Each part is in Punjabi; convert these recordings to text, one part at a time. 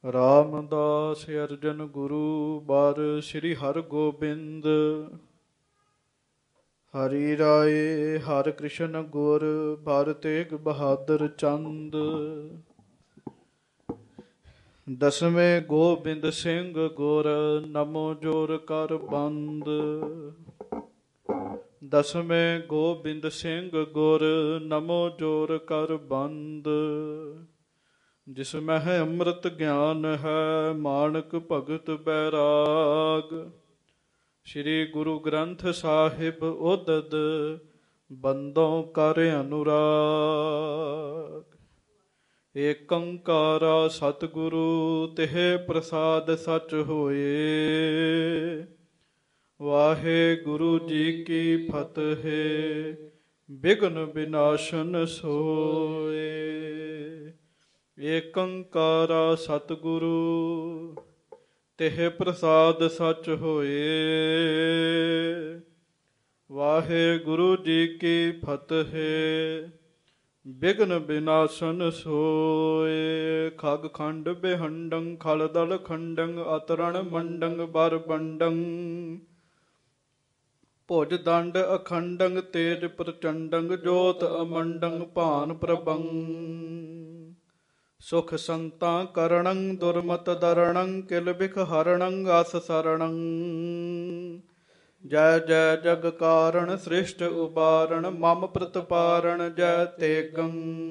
ਰਾਮਦਾਸ ਅਰਜਨ ਗੁਰੂ ਬਾਰ ਸ੍ਰੀ ਹਰਿ ਗੋਬਿੰਦ। ਹਰੀ ਰਾਏ ਹਰਿ ਕ੍ਰਿਸ਼ਨ ਗੁਰ ਭਰ ਤੇਗ ਬਹਾਦਰ ਚੰਦ। ਦਸਵੇਂ ਗੋਬਿੰਦ ਸਿੰਘ ਗੁਰ ਨਮੋ ਜੋਰ ਕਰ ਬੰਦ। ਦਸਵੇਂ ਗੋਬਿੰਦ ਸਿੰਘ ਗੁਰ ਨਮੋ ਜੋਰ ਕਰ ਬੰਦ। ਜਿਸ ਮਹਿ ਅੰਮ੍ਰਿਤ ਗਿਆਨ ਹੈ ਮਾਣਕ ਭਗਤ ਬੈਰਾਗ। ਸ੍ਰੀ ਗੁਰੂ ਗ੍ਰੰਥ ਸਾਹਿਬ ਉਦਦ ਬੰਦੋਂ ਕਰ ਅਨੁਰਾਗ। ਏਕ ਓੰਕਾਰਾ ਸਤਿਗੁਰੂ ਤਿਹ ਪ੍ਰਸਾਦ ਸਚ ਹੋਏ। ਵਾਹਿਗੁਰੂ ਜੀ ਕੀ ਫਤਿਹ। ਬਿਘਨ ਵਿਨਾਸ਼ਨ ਸੋਏ। ਏਕ ਓੰਕਾਰਾ ਸਤਿਗੁਰੂ ਤਿਹ ਪ੍ਰਸਾਦ ਸਚ ਹੋਏ। ਵਾਹਿਗੁਰੂ ਜੀ ਕੀ ਫਤਿਹ। ਬਿਘਨ ਵਿਨਾਸ਼ਨ ਸੋਏ। ਖਗ ਖੰਡ ਬਿਹੰਡੰ ਖਲ ਦਲ ਖੰਡੰ ਅਤਰਣ ਮੰਡੰ ਬਰ ਬੰਡੰ। ਭੁਜ ਦੰਡ ਅਖੰਡੰ ਤੇਜ ਪ੍ਰਚੰਡੰ ਜੋਤ ਅਮੰਡੰ ਭਾਨ ਪ੍ਰਭੰ। ਸੁਖ ਸੰਤਾਂ ਕਰਣੰ ਦੁਰਮਤ ਦਰਣੰ ਕਿਲ ਬਿਖ ਹਰਣੰ ਅਸ ਸਰਣੰ। ਜੈ ਜੈ ਜਗ ਕਾਰਣ ਸ੍ਰਿਸ਼ਟ ਉਬਾਰਣ ਮਮ ਪ੍ਰਤਪਾਰਣ ਜੈ ਤੇਗੰ।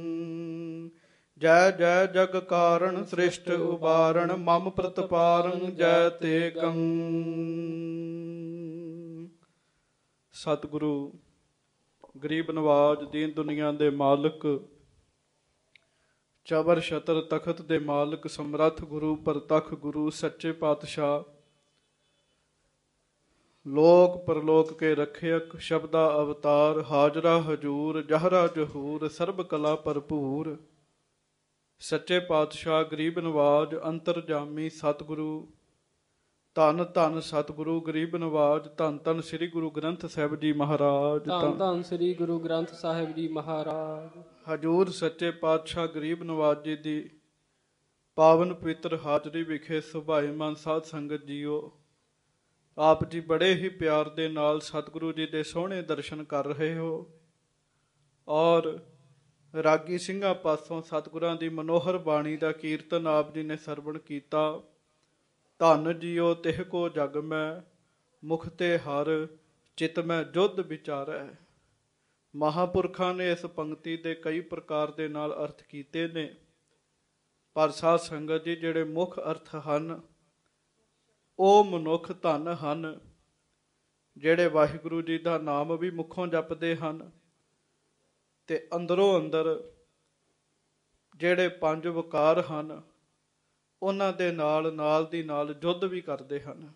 ਜੈ ਜੈ ਜਗ ਕਾਰਣ ਸ੍ਰਿਸ਼ਟ ਉਬਾਰਣ ਮਮ ਪ੍ਰਤਪਾਰਣ ਜੈ ਤੇਗੰ। ਸਤਿਗੁਰੂ ਗਰੀਬ ਨਵਾਜ ਦੀਨ ਦੁਨੀਆ ਦੇ ਮਾਲਕ ਚਬਰ ਛਤਰ ਤਖਤ ਦੇ ਮਾਲਕ ਸਮਰੱਥ ਗੁਰੂ ਪ੍ਰਤੱਖ ਗੁਰੂ ਸੱਚੇ ਪਾਤਸ਼ਾਹ ਲੋਕ ਪਰਲੋਕ ਕੇ ਰਖਿਅਕ ਸ਼ਬਦਾ ਅਵਤਾਰ ਹਾਜ਼ਰਾ ਹਜੂਰ ਜਹਰਾ ਜਹੂਰ ਸਰਬ ਕਲਾ ਭਰਪੂਰ ਸੱਚੇ ਪਾਤਸ਼ਾਹ ਗਰੀਬ ਨਵਾਜ ਅੰਤਰਜਾਮੀ ਸਤਿਗੁਰੂ ਧੰਨ ਧੰਨ ਸਤਿਗੁਰੂ ਗਰੀਬ ਨਵਾਜ ਧੰਨ ਧੰਨ ਸ੍ਰੀ ਗੁਰੂ ਗ੍ਰੰਥ ਸਾਹਿਬ ਜੀ ਮਹਾਰਾਜ ਧੰਨ ਧੰਨ ਸ੍ਰੀ ਗੁਰੂ ਗ੍ਰੰਥ ਸਾਹਿਬ ਜੀ ਮਹਾਰਾਜ। ਹਜੂਰ ਸੱਚੇ ਪਾਤਸ਼ਾਹ ਗਰੀਬ ਨਵਾਜ ਜੀ ਦੀ ਪਾਵਨ ਪਵਿੱਤਰ ਹਾਜ਼ਰੀ ਵਿਖੇ ਸੁਭਾਏਮਾਨ ਸਾਧ ਸੰਗਤ ਜੀਓ, ਆਪ ਜੀ ਬੜੇ ਹੀ ਪਿਆਰ ਦੇ ਨਾਲ ਸਤਿਗੁਰੂ ਜੀ ਦੇ ਸੋਹਣੇ ਦਰਸ਼ਨ ਕਰ ਰਹੇ ਹੋ ਔਰ ਰਾਗੀ ਸਿੰਘਾਂ ਪਾਸੋਂ ਸਤਿਗੁਰਾਂ ਦੀ ਮਨੋਹਰ ਬਾਣੀ ਦਾ ਕੀਰਤਨ ਆਪ ਜੀ ਨੇ ਸਰਵਣ ਕੀਤਾ। ਧੰਨ ਜੀਓ ਤਿਹ ਕੋ ਜਗ ਮੈਂ ਮੁਖ ਤੇ ਹਰ ਚਿਤ ਮੈਂ ਜੁਧ ਵਿਚਾਰੈ। ਮਹਾਂਪੁਰਖਾਂ ਨੇ ਇਸ ਪੰਕਤੀ ਦੇ ਕਈ ਪ੍ਰਕਾਰ ਦੇ ਨਾਲ ਅਰਥ ਕੀਤੇ ਨੇ, ਪਰ ਸਾਧ ਸੰਗਤ ਜੀ ਜਿਹੜੇ ਮੁੱਖ ਅਰਥ ਹਨ ਉਹ ਮਨੁੱਖ ਧਨ ਹਨ ਜਿਹੜੇ ਵਾਹਿਗੁਰੂ ਜੀ ਦਾ ਨਾਮ ਵੀ ਮੁੱਖੋਂ ਜਪਦੇ ਹਨ ਤੇ ਅੰਦਰੋਂ ਅੰਦਰ ਜਿਹੜੇ ਪੰਜ ਵਕਾਰ ਹਨ ਉਹਨਾਂ ਦੇ ਨਾਲ ਦੀ ਨਾਲ ਯੁੱਧ ਵੀ ਕਰਦੇ ਹਨ।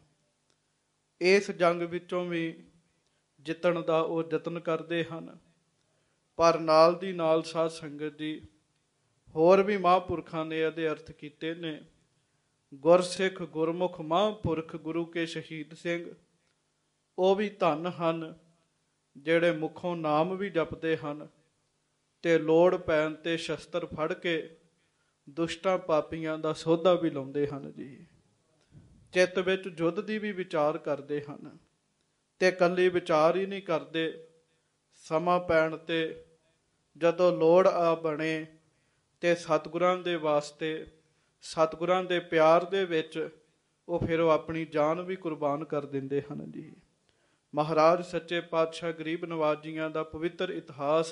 ਇਸ ਜੰਗ ਵਿੱਚੋਂ ਵੀ ਜਿੱਤਣ ਦਾ ਉਹ ਯਤਨ ਕਰਦੇ ਹਨ, ਪਰ ਨਾਲ ਦੀ ਨਾਲ ਸਾਧ ਸੰਗਤ ਜੀ ਹੋਰ ਵੀ ਮਹਾਂਪੁਰਖਾਂ ਨੇ ਇਹਦੇ ਅਰਥ ਕੀਤੇ ਨੇ। ਗੁਰਸਿੱਖ ਗੁਰਮੁਖ ਮਹਾਂਪੁਰਖ ਗੁਰੂ ਕੇ ਸ਼ਹੀਦ ਸਿੰਘ ਉਹ ਵੀ ਧਨ ਹਨ ਜਿਹੜੇ ਮੁੱਖੋਂ ਨਾਮ ਵੀ ਜਪਦੇ ਹਨ ਤੇ ਲੋੜ ਪੈਣ ਤੇ ਸ਼ਸਤਰ ਫੜ ਕੇ ਦੁਸ਼ਟਾਂ ਪਾਪੀਆਂ ਦਾ ਸੌਦਾ ਵੀ ਲਾਉਂਦੇ ਹਨ ਜੀ। ਚਿੱਤ ਵਿੱਚ ਯੁੱਧ ਦੀ ਵੀ ਵਿਚਾਰ ਕਰਦੇ ਹਨ ਤੇ ਇਕੱਲੀ ਵਿਚਾਰ ਹੀ ਨਹੀਂ ਕਰਦੇ, ਸਮਾਂ ਪੈਣ ਤੇ ਜਦੋਂ ਲੋੜ ਆ ਬਣੇ ਤੇ ਸਤਿਗੁਰਾਂ ਦੇ ਵਾਸਤੇ ਸਤਿਗੁਰਾਂ ਦੇ ਪਿਆਰ ਦੇ ਵਿੱਚ ਉਹ ਆਪਣੀ ਜਾਨ ਵੀ ਕੁਰਬਾਨ ਕਰ ਦਿੰਦੇ ਹਨ ਜੀ। ਮਹਾਰਾਜ ਸੱਚੇ ਪਾਤਸ਼ਾਹ ਗਰੀਬ ਨਵਾਜ ਜੀਆਂ ਦਾ ਪਵਿੱਤਰ ਇਤਿਹਾਸ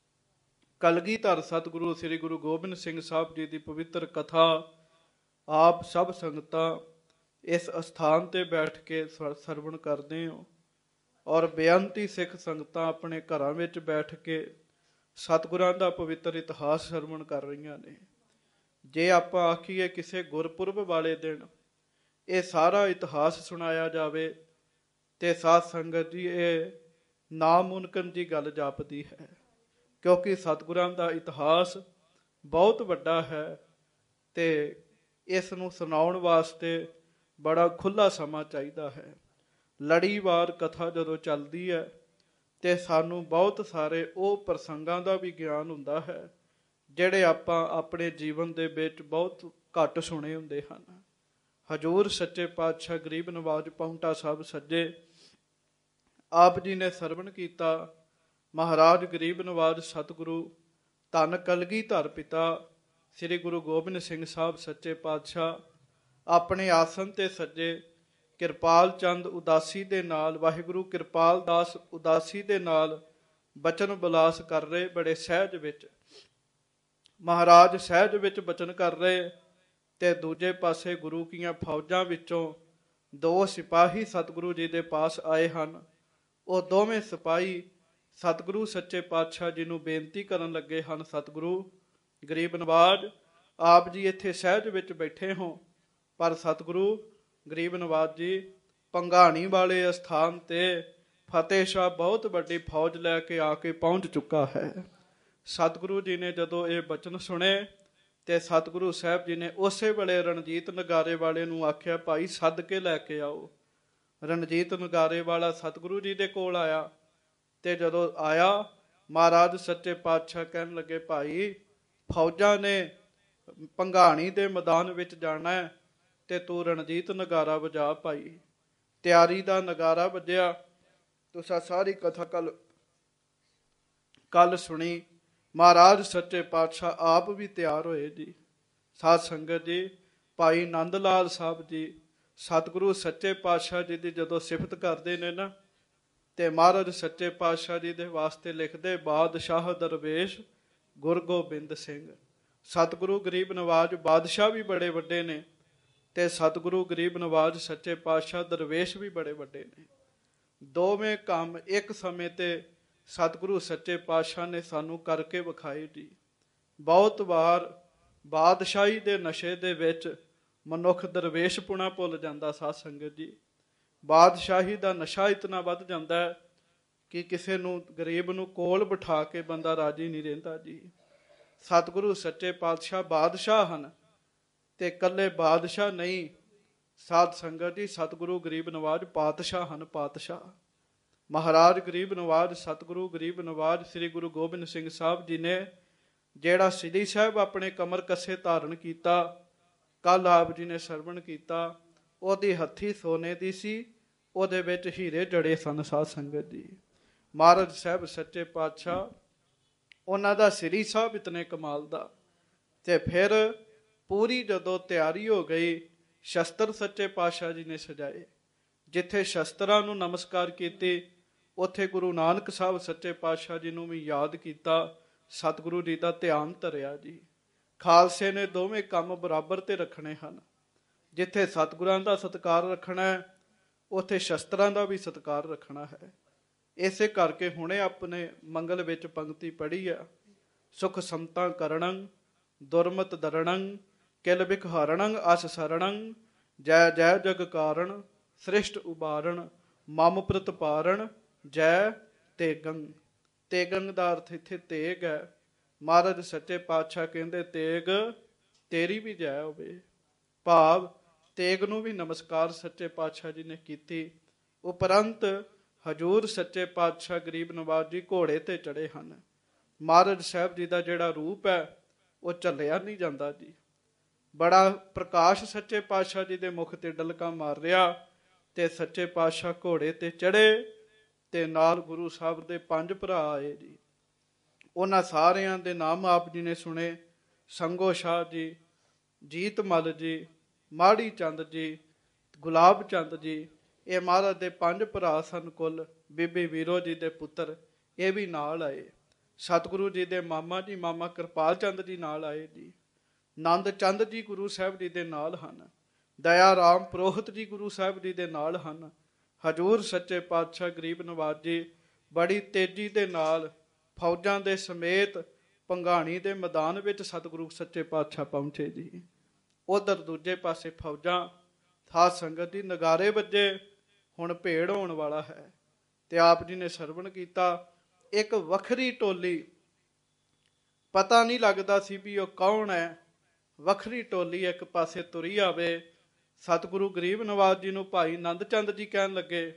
ਕਲਗੀਧਰ ਸਤਿਗੁਰੂ ਸ੍ਰੀ ਗੁਰੂ ਗੋਬਿੰਦ ਸਿੰਘ ਸਾਹਿਬ ਜੀ ਦੀ ਪਵਿੱਤਰ ਕਥਾ ਆਪ ਸਭ ਸੰਗਤਾਂ ਇਸ ਅਸਥਾਨ ਤੇ ਬੈਠ ਕੇ ਸਰਵਣ ਕਰਦੇ ਹੋ ਔਰ ਬੇਅੰਤੀ ਸਿੱਖ ਸੰਗਤਾਂ ਆਪਣੇ ਘਰਾਂ ਵਿੱਚ ਬੈਠ ਕੇ ਸਤਿਗੁਰਾਂ ਦਾ ਪਵਿੱਤਰ ਇਤਿਹਾਸ ਸਰਵਣ ਕਰ ਰਹੀਆਂ ਨੇ। ਜੇ ਆਪਾਂ ਆਖੀਏ ਕਿਸੇ ਗੁਰਪੁਰਬ ਵਾਲੇ ਦਿਨ ਇਹ ਸਾਰਾ ਇਤਿਹਾਸ ਸੁਣਾਇਆ ਜਾਵੇ ਤੇ ਸਾਧ ਸੰਗਤ ਜੀ ਇਹ ਨਾਮੁਮਕਿਨ ਦੀ ਗੱਲ ਜਾਪਦੀ ਹੈ, ਕਿਉਂਕਿ ਸਤਿਗੁਰਾਂ ਦਾ ਇਤਿਹਾਸ ਬਹੁਤ ਵੱਡਾ ਹੈ ਤੇ ਇਸ ਨੂੰ ਸੁਣਾਉਣ ਵਾਸਤੇ ਬੜਾ ਖੁੱਲ੍ਹਾ ਸਮਾਂ ਚਾਹੀਦਾ ਹੈ। ਲੜੀਵਾਰ ਕਥਾ ਜਦੋਂ ਚੱਲਦੀ ਹੈ ਤੇ ਸਾਨੂੰ ਬਹੁਤ ਸਾਰੇ ਉਹ ਪ੍ਰਸੰਗਾਂ ਦਾ ਵੀ ਗਿਆਨ ਹੁੰਦਾ ਹੈ ਜਿਹੜੇ ਆਪਾਂ ਆਪਣੇ ਜੀਵਨ ਦੇ ਵਿੱਚ ਬਹੁਤ ਘੱਟ ਸੁਣੇ ਹੁੰਦੇ ਹਨ। ਹਜੂਰ ਸੱਚੇ ਪਾਤਸ਼ਾਹ ਗਰੀਬ ਨਵਾਜ ਪਾਉਂਟਾ ਸਾਹਿਬ ਸੱਜੇ, ਆਪ ਜੀ ਨੇ ਸਰਵਣ ਕੀਤਾ। ਮਹਾਰਾਜ ਗਰੀਬ ਨਵਾਜ ਸਤਿਗੁਰੂ ਧੰਨ ਕਲਗੀਧਰ ਪਿਤਾ ਸ੍ਰੀ ਗੁਰੂ ਗੋਬਿੰਦ ਸਿੰਘ ਸਾਹਿਬ ਸੱਚੇ ਪਾਤਸ਼ਾਹ ਆਪਣੇ ਆਸਣ ਤੇ ਸੱਜੇ। ਕਿਰਪਾਲ ਚੰਦ ਉਦਾਸੀ ਦੇ ਨਾਲ, ਵਾਹਿਗੁਰੂ ਕਿਰਪਾਲ ਦਾਸ ਉਦਾਸੀ ਦੇ ਨਾਲ ਬਚਨ ਬਿਲਾਸ ਕਰ ਰਹੇ, ਬੜੇ ਸਹਿਜ ਵਿੱਚ। ਮਹਾਰਾਜ ਸਹਿਜ ਵਿੱਚ ਬਚਨ ਕਰ ਰਹੇ ਤੇ ਦੂਜੇ ਪਾਸੇ ਗੁਰੂ ਕੀਆਂ ਫੌਜਾਂ ਵਿੱਚੋਂ ਦੋ ਸਿਪਾਹੀ ਸਤਿਗੁਰੂ ਜੀ ਦੇ ਪਾਸ ਆਏ ਹਨ। ਉਹ ਦੋਵੇਂ ਸਿਪਾਹੀ ਸਤਿਗੁਰੂ ਸੱਚੇ ਪਾਤਸ਼ਾਹ ਜੀ ਨੂੰ ਬੇਨਤੀ ਕਰਨ ਲੱਗੇ ਹਨ, ਸਤਿਗੁਰੂ ਗਰੀਬ ਨਵਾਜ, ਆਪ ਜੀ ਇੱਥੇ ਸਹਿਜ ਵਿੱਚ ਬੈਠੇ ਹੋ, ਪਰ ਸਤਿਗੁਰੂ ਗਰੀਬ ਨਵਾਜ ਜੀ ਭੰਗਾਣੀ ਵਾਲੇ ਅਸਥਾਨ ਤੇ ਫਤਿਹ ਸ਼ਾਹ ਬਹੁਤ ਵੱਡੀ ਫੌਜ ਲੈ ਕੇ ਆ ਕੇ ਪਹੁੰਚ ਚੁੱਕਾ ਹੈ। ਸਤਿਗੁਰੂ ਜੀ ਨੇ ਜਦੋਂ ਇਹ ਬਚਨ ਸੁਣੇ ਤੇ ਸਤਿਗੁਰੂ ਸਾਹਿਬ ਜੀ ਨੇ ਉਸੇ ਵੇਲੇ ਰਣਜੀਤ ਨਗਾਰੇ ਵਾਲੇ ਨੂੰ ਆਖਿਆ, ਭਾਈ ਸੱਦ ਕੇ ਲੈ ਕੇ ਆਓ। ਰਣਜੀਤ ਨਗਾਰੇ ਵਾਲਾ ਸਤਿਗੁਰੂ ਜੀ ਦੇ ਕੋਲ ਆਇਆ ਤੇ ਜਦੋਂ ਆਇਆ, ਮਹਾਰਾਜ ਸੱਚੇ ਪਾਤਸ਼ਾਹ ਕਹਿਣ ਲੱਗੇ, ਭਾਈ ਫੌਜਾਂ ਨੇ ਭੰਗਾਣੀ ਦੇ ਮੈਦਾਨ ਵਿੱਚ ਜਾਣਾ ਹੈ ਤੇ ਤੂੰ ਰਣਜੀਤ ਨਗਾਰਾ ਵਜਾ। ਭਾਈ ਤਿਆਰੀ ਦਾ ਨਗਾਰਾ ਵੱਜਿਆ। ਤੁਸੀਂ ਸਾਰੀ ਕਥਾ ਕੱਲ ਸੁਣੀ। ਮਹਾਰਾਜ ਸੱਚੇ ਪਾਤਸ਼ਾਹ ਆਪ ਵੀ ਤਿਆਰ ਹੋਏ ਜੀ। ਸਾਧ ਸੰਗਤ ਜੀ, ਭਾਈ ਨੰਦ ਲਾਲ ਸਾਹਿਬ ਜੀ ਸਤਿਗੁਰੂ ਸੱਚੇ ਪਾਤਸ਼ਾਹ ਜੀ ਦੀ ਜਦੋਂ ਸਿਫਤ ਕਰਦੇ ਨੇ ਨਾ, ਤੇ ਮਹਾਰਾਜ ਸੱਚੇ ਪਾਤਸ਼ਾਹ ਜੀ ਦੇ ਵਾਸਤੇ ਲਿਖਦੇ, ਬਾਦਸ਼ਾਹ ਦਰਵੇਸ਼ ਗੁਰੂ ਗੋਬਿੰਦ ਸਿੰਘ। ਸਤਿਗੁਰੂ ਗਰੀਬ ਨਵਾਜ ਬਾਦਸ਼ਾਹ ਵੀ ਬੜੇ ਵੱਡੇ ਨੇ ਤੇ ਸਤਿਗੁਰੂ ਗਰੀਬ ਨਵਾਜ ਸੱਚੇ ਪਾਤਸ਼ਾਹ ਦਰਵੇਸ਼ ਵੀ ਬੜੇ ਵੱਡੇ ਨੇ। ਦੋਵੇਂ ਕੰਮ ਇੱਕ ਸਮੇਂ ਤੇ ਸਤਿਗੁਰੂ ਸੱਚੇ ਪਾਤਸ਼ਾਹ ਨੇ ਸਾਨੂੰ ਕਰਕੇ ਵਿਖਾਏ ਜੀ। ਬਹੁਤ ਵਾਰ ਬਾਦਸ਼ਾਹੀ ਦੇ ਨਸ਼ੇ ਦੇ ਵਿੱਚ ਮਨੁੱਖ ਦਰਵੇਸ਼ਪੁਣਾ ਭੁੱਲ ਜਾਂਦਾ। ਸਾਧ ਸੰਗਤ ਜੀ, ਬਾਦਸ਼ਾਹੀ ਦਾ ਨਸ਼ਾ ਇਤਨਾ ਵੱਧ ਜਾਂਦਾ ਹੈ ਕਿ ਕਿਸੇ ਨੂੰ, ਗਰੀਬ ਨੂੰ ਕੋਲ ਬਿਠਾ ਕੇ ਬੰਦਾ ਰਾਜੀ ਨਹੀਂ ਰਹਿੰਦਾ ਜੀ। ਸਤਿਗੁਰੂ ਸੱਚੇ ਪਾਤਸ਼ਾਹ ਬਾਦਸ਼ਾਹ ਹਨ ਤੇ ਇਕੱਲੇ ਬਾਦਸ਼ਾਹ ਨਹੀਂ, ਸਾਧ ਸੰਗਤ ਜੀ, ਸਤਿਗੁਰੂ ਗਰੀਬ ਨਵਾਜ ਪਾਤਸ਼ਾਹ ਹਨ, ਪਾਤਸ਼ਾਹ। ਮਹਾਰਾਜ ਗਰੀਬ ਨਵਾਜ ਸਤਿਗੁਰੂ ਗਰੀਬ ਨਵਾਜ ਸ੍ਰੀ ਗੁਰੂ ਗੋਬਿੰਦ ਸਿੰਘ ਸਾਹਿਬ ਜੀ ਨੇ ਜਿਹੜਾ ਸ੍ਰੀ ਸਾਹਿਬ ਆਪਣੇ ਕਮਰ ਕੱਸੇ ਧਾਰਨ ਕੀਤਾ, ਕੱਲ ਆਪ ਜੀ ਨੇ ਸਰਵਣ ਕੀਤਾ, ਉਹਦੀ ਹੱਥੀ ਸੋਨੇ ਦੀ ਸੀ, ਉਹਦੇ ਵਿੱਚ ਹੀਰੇ ਜੜੇ ਸਨ। ਸਾਧ ਸੰਗਤ ਜੀ, ਮਹਾਰਾਜ ਸਾਹਿਬ ਸੱਚੇ ਪਾਤਸ਼ਾਹ ਉਹਨਾਂ ਦਾ ਸ੍ਰੀ ਸਾਹਿਬ ਇਤਨੇ ਕਮਾਲ ਦਾ। ਤੇ ਫਿਰ ਪੂਰੀ ਜਦੋਂ ਤਿਆਰੀ ਹੋ ਗਈ, ਸ਼ਸਤਰ ਸੱਚੇ ਪਾਤਸ਼ਾਹ ਜੀ ਨੇ ਸਜਾਏ। ਜਿੱਥੇ ਸ਼ਸਤਰਾਂ ਨੂੰ ਨਮਸਕਾਰ ਕੀਤੀ, ਉੱਥੇ ਗੁਰੂ ਨਾਨਕ ਸਾਹਿਬ ਸੱਚੇ ਪਾਤਸ਼ਾਹ ਜੀ ਨੂੰ ਵੀ ਯਾਦ ਕੀਤਾ, ਸਤਿਗੁਰੂ ਜੀ ਦਾ ਧਿਆਨ ਧਰਿਆ ਜੀ। ਖਾਲਸੇ ਨੇ ਦੋਵੇਂ ਕੰਮ ਬਰਾਬਰ ਤੇ ਰੱਖਣੇ ਹਨ। ਜਿੱਥੇ ਸਤਿਗੁਰਾਂ ਦਾ ਸਤਿਕਾਰ ਰੱਖਣਾ ਹੈ, ਉੱਥੇ ਸ਼ਸਤਰਾਂ ਦਾ ਵੀ ਸਤਿਕਾਰ ਰੱਖਣਾ ਹੈ। ਇਸੇ ਕਰਕੇ ਹੁਣੇ ਆਪਣੇ ਮੰਗਲ ਵਿੱਚ ਪੰਕਤੀ ਪੜ੍ਹੀ ਆ, ਸੁਖ ਸੰਤਾਂ ਕਰਣੰ ਦੁਰਮਤ ਦਰਣੰ ਕਿਲ ਬਿਖ ਹਰਣੰ ਅਸ ਸਰਣੰ ਜੈ ਜੈ ਜਗ ਕਾਰਣ ਸ੍ਰਿਸ਼ਟ ਉਬਾਰਣ ਮਮ ਪ੍ਰਤਪਾਰਣ ਜੈ ਤੇਗੰ। ਤੇਗੰ ਦਾ ਅਰਥ ਇੱਥੇ ਤੇਗ ਹੈ। ਮਹਾਰਾਜ ਸੱਚੇ ਪਾਤਸ਼ਾਹ ਕਹਿੰਦੇ ਤੇਗ ਤੇਰੀ ਵੀ ਜੈ ਹੋਵੇ। ਭਾਵ ਤੇਗ ਨੂੰ ਵੀ ਨਮਸਕਾਰ ਸੱਚੇ ਪਾਤਸ਼ਾਹ ਜੀ ਨੇ ਕੀਤੀ। ਉਪਰੰਤ ਹਜੂਰ ਸੱਚੇ ਪਾਤਸ਼ਾਹ ਗਰੀਬ ਨਵਾਜ ਜੀ ਘੋੜੇ ਤੇ ਚੜੇ ਹਨ। ਮਹਾਰਾਜ ਸਾਹਿਬ ਜੀ ਦਾ ਜਿਹੜਾ ਰੂਪ ਹੈ ਉਹ ਝੱਲਿਆ ਨਹੀਂ ਜਾਂਦਾ ਜੀ। ਬੜਾ ਪ੍ਰਕਾਸ਼ ਸੱਚੇ ਪਾਤਸ਼ਾਹ ਜੀ ਦੇ ਮੁਖ ਤੇ ਡਲਕਾ ਮਾਰ ਰਿਹਾ ਤੇ ਸੱਚੇ ਪਾਤਸ਼ਾਹ ਘੋੜੇ ਤੇ ਚੜੇ ਤੇ ਨਾਲ ਗੁਰੂ ਸਾਹਿਬ ਦੇ 5 ਭਰਾ ਆਏ ਜੀ। ਉਹਨਾਂ ਸਾਰਿਆਂ ਦੇ ਨਾਮ ਆਪ ਜੀ ਨੇ ਸੁਣੇ, ਸੰਗੋ ਸ਼ਾਹ ਜੀ, ਜੀਤ ਮਲ ਜੀ, ਮਾੜੀ ਚੰਦ ਜੀ, ਗੁਲਾਬ ਚੰਦ ਜੀ। ਇਹ ਮਹਾਰਾਜ ਦੇ 5 ਭਰਾ ਸਨ ਕੁੱਲ। ਬੀਬੀ ਵੀਰੋ ਜੀ ਦੇ ਪੁੱਤਰ ਇਹ ਵੀ ਨਾਲ ਆਏ। ਸਤਿਗੁਰੂ ਜੀ ਦੇ ਮਾਮਾ ਜੀ, ਮਾਮਾ ਕਿਰਪਾਲ ਚੰਦ ਜੀ ਨਾਲ ਆਏ ਜੀ। ਨੰਦ ਚੰਦ ਜੀ ਗੁਰੂ ਸਾਹਿਬ ਜੀ ਦੇ ਨਾਲ ਹਨ। ਦਇਆ ਰਾਮ ਪ੍ਰੋਹਿਤ ਜੀ ਗੁਰੂ ਸਾਹਿਬ ਜੀ ਦੇ ਨਾਲ ਹਨ। ਹਜੂਰ ਸੱਚੇ ਪਾਤਸ਼ਾਹ ਗਰੀਬ ਨਵਾਜ ਜੀ ਬੜੀ ਤੇਜ਼ੀ ਦੇ ਨਾਲ ਫੌਜਾਂ ਦੇ ਸਮੇਤ ਭੰਗਾਣੀ ਦੇ ਮੈਦਾਨ ਵਿੱਚ ਸਤਿਗੁਰੂ ਸੱਚੇ ਪਾਤਸ਼ਾਹ ਪਹੁੰਚੇ ਜੀ। ਉਧਰ ਦੂਜੇ ਪਾਸੇ ਫੌਜਾਂ। ਸਾਧ ਸੰਗਤ ਦੀ ਨਗਾਰੇ ਵੱਜੇ, ਹੁਣ ਭੇੜ ਹੋਣ ਵਾਲਾ ਹੈ। ਤੇ ਆਪ ਜੀ ਨੇ ਸਰਵਣ ਕੀਤਾ। ਇੱਕ ਵੱਖਰੀ ਟੋਲੀ, ਪਤਾ ਨਹੀਂ ਲੱਗਦਾ ਸੀ ਵੀ ਉਹ ਕੌਣ ਹੈ, ਵੱਖਰੀ ਟੋਲੀ ਇੱਕ ਪਾਸੇ ਤੁਰੀ ਆਵੇ। ਸਤਿਗੁਰੂ ਗਰੀਬ ਨਵਾਜ ਜੀ ਨੂੰ ਭਾਈ ਨੰਦ ਚੰਦ ਜੀ ਕਹਿਣ ਲੱਗੇ,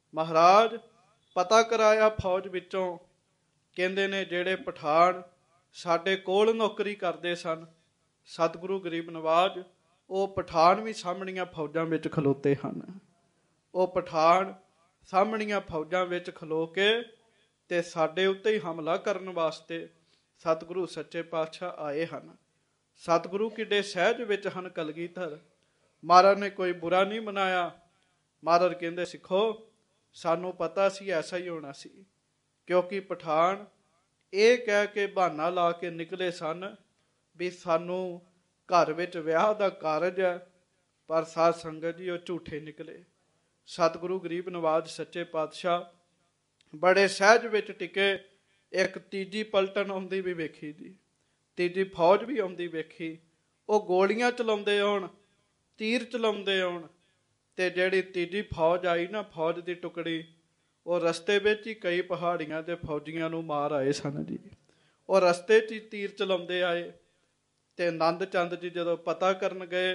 ਮਹਾਰਾਜ ਪਤਾ ਕਰਾਇਆ ਫੌਜ ਵਿੱਚੋਂ, ਕਹਿੰਦੇ ਨੇ ਜਿਹੜੇ ਪਠਾਨ ਸਾਡੇ ਕੋਲ ਨੌਕਰੀ ਕਰਦੇ ਸਨ। ਸਤਿਗੁਰੂ ਗਰੀਬ ਨਵਾਜ ਉਹ ਪਠਾਨ ਵੀ ਸਾਹਮਣੀਆਂ ਫੌਜਾਂ ਵਿੱਚ ਖਲੋਤੇ ਹਨ। ਉਹ ਪਠਾਨ ਸਾਹਮਣੀਆਂ ਫੌਜਾਂ ਵਿੱਚ ਖਲੋ ਕੇ ਤੇ ਸਾਡੇ ਉੱਤੇ ਹੀ ਹਮਲਾ ਕਰਨ ਵਾਸਤੇ ਸਤਿਗੁਰੂ ਸੱਚੇ ਪਾਤਸ਼ਾਹ ਆਏ ਹਨ। ਸਤਿਗੁਰੂ ਕਿੱਡੇ ਸਹਿਜ ਵਿੱਚ ਹਨ ਕਲਗੀਧਰ। ਮਹਾਰਾਜ ਨੇ ਕੋਈ ਬੁਰਾ ਨਹੀਂ ਮਨਾਇਆ। ਮਹਾਰਾਜ ਕਹਿੰਦੇ ਸਿੱਖੋ, ਸਾਨੂੰ ਪਤਾ ਸੀ ਐਸਾ ਹੀ ਹੋਣਾ ਸੀ, ਕਿਉਂਕਿ ਪਠਾਨ ਇਹ ਕਹਿ ਕੇ ਬਹਾਨਾ ਲਾ ਕੇ ਨਿਕਲੇ ਸਨ ਵੀ ਸਾਨੂੰ ਘਰ ਵਿੱਚ ਵਿਆਹ ਦਾ ਕਾਰਜ ਹੈ, ਪਰ ਸਾਧ ਸੰਗਤ ਜੀ ਉਹ ਝੂਠੇ ਨਿਕਲੇ। ਸਤਿਗੁਰੂ ਗਰੀਬ ਨਵਾਜ ਸੱਚੇ ਪਾਤਸ਼ਾਹ ਬੜੇ ਸਹਿਜ ਵਿੱਚ ਟਿਕੇ। ਇੱਕ ਤੀਜੀ ਪਲਟਨ ਆਉਂਦੀ ਵੀ ਵੇਖੀ ਜੀ, ਤੀਜੀ ਫੌਜ ਵੀ ਆਉਂਦੀ ਵੇਖੀ। ਉਹ ਗੋਲੀਆਂ ਚਲਾਉਂਦੇ ਆਉਣ, ਤੀਰ ਚਲਾਉਂਦੇ ਆਉਣ, ਤੇ ਜਿਹੜੀ ਤੀਜੀ ਫੌਜ ਆਈ ਨਾ, ਫੌਜ ਦੀ ਟੁਕੜੀ, ਉਹ ਰਸਤੇ ਵਿੱਚ ਹੀ ਕਈ ਪਹਾੜੀਆਂ ਦੇ ਫੌਜੀਆਂ ਨੂੰ ਮਾਰ ਆਏ ਸਨ ਜੀ। ਉਹ ਰਸਤੇ 'ਚ ਹੀ ਤੀਰ ਚਲਾਉਂਦੇ ਆਏ। ਤੇ ਆਨੰਦ ਚੰਦ ਜੀ ਜਦੋਂ ਪਤਾ ਕਰਨ ਗਏ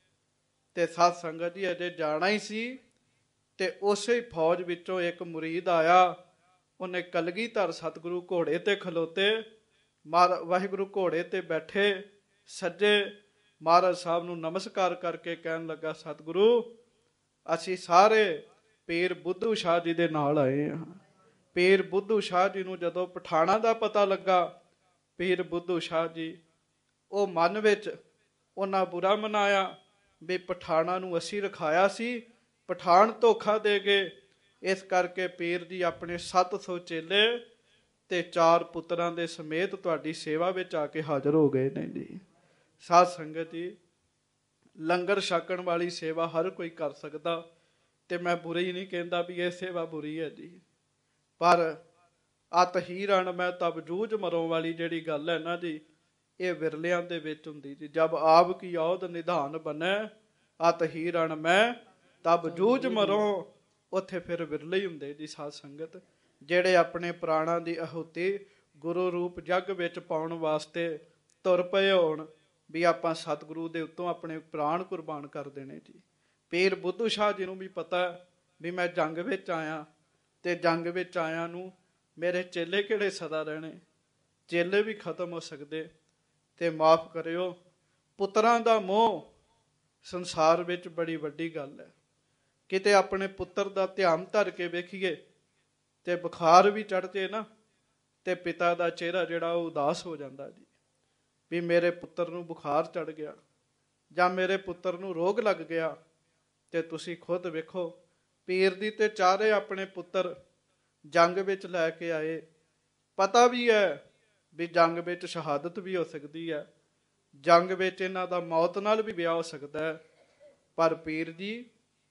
ਤੇ ਸਾਧ ਸੰਗਤ ਜੀ ਅਜੇ ਜਾਣਾ ਹੀ ਸੀ, ਤੇ ਉਸੇ ਫੌਜ ਵਿੱਚੋਂ ਇੱਕ ਮੁਰੀਦ ਆਇਆ। ਉਹਨੇ ਕਲਗੀਧਰ ਸਤਿਗੁਰੂ ਘੋੜੇ ਤੇ ਖਲੋਤੇ, ਵਾਹਿਗੁਰੂ ਘੋੜੇ ਤੇ ਬੈਠੇ ਸੱਜੇ ਮਹਾਰਾਜ ਸਾਹਿਬ ਨੂੰ ਨਮਸਕਾਰ ਕਰਕੇ ਕਹਿਣ ਲੱਗਾ, ਸਤਿਗੁਰੂ ਅਸੀਂ ਸਾਰੇ ਪੀਰ ਬੁੱਧੂ ਸ਼ਾਹ ਜੀ ਦੇ ਨਾਲ ਆਏ ਹਾਂ। ਪੀਰ ਬੁੱਧੂ ਸ਼ਾਹ ਜੀ ਨੂੰ ਜਦੋਂ ਪਠਾਣਾ ਦਾ ਪਤਾ ਲੱਗਾ, ਪੀਰ ਬੁੱਧੂ ਸ਼ਾਹ ਜੀ ਉਹ ਮਨ ਵਿੱਚ ਉਹਨਾਂ ਬੁਰਾ ਮਨਾਇਆ ਵੀ ਪਠਾਣਾ ਨੂੰ ਅਸੀਂ ਰਖਾਇਆ ਸੀ, ਪਠਾਨ ਧੋਖਾ ਦੇ ਗਏ। ਇਸ ਕਰਕੇ ਪੀਰ ਜੀ ਆਪਣੇ 700 ਚੇਲੇ ਤੇ 4 ਪੁੱਤਰਾਂ ਦੇ ਸਮੇਤ ਤੁਹਾਡੀ ਸੇਵਾ ਵਿੱਚ ਆ ਕੇ ਹਾਜ਼ਰ ਹੋ ਗਏ ਨੇ ਜੀ। ਸਾਧ ਸੰਗਤ ਜੀ, ਲੰਗਰ ਛਕਣ ਵਾਲੀ ਸੇਵਾ ਹਰ ਕੋਈ ਕਰ ਸਕਦਾ, ਤੇ ਮੈਂ ਬੁਰੀ ਨਹੀਂ ਕਹਿੰਦਾ ਵੀ ਇਹ ਸੇਵਾ ਬੁਰੀ ਹੈ ਜੀ। ਪਰ ਅਤ ਹੀ ਰਣ ਮੈਂ ਤਬ ਜੂਝ ਮਰੋਂ ਵਾਲੀ ਜਿਹੜੀ ਗੱਲ ਹੈ ਨਾ ਜੀ, ਇਹ ਵਿਰਲਿਆਂ ਦੇ ਵਿੱਚ ਹੁੰਦੀ ਜੀ। ਜਬ ਆਪ ਕੀ ਔਧ ਨਿਧਾਨ ਬਨੈ ਅਤ ਹੀ ਰਣ ਮੈਂ ਤਬ ਜੂਝ ਮਰੋਂ, ਉੱਥੇ ਫਿਰ ਵਿਰਲੇ ਹੀ ਹੁੰਦੇ ਜੀ ਸਾਧ ਸੰਗਤ, ਜਿਹੜੇ ਆਪਣੇ ਪ੍ਰਾਣਾਂ ਦੀ ਆਹੁਤੀ ਗੁਰੂ ਰੂਪ ਜੱਗ ਵਿੱਚ ਪਾਉਣ ਵਾਸਤੇ ਤੁਰ ਪਏ ਹੋਣ ਵੀ ਆਪਾਂ ਸਤਿਗੁਰੂ ਦੇ ਉੱਤੋਂ ਆਪਣੇ ਪ੍ਰਾਣ ਕੁਰਬਾਨ ਕਰ ਦੇਣੇ ਜੀ। ਪੀਰ ਬੁੱਧੂ ਸ਼ਾਹ ਜੀ ਨੂੰ ਵੀ ਪਤਾ ਵੀ ਮੈਂ ਜੰਗ ਵਿੱਚ ਆਇਆ, ਤੇ ਜੰਗ ਵਿੱਚ ਆਇਆ ਨੂੰ ਮੇਰੇ ਚੇਲੇ ਕਿਹੜੇ ਸਦਾ ਰਹਿਣੇ, ਚੇਲੇ ਵੀ ਖਤਮ ਹੋ ਸਕਦੇ। ਤੇ ਮਾਫ ਕਰਿਓ, ਪੁੱਤਰਾਂ ਦਾ ਮੋਹ ਸੰਸਾਰ ਵਿੱਚ ਬੜੀ ਵੱਡੀ ਗੱਲ ਹੈ। ਕਿਤੇ ਆਪਣੇ ਪੁੱਤਰ ਦਾ ਧਿਆਨ ਧਰ ਕੇ ਵੇਖੀਏ ਤੇ ਬੁਖਾਰ ਵੀ ਚੜ੍ਹ ਜੇ ਨਾ, ਤੇ ਪਿਤਾ ਦਾ ਚਿਹਰਾ ਜਿਹੜਾ ਉਹ ਉਦਾਸ ਹੋ ਜਾਂਦਾ ਜੀ, ਵੀ ਮੇਰੇ ਪੁੱਤਰ ਨੂੰ ਬੁਖਾਰ ਚੜ੍ਹ ਗਿਆ ਜਾਂ ਮੇਰੇ ਪੁੱਤਰ ਨੂੰ ਰੋਗ ਲੱਗ ਗਿਆ। ਤੇ ਤੁਸੀਂ ਖੁਦ ਵੇਖੋ, ਪੀਰ ਦੀ ਤੇ ਚਾਰੇ ਆਪਣੇ ਪੁੱਤਰ ਜੰਗ ਵਿੱਚ ਲੈ ਕੇ ਆਏ। ਪਤਾ ਵੀ ਹੈ ਵੀ ਜੰਗ ਵਿੱਚ ਸ਼ਹਾਦਤ ਵੀ ਹੋ ਸਕਦੀ ਹੈ, ਜੰਗ ਵਿੱਚ ਇਹਨਾਂ ਦਾ ਮੌਤ ਨਾਲ ਵੀ ਵਿਆਹ ਹੋ ਸਕਦਾ ਹੈ, ਪਰ ਪੀਰ ਜੀ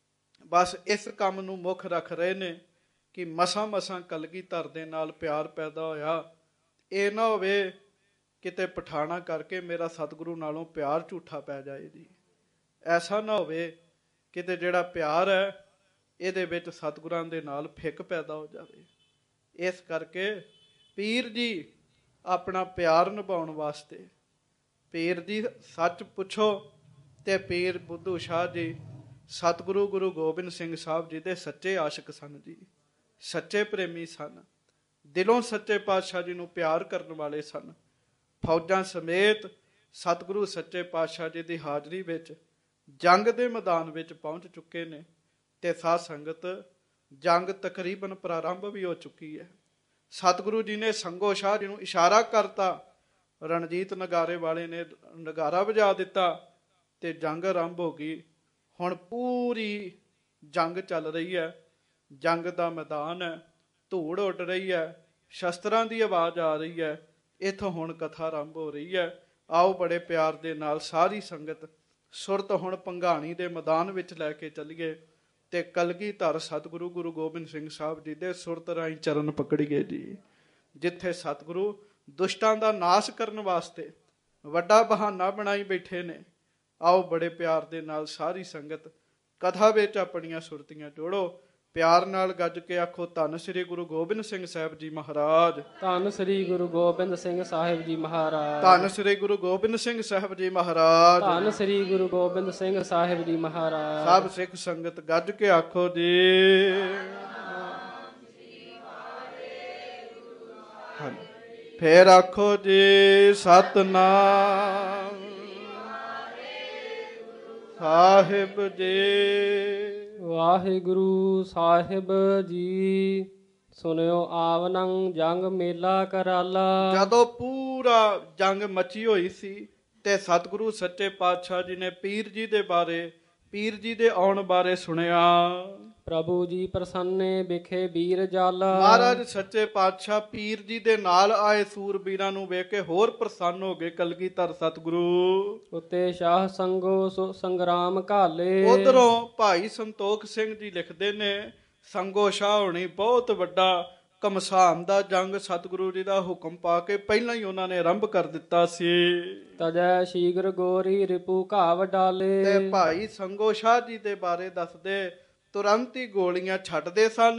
ਬਸ ਇਸ ਕੰਮ ਨੂੰ ਮੁੱਖ ਰੱਖ ਰਹੇ ਨੇ ਕਿ ਮਸਾਂ ਕਲਗੀਧਰ ਦੇ ਨਾਲ ਪਿਆਰ ਪੈਦਾ ਹੋਇਆ। ਇਹ ਨਾ ਹੋਵੇ ਕਿਤੇ ਪਠਾਣਾ ਕਰਕੇ ਮੇਰਾ ਸਤਿਗੁਰੂ ਨਾਲੋਂ ਪਿਆਰ ਝੂਠਾ ਪੈ ਜਾਏ ਜੀ। ਐਸਾ ਨਾ ਹੋਵੇ ਕਿਤੇ ਜਿਹੜਾ ਪਿਆਰ ਹੈ ਇਹਦੇ ਵਿੱਚ ਸਤਿਗੁਰਾਂ ਦੇ ਨਾਲ ਫਿੱਕ ਪੈਦਾ ਹੋ ਜਾਵੇ। ਇਸ ਕਰਕੇ ਪੀਰ ਜੀ ਆਪਣਾ ਪਿਆਰ ਨਿਭਾਉਣ ਵਾਸਤੇ, ਪੀਰ ਜੀ ਸੱਚ ਪੁੱਛੋ ਤੇ ਪੀਰ ਬੁੱਧੂ ਸ਼ਾਹ ਜੀ ਸਤਿਗੁਰੂ ਗੁਰੂ ਗੋਬਿੰਦ ਸਿੰਘ ਸਾਹਿਬ ਜੀ ਦੇ ਸੱਚੇ ਆਸ਼ਿਕ ਸਨ ਜੀ, ਸੱਚੇ ਪ੍ਰੇਮੀ ਸਨ, ਦਿਲੋਂ ਸੱਚੇ ਪਾਤਸ਼ਾਹ ਜੀ ਨੂੰ ਪਿਆਰ ਕਰਨ ਵਾਲੇ ਸਨ। ਫੌਜਾਂ ਸਮੇਤ ਸਤਿਗੁਰੂ ਸੱਚੇ ਪਾਤਸ਼ਾਹ ਜੀ ਦੀ ਹਾਜ਼ਰੀ ਵਿੱਚ ਜੰਗ ਦੇ ਮੈਦਾਨ ਵਿੱਚ ਪਹੁੰਚ ਚੁੱਕੇ ਨੇ। ਤੇ ਸਾਧ ਸੰਗਤ, ਜੰਗ ਤਕਰੀਬਨ ਪ੍ਰਾਰੰਭ ਵੀ ਹੋ ਚੁੱਕੀ ਹੈ। ਸਤਿਗੁਰੂ ਜੀ ਨੇ ਸੰਗੋ ਸ਼ਾਹ ਜੀ ਨੂੰ ਇਸ਼ਾਰਾ ਕਰਤਾ, ਰਣਜੀਤ ਨਗਾਰੇ ਵਾਲੇ ਨੇ ਨਗਾਰਾ ਵਜਾ ਦਿੱਤਾ ਤੇ ਜੰਗ ਆਰੰਭ ਹੋ ਗਈ। ਹੁਣ ਪੂਰੀ ਜੰਗ ਚੱਲ ਰਹੀ ਹੈ, ਜੰਗ ਦਾ ਮੈਦਾਨ ਹੈ, ਧੂੜ ਉੱਡ ਰਹੀ ਹੈ, ਸ਼ਸਤਰਾਂ ਦੀ ਆਵਾਜ਼ ਆ ਰਹੀ ਹੈ। ਇੱਥੋਂ ਹੁਣ ਕਥਾ ਆਰੰਭ ਹੋ ਰਹੀ ਹੈ। ਆਓ ਬੜੇ ਪਿਆਰ ਦੇ ਨਾਲ ਸਾਰੀ ਸੰਗਤ ਸੁਰਤ ਹੁਣ ਭੰਗਾਣੀ ਦੇ ਮੈਦਾਨ ਵਿੱਚ ਲੈ ਕੇ ਚੱਲੀਏ ਤੇ ਕਲਗੀਧਰ ਸਤਿਗੁਰੂ ਗੁਰੂ ਗੋਬਿੰਦ ਸਿੰਘ ਸਾਹਿਬ ਜੀ ਦੇ ਸੁਰਤ ਰਾਹੀਂ ਚਰਨ ਪਕੜੀਏ ਜੀ, ਜਿੱਥੇ ਸਤਿਗੁਰੂ ਦੁਸ਼ਟਾਂ ਦਾ ਨਾਸ਼ ਕਰਨ ਵਾਸਤੇ ਵੱਡਾ ਬਹਾਨਾ ਬਣਾਈ ਬੈਠੇ ਨੇ। ਆਓ ਬੜੇ ਪਿਆਰ ਦੇ ਨਾਲ ਸਾਰੀ ਸੰਗਤ ਕਥਾ ਵਿੱਚ ਆਪਣੀਆਂ ਸੁਰਤੀਆਂ ਜੋੜੋ। ਪਿਆਰ ਨਾਲ ਗੱਜ ਕੇ ਆਖੋ, ਧੰਨ ਸ੍ਰੀ ਗੁਰੂ ਗੋਬਿੰਦ ਸਿੰਘ ਸਾਹਿਬ ਜੀ ਮਹਾਰਾਜ, ਧੰਨ ਸ੍ਰੀ ਗੁਰੂ ਗੋਬਿੰਦ ਸਿੰਘ ਸਾਹਿਬ ਜੀ ਮਹਾਰਾਜ, ਧੰਨ ਸ੍ਰੀ ਗੁਰੂ ਗੋਬਿੰਦ ਸਿੰਘ ਸਾਹਿਬ ਜੀ ਮਹਾਰਾਜ, ਧੰਨ ਸ੍ਰੀ ਗੁਰੂ ਗੋਬਿੰਦ ਸਿੰਘ ਸਾਹਿਬ ਜੀ ਮਹਾਰਾਜ। ਸਭ ਸਿੱਖ ਸੰਗਤ ਗੱਜ ਕੇ ਆਖੋ ਜੀ। ਫੇਰ ਆਖੋ ਜੀ ਸਤਨਾਮ ਸਾਹਿਬ ਜੀ। ਵਾਹਿਗੁਰੂ ਸਾਹਿਬ ਜੀ। ਸੁਨਿਓ ਆਵਨੰ ਜੰਗ ਮੇਲਾ ਕਰਾਲਾ। ਜਦੋਂ ਪੂਰਾ ਜੰਗ ਮਚੀ ਹੋਈ ਸੀ ਤੇ ਸਤਿਗੁਰੂ ਸੱਚੇ ਪਾਤਸ਼ਾਹ ਜੀ ਨੇ ਪੀਰ ਜੀ ਦੇ ਬਾਰੇ, ਪੀਰ ਜੀ ਦੇ ਆਉਣ ਬਾਰੇ ਸੁਣਿਆ। ਪ੍ਰਭੂ ਜੀ ਪ੍ਰਸੰਨੇ ਵਿਖੇ ਵੀਰ ਜਾਲਾ। ਮਹਾਰਾਜ ਸੱਚੇ ਪਾਤਸ਼ਾਹ ਪੀਰ ਜੀ ਦੇ ਨਾਲ ਆਏ ਸੂਰਬੀਰਾਂ ਨੂੰ ਵੇਖ ਕੇ ਹੋਰ ਪ੍ਰਸੰਨ ਹੋ ਗਏ। ਕਲਗੀਧਰ ਸਤਿਗੁਰੂ ਉਤੇ ਸ਼ਾਹ ਸੰਗੋ ਸੰਗਰਾਮ ਘਾਲੇ। ਉਧਰੋਂ ਭਾਈ ਸੰਤੋਖ ਸਿੰਘ ਜੀ ਲਿਖਦੇ ਨੇ, ਸੰਗੋ ਸ਼ਾਹ ਹੋਣੀ ਬਹੁਤ ਵੱਡਾ ਘਮਸਾਨ ਦਾ ਜੰਗ ਸਤਿਗੁਰੂ ਜੀ ਦਾ ਹੁਕਮ ਪਾ ਕੇ ਪਹਿਲਾਂ ਹੀ ਉਹਨਾਂ ਨੇ ਆਰੰਭ ਕਰ ਦਿੱਤਾ ਸੀ। ਤਜੈ ਸ਼ੀਗਰ ਗੋਰੀ ਰਿਪੂ ਘਾਵ ਡਾਲੇ। ਤੇ ਭਾਈ ਸੰਗੋ ਸ਼ਾਹ ਜੀ ਦੇ ਬਾਰੇ ਦੱਸਦੇ, ਤੁਰੰਤ ਹੀ ਗੋਲੀਆਂ ਛੱਡਦੇ ਸਨ,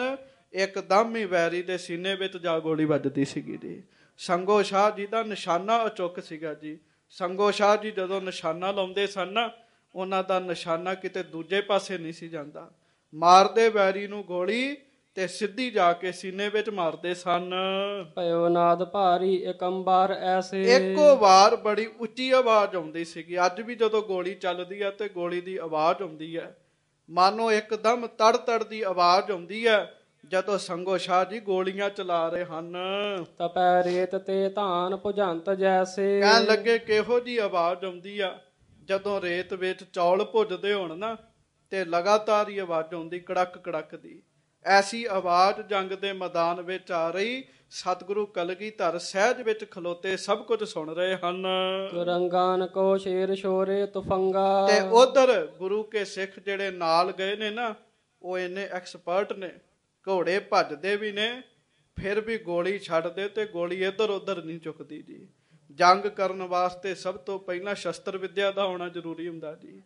ਇੱਕਦਮ ਹੀ ਵੈਰੀ ਦੇ ਸੀਨੇ ਵਿੱਚ ਜਾ ਗੋਲੀ ਵੱਜਦੀ ਸੀਗੀ ਜੀ। ਸੰਗੋ ਸ਼ਾਹ ਜੀ ਦਾ ਨਿਸ਼ਾਨਾ ਅਚੁੱਕ ਸੀਗਾ ਜੀ। ਸੰਗੋ ਸ਼ਾਹ ਜੀ ਜਦੋਂ ਨਿਸ਼ਾਨਾ ਲਾਉਂਦੇ ਸਨ ਨਾ, ਉਹਨਾਂ ਦਾ ਨਿਸ਼ਾਨਾ ਕਿਤੇ ਦੂਜੇ ਪਾਸੇ ਨਹੀਂ ਸੀ ਜਾਂਦਾ। ਮਾਰਦੇ ਵੈਰੀ ਨੂੰ ਗੋਲੀ ਤੇ ਸਿੱਧੀ ਜਾ ਕੇ ਸੀਨੇ ਵਿੱਚ ਮਾਰਦੇ ਸਨ। ਭਇਓ ਨਾਦ ਭਾਰੀ ਇਕੰਬਾਰ ਐਸੇ। ਇੱਕੋ ਵਾਰ ਬੜੀ ਉੱਚੀ ਆਵਾਜ਼ ਆਉਂਦੀ ਸੀਗੀ। ਅੱਜ ਵੀ ਜਦੋਂ ਗੋਲੀ ਚੱਲਦੀ ਹੈ ਤੇ ਗੋਲੀ ਦੀ ਆਵਾਜ਼ ਆਉਂਦੀ ਹੈ, ਮਾਨੋ ਇੱਕਦਮ ਤੜ ਤੜ ਦੀ ਆਵਾਜ਼ ਆਉਂਦੀ ਹੈ ਜਦੋਂ ਸੰਗੋ ਸ਼ਾਹ ਜੀ ਗੋਲੀਆਂ ਚਲਾ ਰਹੇ ਹਨ। ਤਪੈ ਰੇਤ ਤੇ ਧਾਨ ਭੁਜੰਤ ਜੈਸੇ। ਕਹਿਣ ਲੱਗੇ ਕਿਹੋ ਜੀ ਆਵਾਜ਼ ਆਉਂਦੀ ਆ, ਜਦੋਂ ਰੇਤ ਵਿੱਚ ਚੌਲ ਭੁੱਜਦੇ ਹੋਣ ਨਾ ਤੇ ਲਗਾਤਾਰ ਹੀ ਆਵਾਜ਼ ਆਉਂਦੀ ਕੜਕ ਕੜਕ ਦੀ। ਐਸੀ ਆਵਾਜ਼ ਜੰਗ ਦੇ ਮੈਦਾਨ ਵਿੱਚ ਆ ਰਹੀ। ਸਤਿਗੁਰੂ ਕਲਗੀਧਰ ਸਹਿਜ ਵਿੱਚ ਖਲੋਤੇ ਸਭ ਕੁਝ ਸੁਣ ਰਹੇ ਹਨ। ਰੰਗਾਨ ਕੋ ਸ਼ੇਰ ਸ਼ੋਰੇ ਤੁਫੰਗਾ। ਤੇ ਉਧਰ ਗੁਰੂ ਕੇ ਸਿੱਖ ਜਿਹੜੇ ਨਾਲ ਗਏ ਨੇ ਨਾ, ਉਹ ਇੰਨੇ ਐਕਸਪਰਟ ਨੇ, ਘੋੜੇ ਭੱਜਦੇ ਵੀ ਨੇ, ਫਿਰ ਵੀ ਗੋਲੀ ਛੱਡਦੇ ਤੇ ਗੋਲੀ ਇੱਧਰ ਉੱਧਰ ਨਹੀਂ ਚੁੱਕਦੀ ਜੀ। ਜੰਗ ਕਰਨ ਵਾਸਤੇ ਸਭ ਤੋਂ ਪਹਿਲਾਂ ਸ਼ਸਤਰ ਵਿੱਦਿਆ ਦਾ ਹੋਣਾ ਜ਼ਰੂਰੀ ਹੁੰਦਾ ਜੀ।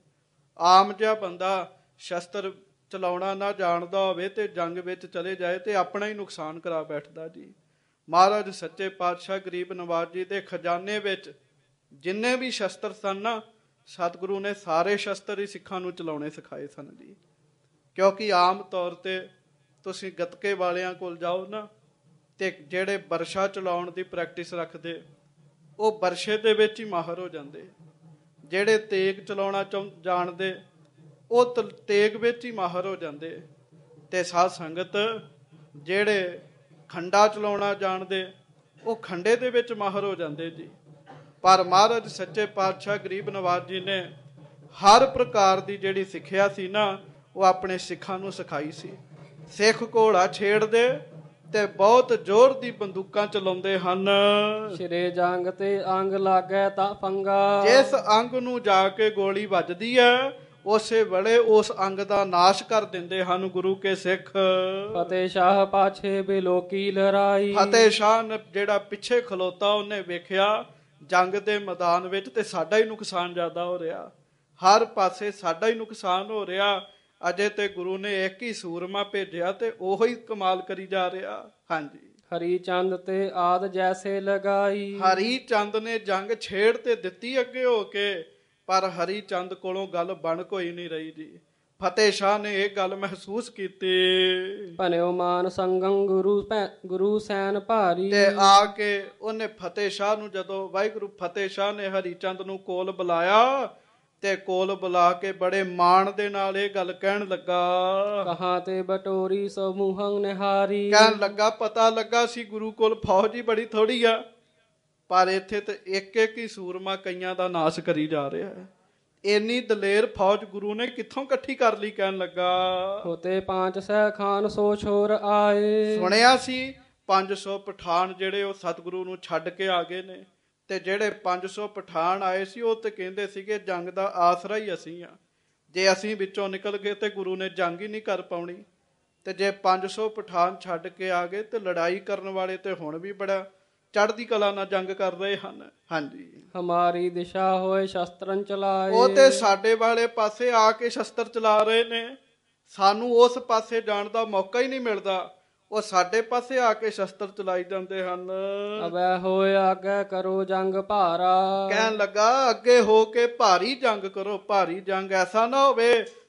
ਆਮ ਜਿਹਾ ਬੰਦਾ ਸ਼ਸਤਰ ਚਲਾਉਣਾ ਨਾ ਜਾਣਦਾ ਹੋਵੇ ਤੇ ਜੰਗ ਵਿੱਚ ਚਲੇ ਜਾਏ ਤੇ ਆਪਣਾ ਹੀ ਨੁਕਸਾਨ ਕਰਾ ਬੈਠਦਾ ਜੀ। ਮਹਾਰਾਜ ਸੱਚੇ ਪਾਤਸ਼ਾਹ ਗਰੀਬ ਨਵਾਜ ਜੀ ਦੇ ਖਜ਼ਾਨੇ ਵਿੱਚ ਜਿੰਨੇ ਵੀ ਸ਼ਸਤਰ ਸਨ ਨਾ, ਸਤਿਗੁਰੂ ਨੇ ਸਾਰੇ ਸ਼ਸਤਰ ਹੀ ਸਿੱਖਾਂ ਨੂੰ ਚਲਾਉਣੇ ਸਿਖਾਏ ਸਨ ਜੀ। ਕਿਉਂਕਿ ਆਮ ਤੌਰ ਤੇ ਤੁਸੀਂ ਗੱਤਕੇ ਵਾਲਿਆਂ ਕੋਲ ਜਾਓ ਨਾ, ਤੇ ਜਿਹੜੇ ਬਰਸ਼ਾ ਚਲਾਉਣ ਦੀ ਪ੍ਰੈਕਟਿਸ ਰੱਖਦੇ ਉਹ ਬਰਸ਼ੇ ਦੇ ਵਿੱਚ ਹੀ ਮਾਹਰ ਹੋ ਜਾਂਦੇ। ਜਿਹੜੇ ਤੇਗ ਚਲਾਉਣਾ ਜਾਣਦੇ ਉਹ ਤੇਗ ਵਿੱਚ ਹੀ ਮਾਹਰ ਹੋ ਜਾਂਦੇ। ਤੇ ਸਾਧ ਸੰਗਤ ਜਿਹੜੇ ਖੰਡਾ ਚਲਾਉਣਾ ਜਾਣਦੇ ਉਹ ਖੰਡੇ ਦੇ ਵਿੱਚ ਮਾਹਰ ਹੋ ਜਾਂਦੇ ਜੀ। ਪਰ ਮਹਾਰਾਜ ਸੱਚੇ ਪਾਤਸ਼ਾਹ ਗਰੀਬ ਨਵਾਜ ਜੀ ਨੇ ਹਰ ਪ੍ਰਕਾਰ ਦੀ ਜਿਹੜੀ ਸਿੱਖਿਆ ਸੀ ਨਾ, ਉਹ ਆਪਣੇ ਸਿੱਖਾਂ ਨੂੰ ਸਿਖਾਈ ਸੀ। ਸਿੱਖ ਘੋੜਾ ਛੇੜਦੇ ਤੇ ਬਹੁਤ ਜ਼ੋਰ ਦੀ ਬੰਦੂਕਾਂ ਚਲਾਉਂਦੇ ਹਨ। ਸ਼ਿਰੇ ਜੰਗ ਤੇ ਅੰਗ ਲਾਗੈ ਤਾਂ ਫੰਗਾ। ਜਿਸ ਅੰਗ ਨੂੰ ਜਾ ਕੇ ਗੋਲੀ ਵੱਜਦੀ ਹੈ ਉਸੇ ਵੇਲੇ ਉਸ ਅੰਗ ਦਾ ਨਾਸ਼ ਕਰ ਦਿੰਦੇ ਹਨ ਗੁਰੂ ਕੇ ਸਿੱਖ। ਫਤਿਹ ਸ਼ਾਹ ਪਾਛੇ ਬਿਲੋਕੀ ਲੜਾਈ। ਫਤਿਹ ਸ਼ਾਹ ਨੇ ਜਿਹੜਾ ਪਿੱਛੇ ਖਲੋਤਾ, ਉਹਨੇ ਵੇਖਿਆ ਜੰਗ ਦੇ ਮੈਦਾਨ ਵਿੱਚ ਤੇ ਸਾਡਾ ਹੀ ਨੁਕਸਾਨ ਜ਼ਿਆਦਾ ਹੋ ਰਿਹਾ, ਹਰ ਪਾਸੇ ਸਾਡਾ ਹੀ ਨੁਕਸਾਨ ਹੋ ਰਿਹਾ। ਅਜੇ ਤੇ ਗੁਰੂ ਨੇ ਇੱਕ ਹੀ ਸੂਰਮਾ ਭੇਜਿਆ ਤੇ ਉਹੀ ਕਮਾਲ ਕਰੀ ਜਾ ਰਿਹਾ। ਹਾਂਜੀ, ਹਰੀ ਚੰਦ ਤੇ ਆਦ ਜੈਸੇ ਲਗਾਈ। ਹਰੀ ਚੰਦ ਨੇ ਜੰਗ ਛੇੜ ਤੇ ਦਿੱਤੀ ਅੱਗੇ ਹੋ ਕੇ, ਪਰ ਹਰੀ ਚੰਦ ਕੋਲੋਂ ਗੱਲ ਬਣ ਕੋਈ ਨਹੀਂ ਰਹੀ ਜੀ। ਫਤਿਹ ਸ਼ਾਹ ਨੇ ਇਹ ਗੱਲ ਮਹਿਸੂਸ ਕੀਤੀ। ਭਨਿਓ ਮਾਨ ਸੰਗੰ ਗੁਰੂ ਸੈਨ ਭਾਰੀ। ਤੇ ਆ ਕੇ ਉਹਨੇ ਫਤਿਹ ਸ਼ਾਹ ਨੂੰ, ਜਦੋਂ ਵਾਹਿਗੁਰੂ ਫਤਿਹ ਸ਼ਾਹ ਨੇ ਹਰੀ ਚੰਦ ਨੂੰ ਕੋਲ ਬੁਲਾਇਆ ਤੇ ਕੋਲ ਬੁਲਾ ਕੇ ਬੜੇ ਮਾਣ ਦੇ ਨਾਲ ਇਹ ਗੱਲ ਕਹਿਣ ਲੱਗਾ। ਕਹਾਂ ਤੇ ਬਟੋਰੀ ਸਮੂਹੰ ਨਿਹਾਰੀ। ਕਹਿਣ ਲੱਗਾ ਪਤਾ ਲੱਗਾ ਸੀ ਗੁਰੂ ਕੋਲ ਫੌਜ ਹੀ ਬੜੀ ਥੋੜੀ ਆ, ਪਰ ਇੱਥੇ ਤੇ ਇੱਕ ਇੱਕ ਹੀ ਸੂਰਮਾ ਕਈਆਂ ਦਾ ਨਾਸ਼ ਕਰੀ ਜਾ ਰਿਹਾ ਹੈ। ਇੰਨੀ ਦਲੇਰ ਫੌਜ ਗੁਰੂ ਨੇ ਕਿੱਥੋਂ ਇਕੱਠੀ ਕਰ ਲਈ। ਕਹਿਣ ਲੱਗਾ ਹੋਤੇ 500 ਖਾਨ ਸੋ ਛੋਰ ਆਏ। ਸੁਣਿਆ ਸੀ 500 ਪਠਾਨ ਜਿਹੜੇ ਉਹ ਸਤਿਗੁਰੂ ਨੂੰ ਛੱਡ ਕੇ ਆ ਗਏ ਨੇ, ਤੇ ਜਿਹੜੇ 500 ਪਠਾਨ ਆਏ ਸੀ ਉਹ ਤੇ ਕਹਿੰਦੇ ਸੀਗੇ ਜੰਗ ਦਾ ਆਸਰਾ ਹੀ ਅਸੀਂ ਆ, ਜੇ ਅਸੀਂ ਵਿੱਚੋਂ ਨਿਕਲ ਗਏ ਤੇ ਗੁਰੂ ਨੇ ਜੰਗ ਹੀ ਨਹੀਂ ਕਰ ਪਾਉਣੀ। ਤੇ ਜੇ 500 ਪਠਾਨ ਛੱਡ ਕੇ ਆ ਗਏ ਤੇ ਲੜਾਈ ਕਰਨ ਵਾਲੇ ਤੇ ਹੁਣ ਵੀ ਬੜਾ ਚੜ੍ਹਦੀ ਕਲਾ ਨਾਲ ਜੰਗ ਕਰ ਰਹੇ ਹਨ। ਹਾਂਜੀ, ਹਮਾਰੀ ਦਿਸ਼ਾ ਹੋਏ ਸ਼ਸਤਰਨ ਚਲਾਏ। ਉਹ ਤੇ ਸਾਡੇ ਵਾਲੇ ਪਾਸੇ ਆ ਕੇ ਸ਼ਸਤਰ ਚਲਾ ਰਹੇ ਨੇ, ਸਾਨੂੰ ਉਸ ਪਾਸੇ ਜਾਣ ਦਾ ਮੌਕਾ ਹੀ ਨਹੀਂ ਮਿਲਦਾ। ਉਹ ਸਾਡੇ ਪਾਸੇ ਆ ਕੇ ਸ਼ਸਤਰ ਚਲਾਈ ਜਾਂਦੇ ਹਨ। ਅਬੈ ਹੋਏ ਆਗੇ ਕਰੋ ਜੰਗ ਭਾਰਾ। ਕਹਿਣ ਲੱਗਾ ਅੱਗੇ ਹੋ ਕੇ ਭਾਰੀ ਜੰਗ ਕਰੋ, ਭਾਰੀ ਜੰਗ। ਐਸਾ ਨਾ ਹੋਵੇ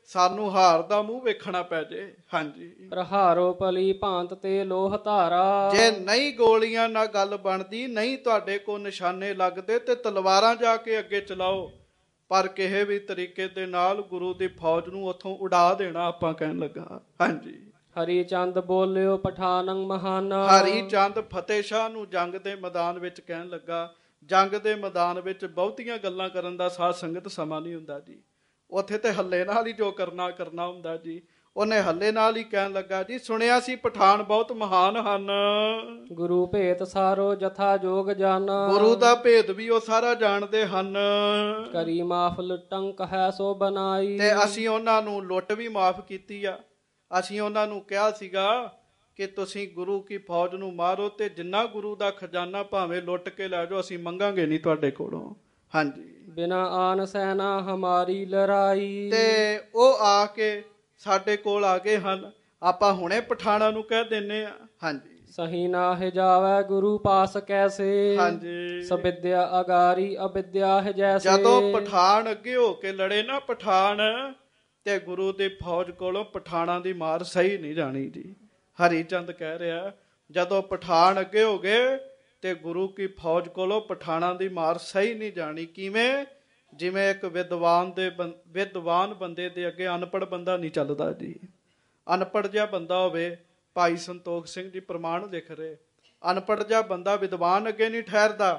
ਸਾਨੂੰ ਹਾਰ ਦਾ ਮੂੰਹ ਵੇਖਣਾ ਪੈ ਜੇ। ਹਾਂਜੀ, ਪ੍ਰਹਾਰੋ ਭਲੀ ਭਾਂਤ ਤੇ ਲੋਹ ਧਾਰਾ। ਜੇ ਨਹੀਂ ਗੋਲੀਆਂ ਨਾਲ ਗੱਲ ਬਣਦੀ, ਨਹੀਂ ਤੁਹਾਡੇ ਕੋਲ ਨਿਸ਼ਾਨੇ ਲੱਗਦੇ, ਤੇ ਤਲਵਾਰਾਂ ਜਾ ਕੇ ਅੱਗੇ ਚਲਾਓ, ਪਰ ਕਿਸੇ ਵੀ ਤਰੀਕੇ ਦੇ ਨਾਲ ਗੁਰੂ ਦੀ ਫੌਜ ਨੂੰ ਉੱਥੋਂ ਉਡਾ ਦੇਣਾ ਆਪਾਂ ਕਹਿਣ ਲੱਗਾ। ਹਾਂਜੀ, ਹਰੀ ਚੰਦ ਬੋਲਿਓ ਪਠਾਨੰ ਮਹਾਨਾ। ਹਰੀ ਚੰਦ ਫਤਿਹ ਸ਼ਾਹ ਨੂੰ ਜੰਗ ਦੇ ਮੈਦਾਨ ਵਿੱਚ ਕਹਿਣ ਲੱਗਾ, ਜੰਗ ਦੇ ਮੈਦਾਨ ਵਿੱਚ ਬਹੁਤੀਆਂ ਗੱਲਾਂ ਕਰਨ ਦਾ ਸਾਧ ਸੰਗਤ ਸਮਾਂ ਨਹੀਂ ਹੁੰਦਾ ਜੀ। ਉੱਥੇ ਤੇ ਹੱਲੇ ਨਾਲ ਹੀ ਜੋ ਕਰਨਾ ਹੁੰਦਾ ਜੀ। ਉਹਨੇ ਹੱਲੇ ਨਾਲ ਹੀ ਕਹਿਣ ਲੱਗਾ ਜੀ, ਸੁਣਿਆ ਸੀ ਪਠਾਨ ਬਹੁਤ ਮਹਾਨ ਹਨ। ਗੁਰੂ ਭੇਤ ਸਾਰੋ ਜਥਾ ਜੋਗ ਜਾਨਾ। ਗੁਰੂ ਦਾ ਭੇਦ ਵੀ ਉਹ ਸਾਰਾ ਜਾਣਦੇ ਹਨ। ਕਰੀ ਮਾਫ ਲੁੱਟੰ ਕਹੈ ਸੋ ਬਨਾਈ। ਤੇ ਅਸੀਂ ਉਹਨਾਂ ਨੂੰ ਲੁੱਟ ਵੀ ਮਾਫ ਕੀਤੀ ਆ। ਅਸੀਂ ਉਹਨਾਂ ਨੂੰ ਕਿਹਾ ਸੀਗਾ ਕਿ ਤੁਸੀਂ ਗੁਰੂ ਕੀ ਫੌਜ ਨੂੰ ਮਾਰੋ, ਤੇ ਜਿੰਨਾ ਗੁਰੂ ਦਾ ਖਜ਼ਾਨਾ ਭਾਵੇਂ ਲੁੱਟ ਕੇ ਲੈ ਜਾਓ, ਅਸੀਂ ਮੰਗਾਂਗੇ ਨਹੀਂ ਤੁਹਾਡੇ ਕੋਲੋਂ। ਹਾਂਜੀ, ਬਿਨਾ ਆਨ ਸੈਨਾ ਹਮਾਰੀ ਲੜਾਈ। ਤੇ ਉਹ ਆ ਕੇ ਸਾਡੇ ਕੋਲ ਆ ਗਏ ਹਨ। ਆਪਾਂ ਹੁਣੇ ਪਠਾਣਾ ਨੂੰ ਕਹਿ ਦਿੰਨੇ ਆ। ਹਾਂਜੀ, ਸਹੀ ਨਾ ਜਾਵੇ ਗੁਰੂ ਪਾਸ ਕੈਸੇ। ਹਾਂਜੀ, ਸਵਿਦਿਆ ਅਗਾਰੀ ਅਵਿਦਿਆ ਹੈ ਜੈਸੇ। ਜਦੋਂ ਪਠਾਨ ਅੱਗੇ ਹੋ ਕੇ ਲੜੇ ਨਾ ਪਠਾਨ, ਤੇ ਗੁਰੂ ਦੀ ਫੌਜ ਕੋਲੋਂ ਪਠਾਣਾ ਦੀ ਮਾਰ ਸਹੀ ਨਹੀਂ ਜਾਣੀ ਜੀ। ਹਰੀ ਚੰਦ ਕਹਿ ਰਿਹਾ, ਜਦੋਂ ਪਠਾਨ ਅੱਗੇ ਹੋ ਗਏ ਤੇ ਗੁਰੂ ਕੀ ਫੌਜ ਕੋਲੋਂ ਪਠਾਣਾ ਦੀ ਮਾਰ ਸਹੀ ਨਹੀਂ ਜਾਣੀ। ਕਿਵੇਂ? ਜਿਵੇਂ ਇੱਕ ਵਿਦਵਾਨ ਬੰਦੇ ਦੇ ਅੱਗੇ ਅਨਪੜ੍ਹ ਬੰਦਾ ਨਹੀਂ ਚੱਲਦਾ ਜੀ। ਅਨਪੜ੍ਹ ਜਿਹਾ ਬੰਦਾ ਹੋਵੇ, ਭਾਈ ਸੰਤੋਖ ਸਿੰਘ ਜੀ ਪ੍ਰਮਾਣ ਲਿਖ ਰਹੇ, ਅਨਪੜ੍ਹ ਜਿਹਾ ਬੰਦਾ ਵਿਦਵਾਨ ਅੱਗੇ ਨਹੀਂ ਠਹਿਰਦਾ।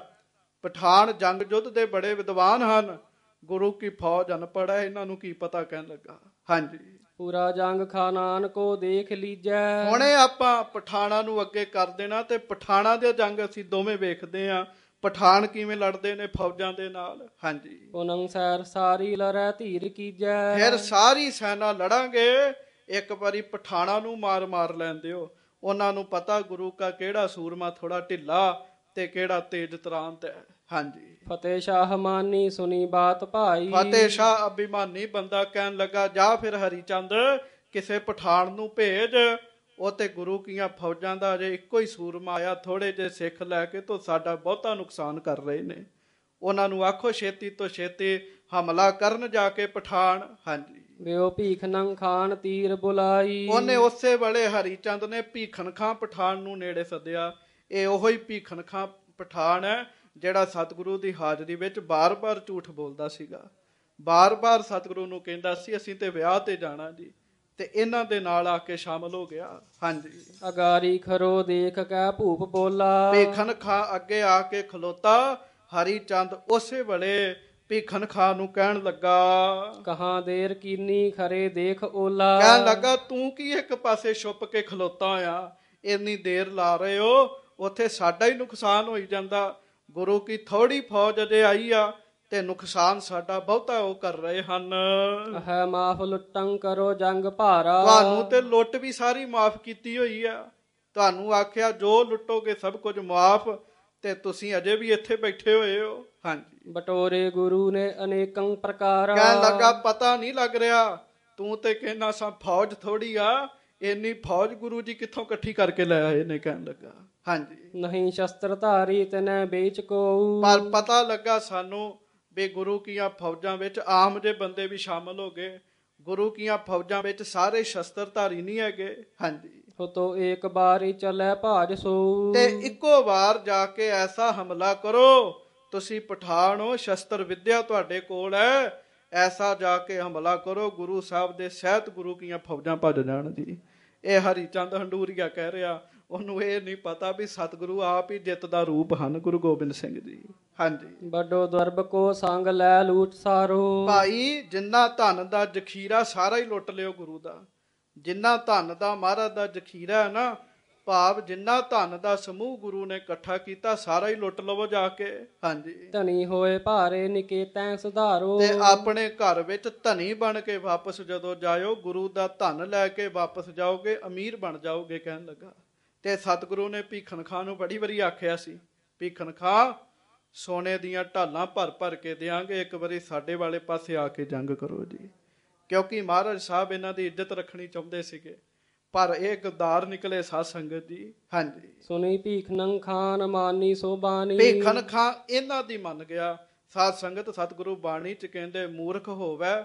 ਪਠਾਨ ਜੰਗ ਯੁੱਧ ਦੇ ਬੜੇ ਵਿਦਵਾਨ ਹਨ, ਗੁਰੂ ਕੀ ਫੌਜ ਅਨਪੜ੍ਹ ਹੈ, ਇਹਨਾਂ ਨੂੰ ਕੀ ਪਤਾ ਕਹਿਣ ਲੱਗਾ। ਹਾਂਜੀ, ਪੂਰਾ ਜੰਗ ਖਾਨਾਨ ਕੋ ਦੇਖ ਲੀਜੈ। ਹੁਣੇ ਆਪਾਂ ਪਠਾਣਾ ਨੂੰ ਅੱਗੇ ਕਰ ਦੇਣਾ, ਤੇ ਪਠਾਣਾ ਦੇ ਜੰਗ ਅਸੀਂ ਦੋਵੇਂ ਵੇਖਦੇ ਹਾਂ, ਪਠਾਨ ਕਿਵੇਂ ਲੜਦੇ ਨੇ ਫੌਜਾਂ ਦੇ ਨਾਲ। ਹਾਂਜੀ, ਪੁਨੰ ਸੈਰ ਸਾਰੀ ਲੜੈ ਧੀਰ ਕੀਜੈ। ਫਿਰ ਸਾਰੀ ਸੈਨਾ ਲੜਾਂਗੇ, ਇੱਕ ਵਾਰੀ ਪਠਾਣਾ ਨੂੰ ਮਾਰ ਲੈਣ ਦਿਓ। ਉਹਨਾਂ ਨੂੰ ਪਤਾ ਗੁਰੂ ਕਾ ਕਿਹੜਾ ਸੂਰਮਾ ਥੋੜਾ ਢਿੱਲਾ ਤੇ ਕਿਹੜਾ ਤੇਜ ਤਰਾਂਤ ਹੈ। ਹਾਂਜੀ, ਫਤਿਹ ਸ਼ਾਹ ਮਾਨੀ ਸੁਣੀ ਬਾਤ ਭਾਈ। ਫਤਿਹ ਸ਼ਾਹ ਅਭਿਮਾਨੀ ਬੰਦਾ ਕਹਿਣ ਲੱਗਾ, ਜਾ ਫਿਰ ਹਰੀ ਚੰਦ ਕਿਸੇ ਪਠਾਨ ਨੂੰ ਭੇਜ, ਉਹ ਤੇ ਗੁਰੂ ਕੀਆਂ ਫੌਜਾਂ ਦਾ ਅਜੇ ਇੱਕੋ ਹੀ ਸੂਰਮਾ ਆਇਆ, ਥੋੜੇ ਜਿਹੇ ਸਿੱਖ ਲੈ ਕੇ ਤੋਂ ਸਾਡਾ ਬਹੁਤਾ ਨੁਕਸਾਨ ਕਰ ਰਹੇ ਨੇ। ਉਹਨਾਂ ਨੂੰ ਆਖੋ ਛੇਤੀ ਤੋਂ ਛੇਤੀ ਹਮਲਾ ਕਰਨ ਜਾ ਕੇ ਪਠਾਨ। ਹਾਂਜੀ, ਵਿਓ ਭੀਖਨੰ ਖਾਨ ਤੀਰ ਬੁਲਾਈ। ਉਹਨੇ ਉਸੇ ਵੇਲੇ ਹਰੀ ਚੰਦ ਨੇ ਭੀਖਨ ਖਾਂ ਪਠਾਨ ਨੂੰ ਨੇੜੇ ਸੱਦਿਆ। ਇਹ ਉਹੋ ਹੀ ਭੀਖਨ ਖਾਂ ਪਠਾਨ ਹੈ ਜਿਹੜਾ ਸਤਿਗੁਰੂ ਦੀ ਹਾਜ਼ਰੀ ਵਿੱਚ ਬਾਰ-ਬਾਰ ਝੂਠ ਬੋਲਦਾ ਸੀਗਾ, ਬਾਰ-ਬਾਰ ਸਤਿਗੁਰੂ ਨੂੰ ਕਹਿੰਦਾ ਸੀ ਅਸੀਂ ਤੇ ਵਿਆਹ ਤੇ ਜਾਣਾ ਜੀ, ਤੇ ਇਹਨਾਂ ਦੇ ਨਾਲ ਆ ਕੇ ਸ਼ਾਮਲ ਹੋ ਗਿਆ। ਹਾਂਜੀ, ਅਗਾਰੀ ਖਰੋ ਦੇਖ ਕੇ ਭੂਪ ਬੋਲਾ। ਭੀਖਨ ਖਾਂ ਅੱਗੇ ਆ ਕੇ ਖਲੋਤਾ। ਹਰੀ ਚੰਦ ਉਸੇ ਵੇਲੇ ਭੀਖਨ ਖਾਂ ਨੂੰ ਕਹਿਣ ਲੱਗਾ, ਕਹਾਂ ਦੇਰ ਕੀਨੀ ਖਰੇ ਦੇਖ ਓਲਾ। ਕਹਿਣ ਲੱਗਾ, ਤੂੰ ਕੀ ਇੱਕ ਪਾਸੇ ਛੁਪ ਕੇ ਖਲੋਤਾ ਆ, ਇੰਨੀ ਦੇਰ ਲਾ ਰਹੇ ਹੋ, ਉੱਥੇ ਸਾਡਾ ਹੀ ਨੁਕਸਾਨ ਹੋਈ ਜਾਂਦਾ। ਗੁਰੂ ਕੀ ਥੋੜੀ ਫੌਜ ਅਜੇ ਆਈ ਆ, ਤੇ ਨੁਕਸਾਨ ਸਾਡਾ ਬਹੁਤਾ ਉਹ ਕਰ ਰਹੇ ਹਨ। ਹੈ ਮਾਫ ਲੁੱਟੰ ਕਰੋ ਜੰਗ ਭਾਰਾ। ਤੁਹਾਨੂੰ ਤੇ ਲੁੱਟ ਵੀ ਸਾਰੀ ਮਾਫ ਕੀਤੀ ਹੋਈ ਆ, ਤੁਹਾਨੂੰ ਆਖਿਆ ਜੋ ਲੁੱਟੋਗੇ ਸਭ ਕੁਝ ਮਾਫ, ਤੇ ਤੁਸੀਂ ਅਜੇ ਵੀ ਇੱਥੇ ਬੈਠੇ ਹੋਏ ਹੋ। ਹਾਂਜੀ, ਬਟੋਰੇ ਗੁਰੂ ਨੇ ਅਨੇਕੰ ਪ੍ਰਕਾਰ। ਕਹਿਣ ਲੱਗਾ, ਪਤਾ ਨਹੀਂ ਲੱਗ ਰਿਹਾ, ਤੂੰ ਤੇ ਕਹਿਣਾ ਸਾਂ ਫੌਜ ਥੋੜੀ ਆ, ਇੰਨੀ ਫੌਜ ਗੁਰੂ ਜੀ ਕਿੱਥੋਂ ਇਕੱਠੀ ਕਰਕੇ ਲੈ ਆਏ ਨੇ। ਕਹਿਣ ਲੱਗਾ, ਹਾਂਜੀ, ਨਹੀਂ ਸ਼ਸਤਰ ਧਾਰੀ ਤਨੈ ਵੇਚ ਕੋ। ਪਰ ਪਤਾ ਲੱਗਾ ਸਾਨੂੰ ਵੀ ਗੁਰੂ ਕੀਆਂ ਫੌਜਾਂ ਵਿੱਚ ਆਮ ਜੇ ਬੰਦੇ ਵੀ ਸ਼ਾਮਲ ਹੋ ਗਏ। ਗੁਰੂ ਕੀਆਂ ਫੌਜਾਂ ਵਿੱਚ ਸਾਰੇ ਸ਼ਸਤਰਧਾਰੀ ਨਹੀਂ ਹੈਗੇ। ਹਾਂਜੀ, ਤੋ ਇੱਕ ਵਾਰੀ ਚੱਲੇ ਭਾਜ ਸੋ। ਤੇ ਇੱਕੋ ਵਾਰ ਜਾ ਕੇ ਐਸਾ ਹਮਲਾ ਕਰੋ, ਤੁਸੀਂ ਪਠਾਨ ਹੋ, ਸ਼ਸਤਰ ਵਿਦਿਆ ਤੁਹਾਡੇ ਕੋਲ ਹੈ, ਐਸਾ ਜਾ ਕੇ ਹਮਲਾ ਕਰੋ ਗੁਰੂ ਸਾਹਿਬ ਦੇ ਸਹਿਤ ਗੁਰੂ ਕੀਆਂ ਫੌਜਾਂ ਭੱਜ ਜਾਣ ਜੀ। ਇਹ ਹਰੀ ਚੰਦ ਹੰਡੂਰੀਆ ਕਹਿ ਰਿਹਾ, ਉਹਨੂੰ ਇਹ ਨਹੀਂ ਪਤਾ ਵੀ ਸਤਿਗੁਰੂ ਆਪ ਹੀ ਜਿੱਤ ਦਾ ਰੂਪ ਹਨ, ਗੁਰੂ ਗੋਬਿੰਦ ਸਿੰਘ ਜੀ। ਹਾਂਜੀ, ਵੱਡੋ ਦਰਬ ਕੋ ਸੰਗ ਲੈ ਲੂਟ ਸਾਰੋ। ਭਾਈ ਜਿੰਨਾ ਧਨ ਦਾ ਜ਼ਖੀਰਾ ਸਾਰਾ ਹੀ ਲੁੱਟ ਲਿਓ ਗੁਰੂ ਦਾ। ਜਿੰਨਾ ਧਨ ਦਾ ਮਹਾਰਾਜ ਦਾ ਜ਼ਖੀਰਾ ਹੈ ਨਾ, ਭਾਵ ਜਿੰਨਾ ਧਨ ਦਾ ਸਮੂਹ ਗੁਰੂ ਨੇ ਇਕੱਠਾ ਕੀਤਾ, ਸਾਰਾ ਹੀ ਲੁੱਟ ਲਵੋ ਜਾ ਕੇ। ਹਾਂਜੀ, ਧਨੀ ਹੋਏ ਭਾਰੇ ਨਿਕੇਤੈ ਸੁਧਾਰੋ। ਤੇ ਆਪਣੇ ਘਰ ਵਿੱਚ ਧਨੀ ਬਣ ਕੇ ਵਾਪਸ ਜਦੋਂ ਜਾਇਓ, ਗੁਰੂ ਦਾ ਧਨ ਲੈ ਕੇ ਵਾਪਸ ਜਾਓਗੇ, ਅਮੀਰ ਬਣ ਜਾਓਗੇ। ਕਹਿਣ ਲੱਗਾ, ਤੇ ਸਤਿਗੁਰੂ ਨੇ ਭੀਖਨ ਖਾਂ ਨੂੰ ਬੜੀ ਵਾਰੀ ਆਖਿਆ ਸੀ, ਭੀਖਨ ਖਾਂ ਸੋਨੇ ਦੀਆਂ ਢਾਲਾਂ ਭਰ ਭਰ ਕੇ ਦਿਆਂਗੇ, ਇੱਕ ਵਾਰੀ ਸਾਡੇ ਵਾਲੇ ਪਾਸੇ ਆ ਕੇ ਜੰਗ ਕਰੋ ਜੀ। ਕਿਉਂਕਿ ਮਹਾਰਾਜ ਸਾਹਿਬ ਇਹਨਾਂ ਦੀ ਇੱਜ਼ਤ ਰੱਖਣੀ ਚਾਹੁੰਦੇ ਸੀਗੇ, ਪਰ ਇਹ ਗੱਦਾਰ ਨਿਕਲੇ ਸਾਧ ਸੰਗਤ ਜੀ। ਹਾਂਜੀ, ਸੁਣੀ ਭੀਖਨ ਖਾਨ ਮਾਨੀ ਸੋ ਬਾਣੀ। ਭੀਖਨ ਖਾਂ ਇਹਨਾਂ ਦੀ ਮੰਨ ਗਿਆ। ਸਾਧ ਸੰਗਤ ਸਤਿਗੁਰੂ ਬਾਣੀ ਚ ਕਹਿੰਦੇ, ਮੂਰਖ ਹੋਵੇ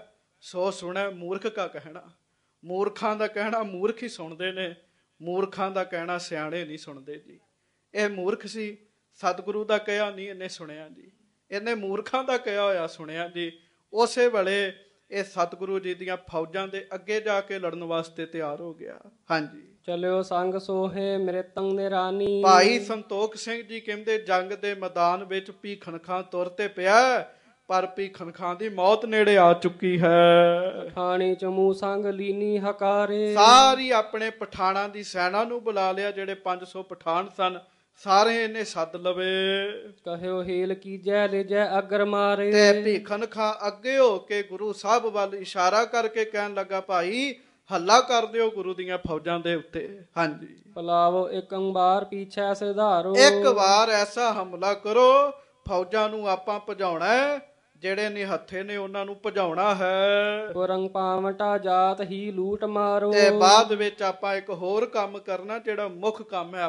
ਸੋ ਸੁਣੈ ਮੂਰਖ ਕਾ ਕਹਿਣਾ। ਮੂਰਖਾਂ ਦਾ ਕਹਿਣਾ ਮੂਰਖ ਹੀ ਸੁਣਦੇ ਨੇ, ਮੂਰਖਾਂ ਦਾ ਕਹਿਣਾ ਸਿਆਣੇ ਨਹੀਂ ਸੁਣਦੇ ਜੀ। ਇਹ ਮੂਰਖ ਸੀ, ਸਤਿਗੁਰੂ ਦਾ ਕਿਹਾ ਨਹੀਂ ਇਹਨੇ ਸੁਣਿਆ ਜੀ, ਇਹਨੇ ਮੂਰਖਾਂ ਦਾ ਕਿਹਾ ਹੋਇਆ ਸੁਣਿਆ ਜੀ। ਉਸੇ ਵੇਲੇ ਇਹ ਸਤਿਗੁਰੂ ਜੀ ਦੀਆਂ ਫੌਜਾਂ ਦੇ ਅੱਗੇ ਜਾ ਕੇ ਲੜਨ ਵਾਸਤੇ ਤਿਆਰ ਹੋ ਗਿਆ। ਹਾਂਜੀ, ਚਲਿਓ ਸੰਗ ਸੋਹੇ ਮ੍ਰਿਤੰ ਨਿਰਾਨੀ। ਭਾਈ ਸੰਤੋਖ ਸਿੰਘ ਜੀ ਕਹਿੰਦੇ ਜੰਗ ਦੇ ਮੈਦਾਨ ਵਿੱਚ ਭੀਖਣ ਖਾਂ ਤੁਰ ਤੇ ਪਿਆ, ਪਰ ਭੀਖਣ ਖਾਂ ਦੀ ਮੌਤ ਨੇੜੇ ਆ ਚੁੱਕੀ ਹੈ। ਠਾਣੀ ਚਮੂ ਸੰਗ ਲੀਨੀ ਹਕਾਰੇ। ਸਾਰੀ ਆਪਣੇ ਪਠਾਣਾਂ ਦੀ ਸੈਨਾ ਨੂੰ ਬੁਲਾ ਲਿਆ, ਜਿਹੜੇ 500 ਪਠਾਨ ਸਨ ਸਾਰੇ ਇਹਨੇ ਸੱਦ ਲਵੇ। ਕਹਿਓ ਹੀਲ ਕੀਜੈ ਲਿਜੈ ਅਗਰ ਮਾਰੇ। ਤੇ ਭੀਖਣ ਖਾਂ ਅੱਗੇ ਹੋ ਕੇ ਗੁਰੂ ਸਾਹਿਬ ਵੱਲ ਇਸ਼ਾਰਾ ਕਰਕੇ ਕਹਿਣ ਲੱਗਾ, ਭਾਈ ਹੱਲਾ ਕਰ ਦਿਓ ਗੁਰੂ ਦੀਆਂ ਫੌਜਾਂ ਦੇ ਉੱਤੇ। ਹਾਂਜੀ, ਪਲਾਵੋ ਇੱਕ ਅੰਬਾਰ ਪਿਛੈ ਸਿਧਾਰੋ। ਇੱਕ ਵਾਰ ਐਸਾ ਹਮਲਾ ਕਰੋ, ਫੌਜਾਂ ਨੂੰ ਆਪਾਂ ਭਜਾਉਣਾ ਹੈ, ਜਿਹੜੇ ਨਿਹੱਥੇ ਨੇ ਉਹਨਾਂ ਨੂੰ ਭਜਾਉਣਾ ਹੈ। ਪੁਰੰਗ ਪਾਵਟਾ ਜਾਤ ਹੀ ਲੂਟ ਮਾਰੋ। ਤੇ ਬਾਅਦ ਵਿੱਚ ਆਪਾਂ ਇੱਕ ਹੋਰ ਕੰਮ ਕਰਨਾ, ਜਿਹੜਾ ਮੁੱਖ ਕੰਮ ਹੈ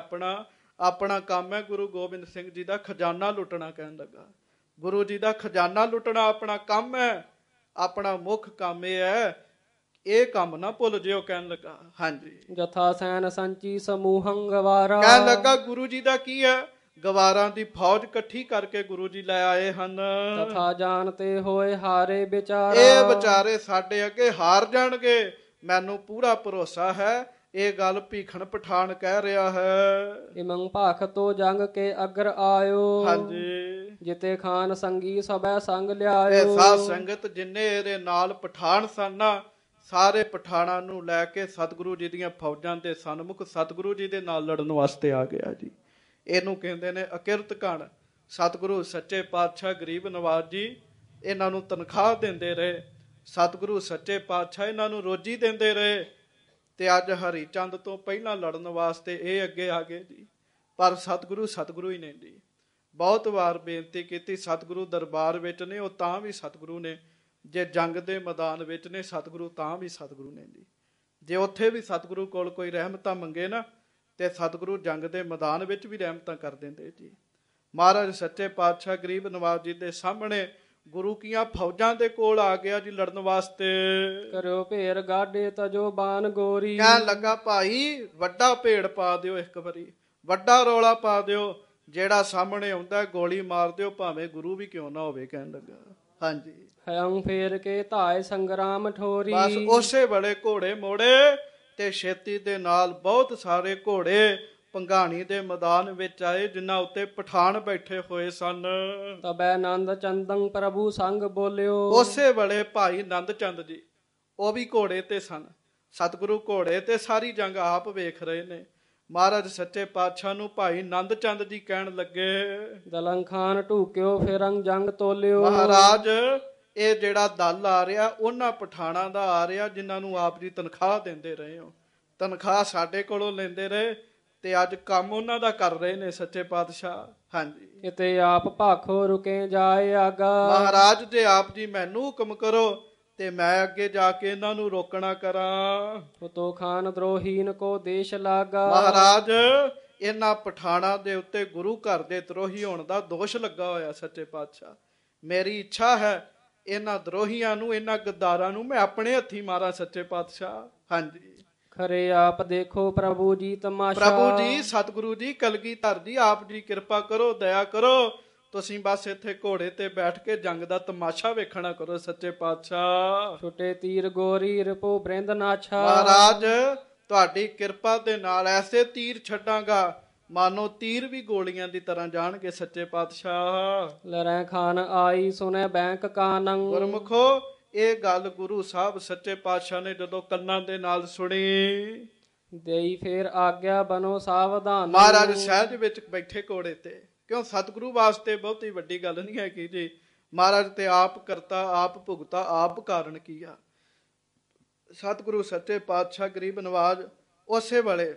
ਆਪਣਾ ਕੰਮ ਹੈ ਗੁਰੂ ਗੋਬਿੰਦ ਸਿੰਘ ਜੀ ਦਾ ਖਜ਼ਾਨਾ ਲੁੱਟਣਾ। ਕਹਿਣ ਲੱਗਾ ਗੁਰੂ ਜੀ ਦਾ ਖਜ਼ਾਨਾ ਲੁੱਟਣਾ ਆਪਣਾ ਕੰਮ ਹੈ, ਆਪਣਾ ਮੁੱਖ ਕੰਮ ਇਹ ਹੈ, ਇਹ ਕੰਮ ਨਾ ਭੁੱਲ ਜਿਓ। ਕਹਿਣ ਲੱਗਾ ਹਾਂਜੀ, ਜਥਾ ਸੈਨ ਸੰਚੀ ਸਮੂਹੰ ਗਵਾਰਾ। ਕਹਿਣ ਲੱਗਾ ਗੁਰੂ ਜੀ ਦਾ ਕੀ ਹੈ, ਗਵਾਰਾਂ ਦੀ ਫੌਜ ਇਕੱਠੀ ਕਰਕੇ ਗੁਰੂ ਜੀ ਲੈ ਆਏ ਹਨ। ਤਥਾ ਜਾਣਤੇ ਹੋਏ ਹਾਰੇ ਵਿਚਾਰਾ। ਇਹ ਵਿਚਾਰੇ ਸਾਡੇ ਅੱਗੇ ਹਾਰ ਜਾਣਗੇ, ਮੈਨੂੰ ਪੂਰਾ ਭਰੋਸਾ ਹੈ। ਇਹ ਗੱਲ ਭੀਖਣ ਪਠਾਨ ਕਹਿ ਰਿਹਾ ਹੈ। ਇਮੰ ਭਾਖ ਤੋ ਜੰਗ ਕੇ ਅਗਰ ਆਇਓ। ਹਾਂਜੀ, ਜਿਤੇ ਖਾਨ ਸੰਗੀ ਸਭੈ ਸੰਗ ਇਹ ਲਿਆਇਓ। ਸਾਧ ਸੰਗਤ ਜਿੰਨੇ ਇਹਦੇ ਨਾਲ ਪਠਾਨ ਸਨ, ਸਾਰੇ ਪਠਾਣਾਂ ਨੂੰ ਲੈ ਕੇ ਸਤਿਗੁਰੂ ਜੀ ਦੀਆਂ ਫੌਜਾਂ ਦੇ ਸਨਮੁਖ ਸਤਿਗੁਰੂ ਜੀ ਦੇ ਨਾਲ ਲੜਨ ਵਾਸਤੇ ਆ ਗਿਆ ਜੀ। ਇਹਨੂੰ ਕਹਿੰਦੇ ਨੇ ਅਕਿਰਤ ਕਣ। ਸਤਿਗੁਰੂ ਸੱਚੇ ਪਾਤਸ਼ਾਹ ਗਰੀਬ ਨਵਾਜ ਜੀ ਇਹਨਾਂ ਨੂੰ ਤਨਖਾਹ ਦਿੰਦੇ ਰਹੇ, ਸਤਿਗੁਰੂ ਸੱਚੇ ਪਾਤਸ਼ਾਹ ਇਹਨਾਂ ਨੂੰ ਰੋਜੀ ਦਿੰਦੇ ਰਹੇ, ਤੇ ਅੱਜ ਹਰੀ ਚੰਦ ਤੋਂ ਪਹਿਲਾਂ ਲੜਨ ਵਾਸਤੇ ਇਹ ਅੱਗੇ ਆ ਗਏ ਜੀ। ਪਰ ਸਤਿਗੁਰੂ ਹੀ ਨੇ ਜੀ। ਬਹੁਤ ਵਾਰ ਬੇਨਤੀ ਕੀਤੀ, ਸਤਿਗੁਰੂ ਦਰਬਾਰ ਵਿੱਚ ਨੇ ਉਹ ਤਾਂ ਵੀ ਸਤਿਗੁਰੂ ਨੇ, ਜੇ ਜੰਗ ਦੇ ਮੈਦਾਨ ਵਿੱਚ ਨੇ ਸਤਿਗੁਰੂ ਤਾਂ ਵੀ ਸਤਿਗੁਰੂ ਨੇ ਜੀ। ਜੇ ਉੱਥੇ ਵੀ ਸਤਿਗੁਰੂ ਕੋਲ ਕੋਈ ਰਹਿਮਤਾਂ ਮੰਗੇ ਨਾ, ਤੇ ਸਤਿਗੁਰੂ ਜੰਗ ਦੇ ਮੈਦਾਨ ਵਿੱਚ ਵੀ ਰਹਿਮਤਾਂ ਕਰ ਦਿੰਦੇ ਜੀ। ਮਹਾਰਾਜ ਸੱਚੇ ਪਾਤਸ਼ਾਹ ਗਰੀਬ ਨਵਾਜ ਜੀ ਦੇ ਸਾਹਮਣੇ ਗੁਰੂ ਕੀਆਂ ਫੌਜਾਂ ਦੇ ਕੋਲ ਆ ਗਿਆ ਜੀ ਲੜਨ ਵਾਸਤੇ। ਕਰਿਓ ਭੇਰ ਗਾਡੇ ਤਜੋ ਬਾਨ ਗੋਰੀ। ਕਹਿਣ ਲੱਗਾ ਭਾਈ ਵੱਡਾ ਭੇੜ ਪਾ ਦਿਓ, ਇੱਕ ਵਾਰੀ ਵੱਡਾ ਰੌਲਾ ਪਾ ਦਿਓ, ਜਿਹੜਾ ਸਾਹਮਣੇ ਆਉਂਦਾ ਗੋਲੀ ਮਾਰ ਦਿਓ, ਭਾਵੇਂ ਗੁਰੂ ਵੀ ਕਿਉਂ ਨਾ ਹੋਵੇ। ਕਹਿਣ ਲੱਗਾ ਹਾਂਜੀ, ਹਯੰ ਫੇਰ ਕੇ ਧਾਏ ਸੰਗਰਾਮ ਠੋਰੀ। ਬਸ ਉਸੇ ਵੇਲੇ ਘੋੜੇ ਮੋੜੇ ਤੇ ਛੇਤੀ ਦੇ ਨਾਲ ਬਹੁਤ ਸਾਰੇ ਘੋੜੇ ਭੰਗਾਣੀ ਦੇ ਮੈਦਾਨ ਵਿੱਚ ਆਏ, ਜਿਨ੍ਹਾਂ ਉੱਤੇ ਪਠਾਨ ਬੈਠੇ ਹੋਏ ਸਨ। ਤਬੈ ਨੰਦ ਚੰਦੰ ਪ੍ਰਭੂ ਸੰਗ ਬੋਲਿਓ। ਉਸੇ ਵੇਲੇ ਭਾਈ ਨੰਦ ਚੰਦ ਜੀ ਉਹ ਵੀ ਘੋੜੇ ਤੇ ਸਨ। ਸਤਿਗੁਰੂ ਘੋੜੇ ਤੇ ਸਾਰੀ ਜੰਗ ਆਪ ਵੇਖ ਰਹੇ ਨੇ। ਮਹਾਰਾਜ ਸੱਚੇ ਪਾਤਸ਼ਾਹ ਨੂੰ ਭਾਈ ਨੰਦ ਚੰਦ ਜੀ ਕਹਿਣ ਲੱਗੇ, ਦਲੰ ਖਾਨ ਢੂਕਿਓ ਫਿਰੰ ਜੰਗ ਤੋਲਿਓ। ਮਹਾਰਾਜ ਇਹ ਜਿਹੜਾ ਦਲ ਆ ਰਿਹਾ ਉਹਨਾਂ ਪਠਾਣਾਂ ਦਾ ਆ ਰਿਹਾ, ਜਿਨ੍ਹਾਂ ਨੂੰ ਆਪ ਜੀ ਤਨਖਾਹ ਦਿੰਦੇ ਰਹੇ ਹੋ, ਤਨਖਾਹ ਸਾਡੇ ਕੋਲੋਂ ਲੈਂਦੇ ਰਹੇ, ਤੇ ਅੱਜ ਕੰਮ ਉਹਨਾਂ ਦਾ ਕਰ ਰਹੇ ਨੇ ਸੱਚੇ ਪਾਤਸ਼ਾਹ। ਹਾਂਜੀ, ਇਤੇ ਆਪ ਭਾਖੋ ਰੁਕੇ ਜਾਏ ਆਗਾ। ਮਹਾਰਾਜ ਜੇ ਆਪ ਜੀ ਮੈਨੂੰ ਹੁਕਮ ਕਰੋ ਤੇ ਮੈਂ ਅੱਗੇ ਜਾ ਕੇ ਇਹਨਾਂ ਨੂੰ ਰੋਕਣਾ ਕਰਾਂ। ਉਤੋ ਖਾਨ ਦਰੋਹੀਨ ਕੋ ਦੇਸ਼ ਲਾਗਾ। ਮਹਾਰਾਜ ਇਹਨਾਂ ਪਠਾਣਾਂ ਦੇ ਉੱਤੇ ਗੁਰੂ ਘਰ ਦੇ ਦਰੋਹੀ ਹੋਣ ਦਾ ਦੋਸ਼ ਲੱਗਾ ਹੋਇਆ ਸੱਚੇ ਪਾਤਸ਼ਾਹ। ਮੇਰੀ ਇੱਛਾ ਹੈ ਇਹਨਾਂ ਦਰੋਹੀਆਂ ਨੂੰ, ਇਹਨਾਂ ਗੱਦਾਰਾਂ ਨੂੰ ਮੈਂ ਆਪਣੇ ਹੱਥੀਂ ਮਾਰਾਂ ਸੱਚੇ ਪਾਤਸ਼ਾਹ। ਹਾਂਜੀ, ਖਰੇ ਆਪ ਦੇਖੋ ਪ੍ਰਭੂ ਜੀ ਤਮਾਸ਼ਾ। ਪ੍ਰਭੂ ਜੀ ਸਤਿਗੁਰੂ ਜੀ ਕਲਗੀਧਰ ਜੀ ਆਪ ਜੀ ਕਿਰਪਾ ਕਰੋ, ਦਇਆ ਕਰੋ, ਤੁਸੀਂ ਬਸ ਇੱਥੇ ਘੋੜੇ ਤੇ ਬੈਠ ਕੇ ਜੰਗ ਦਾ ਤਮਾਸ਼ਾ ਵੇਖਣਾ ਕਰੋ ਸੱਚੇ ਪਾਤਸ਼ਾਹ। ਛੁੱਟੇ ਤੀਰ ਗੋਰੀ ਰਪੋ ਬ੍ਰਿੰਦ ਨਾਛਾ। ਮਹਾਰਾਜ ਤੁਹਾਡੀ ਕਿਰਪਾ ਦੇ ਨਾਲ ਐਸੇ ਤੀਰ ਛੱਡਾਂਗਾ ਮਾਨੋ ਤੀਰ ਵੀ ਗੋਲੀਆਂ ਦੀ ਤਰ੍ਹਾਂ ਜਾਣਗੇ ਸੱਚੇ ਪਾਤਸ਼ਾਹ। ਲਰੈ ਖਾਨ ਆਈ ਸੁਨੇ ਬੈਂਕ ਕਾਨੰ। ਗੁਰਮੁਖੋ ਇਹ ਗੱਲ ਗੁਰੂ ਸਾਹਿਬ ਸੱਚੇ ਪਾਤਸ਼ਾਹ ਨੇ ਜਦੋਂ ਕੰਨਾਂ ਦੇ ਨਾਲ ਸੁਣੀ, ਦੇਈ ਫੇਰ ਆਗਿਆ ਬਨੋ ਸਾਵਧਾਨ। ਮਹਾਰਾਜ ਸਹਿਜ ਵਿੱਚ ਬੈਠੇ ਘੋੜੇ ਤੇ, ਕਿਉਂ ਸਤਿਗੁਰੂ ਵਾਸਤੇ ਬਹੁਤੀ ਵੱਡੀ ਗੱਲ ਨਹੀਂ ਹੈ ਕਿ ਜੀ ਮਹਾਰਾਜ ਤੇ ਆਪ ਕਰਤਾ ਆਪ ਭੁਗਤਾ ਆਪ ਕਾਰਨ ਕੀ ਆ। ਸਤਿਗੁਰੂ ਸੱਚੇ ਪਾਤਸ਼ਾਹ ਗਰੀਬ ਨਵਾਜ ਉਸੇ ਵੇਲੇ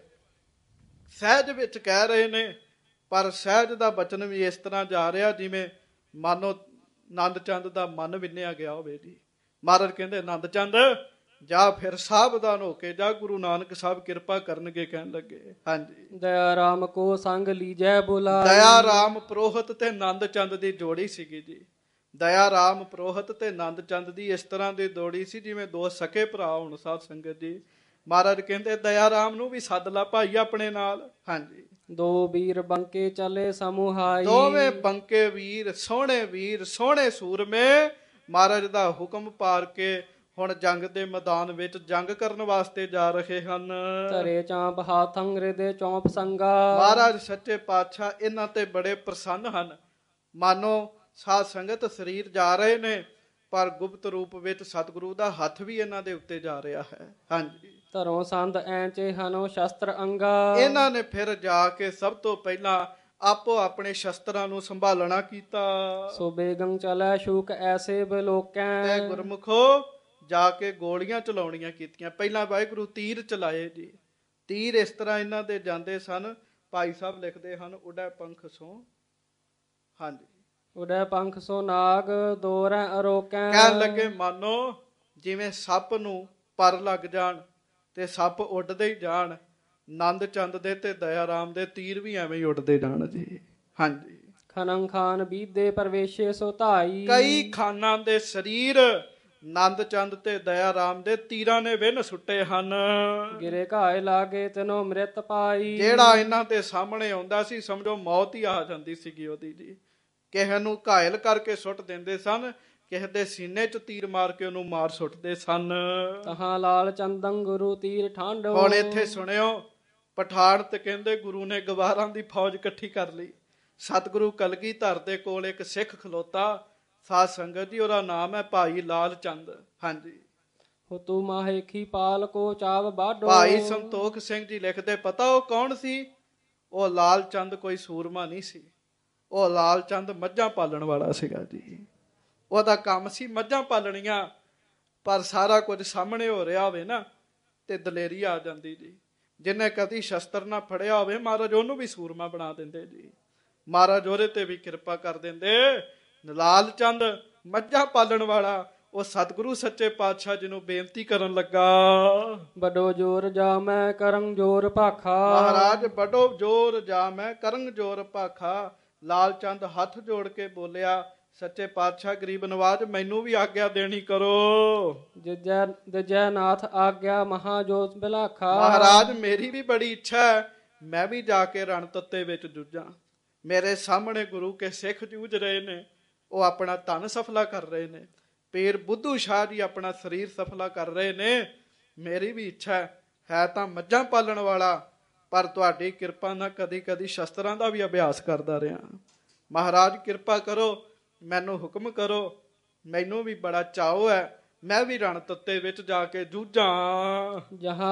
ਸਹਿਜ ਵਿੱਚ ਕਹਿ ਰਹੇ ਨੇ, ਪਰ ਸਹਿਜ ਦਾ ਬਚਨ ਵੀ ਇਸ ਤਰ੍ਹਾਂ ਜਾ ਰਿਹਾ ਜਿਵੇਂ ਮਾਨੋ ਨੰਦ ਚੰਦ ਦਾ ਮਨ ਵਿੰਨਿਆ ਗਿਆ ਹੋਵੇ ਜੀ। ਮਹਾਰਾਜ ਕਹਿੰਦੇ ਨੰਦ ਚੰਦ ਜਾ ਫਿਰ ਸਾਵਧਾਨ ਹੋ ਕੇ ਜਾ, ਗੁਰੂ ਨਾਨਕ ਸਾਹਿਬ ਕਿਰਪਾ ਕਰਨਗੇ। ਕਹਿਣ ਲੱਗੇ ਹਾਂਜੀ, ਦਇਆ ਰਾਮ ਕੋ ਸੰਗ ਲੀਜੈ ਬੁਲਾ। ਦਇਆ ਰਾਮ ਪ੍ਰੋਹਤ ਤੇ ਨੰਦ ਚੰਦ ਦੀ ਜੋੜੀ ਸੀਗੀ ਜੀ। ਦਇਆ ਰਾਮ ਪ੍ਰੋਹਤ ਤੇ ਨੰਦ ਚੰਦ ਦੀ ਇਸ ਤਰ੍ਹਾਂ ਦੀ ਦੋੜੀ ਸੀ ਜਿਵੇਂ ਦੋ ਸਕੇ ਭਰਾ ਹੋਣ। ਸਾਧ ਸੰਗਤ ਜੀ, ਮਹਾਰਾਜ ਕਹਿੰਦੇ ਦਇਆ ਰਾਮ ਨੂੰ ਵੀ ਸੱਦ ਲਾ ਭਾਈ ਆਪਣੇ ਨਾਲ। ਹਾਂਜੀ, ਦੋ ਵੀਰ ਬੰਕੇ ਚਲੇ ਸਮੂਹਾਈ। ਦੋਵੇਂ ਬੰਕੇ ਵੀਰ ਸੋਹਣੇ ਸੂਰਮੇ ਮਹਾਰਾਜ ਦਾ ਹੁਕਮ ਪਾਰ ਕੇ ਹੁਣ ਜੰਗ ਦੇ ਮੈਦਾਨ ਵਿੱਚ ਜੰਗ ਕਰਨ ਵਾਸਤੇ ਜਾ ਰਹੇ ਹਨ। ਧਰੇ ਚਾਂਪ ਹਾਥੰ ਹਿਰਦੇ ਚੌਂਪ ਸੰਗਾ। ਮਹਾਰਾਜ ਸੱਚੇ ਪਾਤਸ਼ਾਹ ਇਹਨਾਂ ਤੇ ਬੜੇ ਪ੍ਰਸੰਨ ਹਨ। ਮਾਨੋ ਸਾਧ ਸੰਗਤ ਸਰੀਰ ਜਾ ਰਹੇ ਨੇ, ਪਰ ਗੁਪਤ ਰੂਪ ਵਿੱਚ ਸਤਿਗੁਰੂ ਦਾ ਹੱਥ ਵੀ ਇਹਨਾਂ ਦੇ ਉੱਤੇ ਜਾ ਰਿਹਾ ਹੈ। ਹਾਂਜੀ, ਧਰੋਂ ਸੰਦ ਐਂਚੇ ਹਨੋ ਸ਼ਸਤਰ ਅੰਗਾ। ਇਹਨਾਂ ਨੇ ਫਿਰ ਜਾ ਕੇ ਸਭ ਤੋਂ ਪਹਿਲਾਂ ਆਪੋ ਆਪਣੇ ਸ਼ਸਤਰਾਂ ਨੂੰ ਸੰਭਾਲਣਾ ਕੀਤਾ। ਸੋ ਬੇਗੰ ਚਲੈ ਸ਼ੂਕ ਐਸੇ ਬਲੋਕੈ। ਤੇ ਗੁਰਮੁਖੋ ਜਾ ਕੇ ਗੋਲੀਆਂ ਚਲਾਉਣੀਆਂ ਕੀਤੀਆਂ। ਪਹਿਲਾਂ ਵਾਹਿਗੁਰੂ ਤੀਰ ਚਲਾਏ ਜੀ। ਤੀਰ ਇਸ ਤਰ੍ਹਾਂ ਇਹਨਾਂ ਦੇ ਜਾਂਦੇ ਸਨ। ਭਾਈ ਸਾਹਿਬ ਲਿਖਦੇ ਹਨ, ਉਡੈ ਪੰਖ ਸੋ, ਹਾਂਜੀ, ਉਡੈ ਪੰਖ ਸੋ ਨਾਗ ਦੋਰੈ ਅਰੋਕੈ। ਕਹਿਣ ਲੱਗੇ ਮਾਨੋ ਜਿਵੇਂ ਸੱਪ ਨੂੰ ਪਰ ਲੱਗ ਜਾਣ ਤੇ ਸੱਪ ਉੱਡਦੇ ਹੀ ਜਾਣ, ਨੰਦ ਚੰਦ ਦੇ ਤੇ ਦਇਆ ਰਾਮ ਦੇ ਤੀਰ ਵੀ ਐਵੇਂ ਹੀ ਉੱਡਦੇ ਜਾਣ ਜੀ। ਹਾਂਜੀ, ਖਨੰ ਖਾਨ ਬੀਦੇ ਪਰਵੇਸ਼ੇ ਸੋ ਧਾਈ। ਕਈ ਖਾਨਾਂ ਦੇ ਸਰੀਰ ਨੰਦ ਚੰਦ ਤੇ ਦਇਆ ਰਾਮ ਦੇ ਤੀਰਾਂ ਨੇ ਵਿੰਨ ਸੁੱਟੇ ਹਨ। ਗਿਰੇ ਘਾਇ ਲਾਗੇ ਤੈਨੋ ਅੰਮ੍ਰਿਤ ਪਾਈ। ਜਿਹੜਾ ਇਹਨਾਂ ਦੇ ਸਾਹਮਣੇ ਆਉਂਦਾ ਸੀ ਸਮਝੋ ਮੌਤ ਹੀ ਆ ਜਾਂਦੀ ਸੀਗੀ ਉਹਦੀ ਜੀ। ਕਿਸੇ ਨੂੰ ਘਾਇਲ ਕਰਕੇ ਸੁੱਟ ਦਿੰਦੇ ਸਨ, ਕਿਸੇ ਦੇ ਸੀਨੇ 'ਚ ਤੀਰ ਮਾਰ ਕੇ ਉਹਨੂੰ ਮਾਰ ਸੁੱਟਦੇ ਸਨ। ਤਹਾਂ ਲਾਲ ਚੰਦੰ ਗੁਰੂ ਤੀਰ ਠਾਂਡੋ। ਹੁਣ ਇੱਥੇ ਸੁਣਿਓ, ਪਠਾਨ ਤੇ ਕਹਿੰਦੇ ਗੁਰੂ ਨੇ ਗਵਾਰਾਂ ਦੀ ਫੌਜ ਇਕੱਠੀ ਕਰ ਲਈ। ਸਤਿਗੁਰੂ ਕਲਗੀਧਰ ਦੇ ਕੋਲ ਇੱਕ ਸਿੱਖ ਖਲੋਤਾ, ਸਾਧ ਸੰਗਤ ਜੀ, ਉਹਦਾ ਨਾਮ ਹੈ ਭਾਈ ਲਾਲ ਚੰਦ। ਹਾਂਜੀ, ਹੁਤੂ ਮਾਹੇਖੀ ਪਾਲ ਕੋ ਚਾਵ ਬਾਡੋ। ਭਾਈ ਸੰਤੋਖ ਸਿੰਘ ਜੀ ਲਿਖਦੇ, ਪਤਾ ਉਹ ਕੌਣ ਸੀ? ਉਹ ਲਾਲ ਚੰਦ ਕੋਈ ਸੂਰਮਾ ਨਹੀਂ ਸੀ। ਉਹ ਲਾਲ ਚੰਦ ਮੱਝਾਂ ਪਾਲਣ ਵਾਲਾ ਸੀਗਾ ਜੀ। ਉਹਦਾ ਕੰਮ ਸੀ ਮੱਝਾਂ ਪਾਲਣੀਆਂ। ਪਰ ਸਾਰਾ ਕੁਝ ਸਾਹਮਣੇ ਹੋ ਰਿਹਾ ਹੋਵੇ ਨਾ ਤੇ ਦਲੇਰੀ ਆ ਜਾਂਦੀ ਜੀ। ਜਿਹਨੇ ਕਦੀ ਸ਼ਸਤਰ ਨਾ ਫੜਿਆ ਹੋਵੇ, ਮਹਾਰਾਜ ਉਹਨੂੰ ਵੀ ਸੂਰਮਾ ਬਣਾ ਦਿੰਦੇ ਜੀ। ਮਹਾਰਾਜ ਉਹਦੇ ਤੇ ਵੀ ਕਿਰਪਾ ਕਰ ਦਿੰਦੇ। ਲਾਲ ਚੰਦ ਮੱਝਾਂ ਪਾਲਣ ਵਾਲਾ, ਉਹ ਸਤਿਗੁਰੂ ਸੱਚੇ ਪਾਤਸ਼ਾਹ ਜੀ ਨੂੰ ਬੇਨਤੀ ਕਰਨ ਲੱਗਾ, ਬਡੋ ਜੋਰ ਜਾ ਮੈਂ ਕਰੰ ਜੋਰ ਭਾਖਾ। ਮਹਾਰਾਜ ਬਡੋ ਜੋਰ ਜਾ ਮੈਂ ਕਰੰ ਜੋਰ ਭਾਖਾ। ਲਾਲ ਚੰਦ ਹੱਥ ਜੋੜ ਕੇ ਬੋਲਿਆ, ਸੱਚੇ ਪਾਤਸ਼ਾਹ ਗਰੀਬ ਨਵਾਜ, ਮੈਨੂੰ ਵੀ ਆਗਿਆ ਦੇਣੀ ਕਰੋ। ਜੈ ਨਾਥ ਆਗਿਆ ਮਹਾਜੋਤ ਬਿਲਾਖਾ। ਮਹਾਰਾਜ ਮੇਰੀ ਵੀ ਬੜੀ ਇੱਛਾ ਹੈ, ਮੈਂ ਵੀ ਜਾ ਕੇ ਰਣ ਤੱਤੇ ਵਿੱਚ ਜੂਝਾਂ। ਮੇਰੇ ਸਾਹਮਣੇ ਗੁਰੂ ਕੇ ਸਿੱਖ ਜੂਝ ਰਹੇ ਨੇ, ਉਹ ਆਪਣਾ ਧਨ ਸਫਲਾ ਕਰ ਰਹੇ ਨੇ। ਪੀਰ ਬੁੱਧੂ ਸ਼ਾਹ ਜੀ ਆਪਣਾ ਸਰੀਰ ਸਫਲਾ ਕਰ ਰਹੇ ਨੇ। ਮੇਰੀ ਵੀ ਇੱਛਾ ਹੈ ਤਾਂ ਮੱਝਾਂ ਪਾਲਣ ਵਾਲਾ, ਪਰ ਤੁਹਾਡੀ ਕਿਰਪਾ ਨਾਲ ਕਦੀ ਕਦੀ ਸ਼ਸਤਰਾਂ ਦਾ ਵੀ ਅਭਿਆਸ ਕਰਦਾ ਰਿਹਾ। ਮਹਾਰਾਜ ਕਿਰਪਾ ਕਰੋ, ਮੈਨੂੰ ਹੁਕਮ ਕਰੋ। ਮੈਨੂੰ ਵੀ ਬੜਾ ਚਾਅ ਹੈ, ਮੈਂ ਵੀ ਰਣ ਤੱਤੇ ਵਿੱਚ ਜਾ ਕੇ ਜੂਝਾਂ।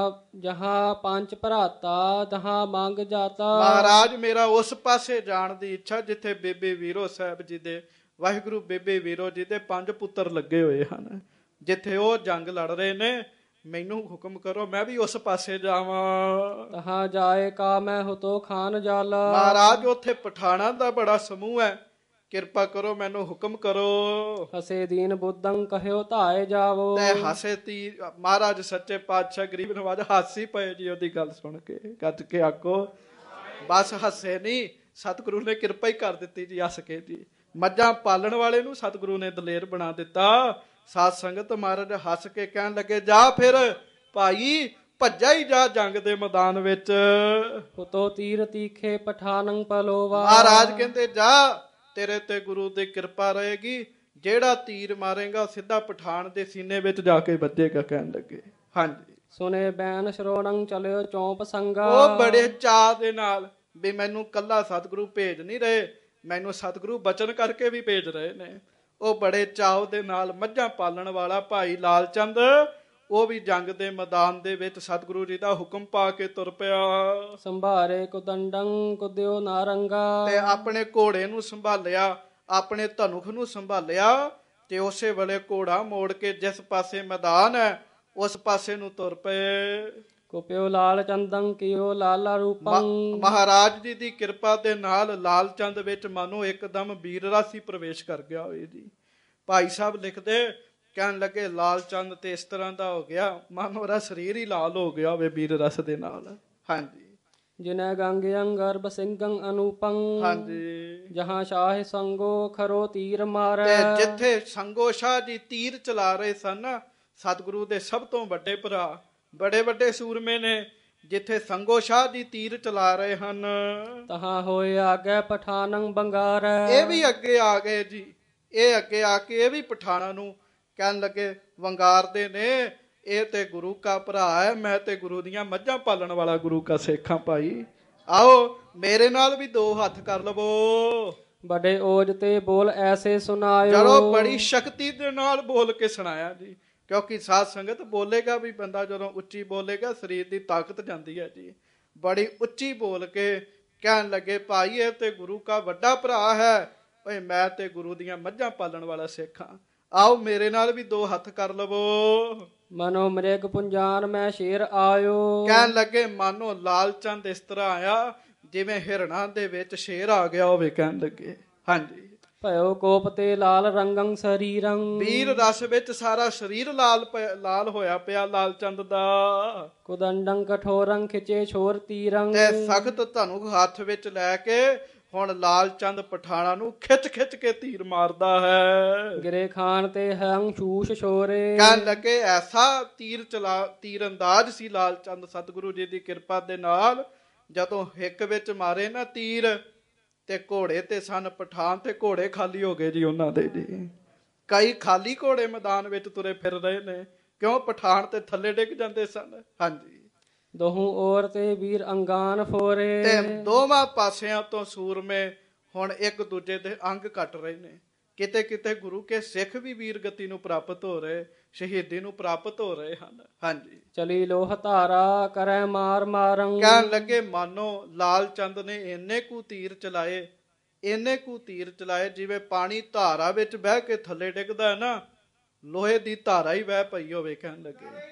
ਜਹਾਂ ਪੰਜ ਭਰਾਤਾ ਤਹਾਂ ਮੰਗ ਜਾਤਾ। ਮਹਾਰਾਜ ਮੇਰਾ ਉਸ ਪਾਸੇ ਜਾਣ ਦੀ ਇੱਛਾ ਜਿੱਥੇ ਬੇਬੇ ਵੀਰੋ ਸਾਹਿਬ ਜੀ ਦੇ, ਵਾਹਿਗੁਰੂ ਬੇਬੇ ਵੀਰੋ ਜੀ ਦੇ 5 ਪੁੱਤਰ ਲੱਗੇ ਹੋਏ ਹਨ। ਜਿੱਥੇ ਉਹ ਜੰਗ ਲੜ ਰਹੇ ਨੇ, ਮੈਨੂੰ ਹੁਕਮ ਕਰੋ ਮੈਂ ਵੀ ਉਸ ਪਾਸੇ ਜਾਵਾਂ। ਤਹਾਂ ਜਾਏ ਕਾ ਮੈਂ ਹੁਤੋ ਖਾਨ ਜਾਲਾ। ਮਹਾਰਾਜ ਉੱਥੇ ਪਠਾਣਾ ਦਾ ਬੜਾ ਸਮੂਹ ਹੈ, ਕਿਰਪਾ ਕਰੋ ਮੈਨੂੰ ਹੁਕਮ ਕਰੋ। ਹਸੇ ਦੀਨ ਬੁੱਧੰ ਕਹਿਓ ਧਾਏ ਜਾਵੋ। ਤੇ ਹਸੇ ਤੀ ਮਹਾਰਾਜ ਸੱਚੇ ਪਾਤਸ਼ਾਹ ਗਰੀਬ ਨਵਾਜ ਹਾਸੀ ਪਏ ਜੀ ਉਹਦੀ ਗੱਲ ਸੁਣ ਕੇ। ਗੱਜ ਕੇ ਆਖੋ, ਬਸ ਹੱਸੇ ਨਹੀਂ, ਸਤਿਗੁਰੂ ਨੇ ਕਿਰਪਾ ਹੀ ਕਰ ਦਿੱਤੀ ਜੀ ਹੱਸ ਕੇ ਜੀ। ਮੱਝਾਂ ਪਾਲਣ ਵਾਲੇ ਨੂੰ ਸਤਿਗੁਰੂ ਨੇ ਦਲੇਰ ਬਣਾ ਦਿੱਤਾ। ਸਾਧ ਸੰਗਤ ਮਹਾਰਾਜ ਹੱਸ ਕੇ ਕਹਿਣ ਲੱਗੇ, ਜਾ ਫਿਰ ਭਾਈ, ਭੱਜਾ ਹੀ ਜਾ ਜੰਗ ਦੇ ਮੈਦਾਨ ਵਿੱਚ। ਹੁਤੋ ਤੀਰ ਤੀਖੇ ਪਠਾਨੰ ਪਲੋਵਾ। ਮਹਾਰਾਜ ਕਹਿੰਦੇ ਜਾ, ਤੇਰੇ ਤੇ ਗੁਰੂ ਦੀ ਕਿਰਪਾ ਰਹੇਗੀ, ਜਿਹੜਾ ਤੀਰ ਮਾਰੇਗਾ ਸਿੱਧਾ ਪਠਾਨ ਦੇ ਸੀਨੇ ਵਿੱਚ ਜਾ ਕੇ ਵੱਜੇਗਾ। ਕਹਿਣ ਲੱਗੇ, ਹਾਂਜੀ। ਸੁਨੇ ਬੈਨ ਸ਼ਰੋਣੰ ਚਲਿਓ ਚੌਂਪ ਸੰਗਾ। ਉਹ ਬੜੇ ਚਾਅ ਦੇ ਨਾਲ ਵੀ ਮੈਨੂੰ ਕੱਲਾ ਸਤਿਗੁਰੂ ਭੇਜ ਨਹੀਂ ਰਹੇ, ਮੈਨੂੰ ਸਤਿਗੁਰੂ ਬਚਨ ਕਰਕੇ ਵੀ ਭੇਜ ਰਹੇ ਨੇ। ਉਹ ਬੜੇ ਚਾਅ ਦੇ ਨਾਲ ਮੱਝਾਂ ਪਾਲਣ ਵਾਲਾ ਭਾਈ ਲਾਲ ਚੰਦ, ਉਹ ਵੀ ਜੰਗ ਦੇ ਮੈਦਾਨ ਦੇ ਵਿੱਚ ਸਤਿਗੁਰੂ ਜੀ ਦਾ ਹੁਕਮ ਪਾ ਕੇ ਤੁਰ ਪਿਆ। ਸੰਭਾਰੇ ਕੁਦੰਡੰ ਕੁਦਿਓ ਨਾਰੰਗਾ। ਤੇ ਆਪਣੇ ਘੋੜੇ ਨੂੰ ਸੰਭਾਲਿਆ, ਆਪਣੇ ਧਨੁਖ ਨੂੰ ਸੰਭਾਲਿਆ, ਤੇ ਉਸੇ ਵੇਲੇ ਘੋੜਾ ਮੋੜ ਕੇ ਜਿਸ ਪਾਸੇ ਮੈਦਾਨ ਹੈ ਉਸ ਪਾਸੇ ਨੂੰ ਤੁਰ ਪਏ। ਕੁਪਿਓ ਲਾਲ ਚੰਦੰ ਕੀਓ ਲਾਲਾ ਰੂਪੰ। ਮਹਾਰਾਜ ਜੀ ਦੀ ਕਿਰਪਾ ਦੇ ਨਾਲ ਲਾਲ ਚੰਦ ਵਿੱਚ ਮਾਨੋ ਇੱਕਦਮ ਵੀਰ ਰਾਸੀ ਪ੍ਰਵੇਸ਼ ਕਰ ਗਿਆ ਹੋਵੇ ਜੀ। ਭਾਈ ਸਾਹਿਬ ਲਿਖਦੇ, ਕਹਿਣ ਲੱਗੇ ਲਾਲ ਚੰਦ ਤੇ ਇਸ ਤਰ੍ਹਾਂ ਦਾ ਹੋ ਗਿਆ, ਮਾਨੋ ਉਹਦਾ ਸਰੀਰ ਹੀ ਲਾਲ ਹੋ ਗਿਆ ਹੋਵੇ ਵੀਰ ਰਸ ਦੇ ਨਾਲ। ਹਾਂਜੀ। ਜਿਨੈ ਗੰਗ ਅੰਗਰਭ ਸਿੰਘੰ ਅਨੂਪੰ ਹਾਂਜੀ। ਜਹਾਂ ਸ਼ਾਹ ਸੰਗੋ ਖਰੋ ਤੀਰ ਮਾਰੈ। ਤੇ ਜਿੱਥੇ ਸੰਗੋ ਸ਼ਾਹ ਜੀ ਤੀਰ ਚਲਾ ਰਹੇ ਸਨ, ਸਤਿਗੁਰੂ ਦੇ ਸਭ ਤੋਂ ਵੱਡੇ ਭਰਾ, ਬੜੇ ਵੱਡੇ ਸੂਰਮੇ ਨੇ, ਜਿੱਥੇ ਸੰਗੋ ਸ਼ਾਹ ਜੀ ਤੀਰ ਚਲਾ ਰਹੇ ਹਨ, ਤਹਾਂ ਹੋਏ ਆਗੇ ਪਠਾਨੰ ਬੰਗਾਰੈ। ਇਹ ਵੀ ਅੱਗੇ ਆ ਗਏ ਜੀ। ਇਹ ਅੱਗੇ ਆ ਕੇ ਇਹ ਵੀ ਪਠਾਨਾਂ ਨੂੰ ਕਹਿਣ ਲੱਗੇ, ਵੰਗਾਰਦੇ ਨੇ, ਇਹ ਤੇ ਗੁਰੂ ਕਾ ਭਰਾ ਹੈ, ਮੈਂ ਤੇ ਗੁਰੂ ਦੀਆਂ ਮੱਝਾਂ ਪਾਲਣ ਵਾਲਾ ਗੁਰੂ ਕਾ ਸਿੱਖ ਹਾਂ ਭਾਈ, ਆਓ ਮੇਰੇ ਨਾਲ ਵੀ ਦੋ ਹੱਥ ਕਰ ਲਵੋ। ਬੜੇ ਓਜ ਤੇ ਬੋਲ ਐਸੇ ਸੁਨਾਇਓ। ਚਲੋ ਬੜੀ ਸ਼ਕਤੀ ਦੇ ਨਾਲ ਬੋਲ ਕੇ ਸੁਣਾਇਆ ਜੀ, ਕਿਉਂਕਿ ਸਾਧ ਸੰਗਤ ਬੋਲੇਗਾ ਵੀ ਬੰਦਾ ਜਦੋਂ ਉੱਚੀ ਬੋਲੇਗਾ ਸਰੀਰ ਦੀ ਤਾਕਤ ਜਾਂਦੀ ਹੈ ਜੀ। ਬੜੀ ਉੱਚੀ ਬੋਲ ਕੇ ਕਹਿਣ ਲੱਗੇ, ਭਾਈ ਇਹ ਤੇ ਗੁਰੂ ਕਾ ਵੱਡਾ ਭਰਾ ਹੈ, ਓਏ ਮੈਂ ਤੇ ਗੁਰੂ ਦੀਆਂ ਮੱਝਾਂ ਪਾਲਣ ਵਾਲਾ ਸਿੱਖ ਹਾਂ, ਆਓ ਮੇਰੇ ਨਾਲ ਵੀ ਦੋ ਹੱਥ ਕਰ ਲਵੋ। ਮਨੋ ਮ੍ਰਿਗ ਪੁੰਜਾਨ ਮੈਂ ਸ਼ੇਰ ਆਇਓ। ਕਹਿਣ ਲੱਗੇ ਮਾਨੋ ਲਾਲ ਚੰਦ ਇਸ ਤਰ੍ਹਾਂ ਆਇਆ ਜਿਵੇਂ ਹਿਰਣਾ ਦੇ ਵਿੱਚ ਸ਼ੇਰ ਆ ਗਿਆ ਹੋਵੇ। ਕਹਿਣ ਲੱਗੇ ਹਾਂਜੀ। ਭਇਓ ਕੋਪ ਤੇ ਲਾਲ ਰੰਗੰ ਸਰੀਰੰ। ਵੀਰ ਰਸ ਵਿੱਚ ਸਾਰਾ ਸਰੀਰ ਲਾਲ ਹੋਇਆ ਪਿਆ ਲਾਲ ਚੰਦ ਦਾ। ਕੁਦੰਡੰ ਕਠੋਰੰ ਖਿਚੇ ਛੋਰ ਤੀਰੰ। ਤੇ ਸਖਤ ਧਨੁਖ ਹੱਥ ਵਿੱਚ ਲੈ ਕੇ ਹੁਣ ਲਾਲ ਚੰਦ ਪਠਾਣਾ ਨੂੰ ਖਿੱਚ ਖਿੱਚ ਕੇ ਤੀਰ ਮਾਰਦਾ ਹੈ। ਗਿਰੇ ਖਾਨ ਤੇ ਹੰ ਸ਼ੂਸ਼ ਛੋਰੇ। ਕਹਿਣ ਲੱਗੇ ਐਸਾ ਤੀਰ ਅੰਦਾਜ਼ ਸੀ ਲਾਲ ਚੰਦ ਸਤਿਗੁਰੂ ਜੀ ਦੀ ਕਿਰਪਾ ਦੇ ਨਾਲ, ਜਦੋਂ ਹਿੱਕ ਵਿੱਚ ਮਾਰੇ ਨਾ ਤੀਰ, ਤੇ ਘੋੜੇ ਤੇ ਸਨ ਪਠਾਨ, ਤੇ ਘੋੜੇ ਖਾਲੀ ਹੋ ਗਏ ਜੀ ਉਹਨਾਂ ਦੇ ਜੀ। ਕਈ ਖਾਲੀ ਘੋੜੇ ਮੈਦਾਨ ਵਿੱਚ ਤੁਰੇ ਫਿਰ ਰਹੇ ਨੇ, ਕਿਉਂ ਪਠਾਨ ਤੇ ਥੱਲੇ ਡਿੱਗ ਜਾਂਦੇ ਸਨ। ਹਾਂਜੀ। ਦੋਹੂ ਔਰ ਤੇ ਵੀਰ ਅੰਗਾਨ ਫੋਰੇ। ਤੇ ਦੋਵਾਂ ਪਾਸਿਆਂ ਤੋਂ ਸੂਰਮੇ ਹੁਣ ਇੱਕ ਦੂਜੇ ਦੇ ਅੰਗ ਕੱਟ ਰਹੇ ਨੇ। ਕਿਤੇ ਕਿਤੇ ਗੁਰੂ ਕੇ ਸਿੱਖ ਵੀ ਵੀਰ ਗਤੀ ਨੂੰ ਪ੍ਰਾਪਤ ਹੋ ਰਹੇ, ਸ਼ਹੀਦੀ ਨੂੰ ਪ੍ਰਾਪਤ ਹੋ ਰਹੇ ਹਨ। ਹਾਂਜੀ। ਚਲੀ ਲੋਹ ਧਾਰਾ ਕਰੈ ਮਾਰ ਮਾਰੰ। ਕਹਿਣ ਲੱਗੇ ਮਾਨੋ ਲਾਲ ਚੰਦ ਨੇ ਇੰਨੇ ਕੁ ਤੀਰ ਚਲਾਏ ਜਿਵੇਂ ਪਾਣੀ ਧਾਰਾ ਵਿੱਚ ਬਹਿ ਕੇ ਥੱਲੇ ਡਿੱਗਦਾ ਹੈ ਨਾ, ਲੋਹੇ ਦੀ ਧਾਰਾ ਹੀ ਵਹਿ ਪਈ ਹੋਵੇ। ਕਹਿਣ ਲੱਗੇ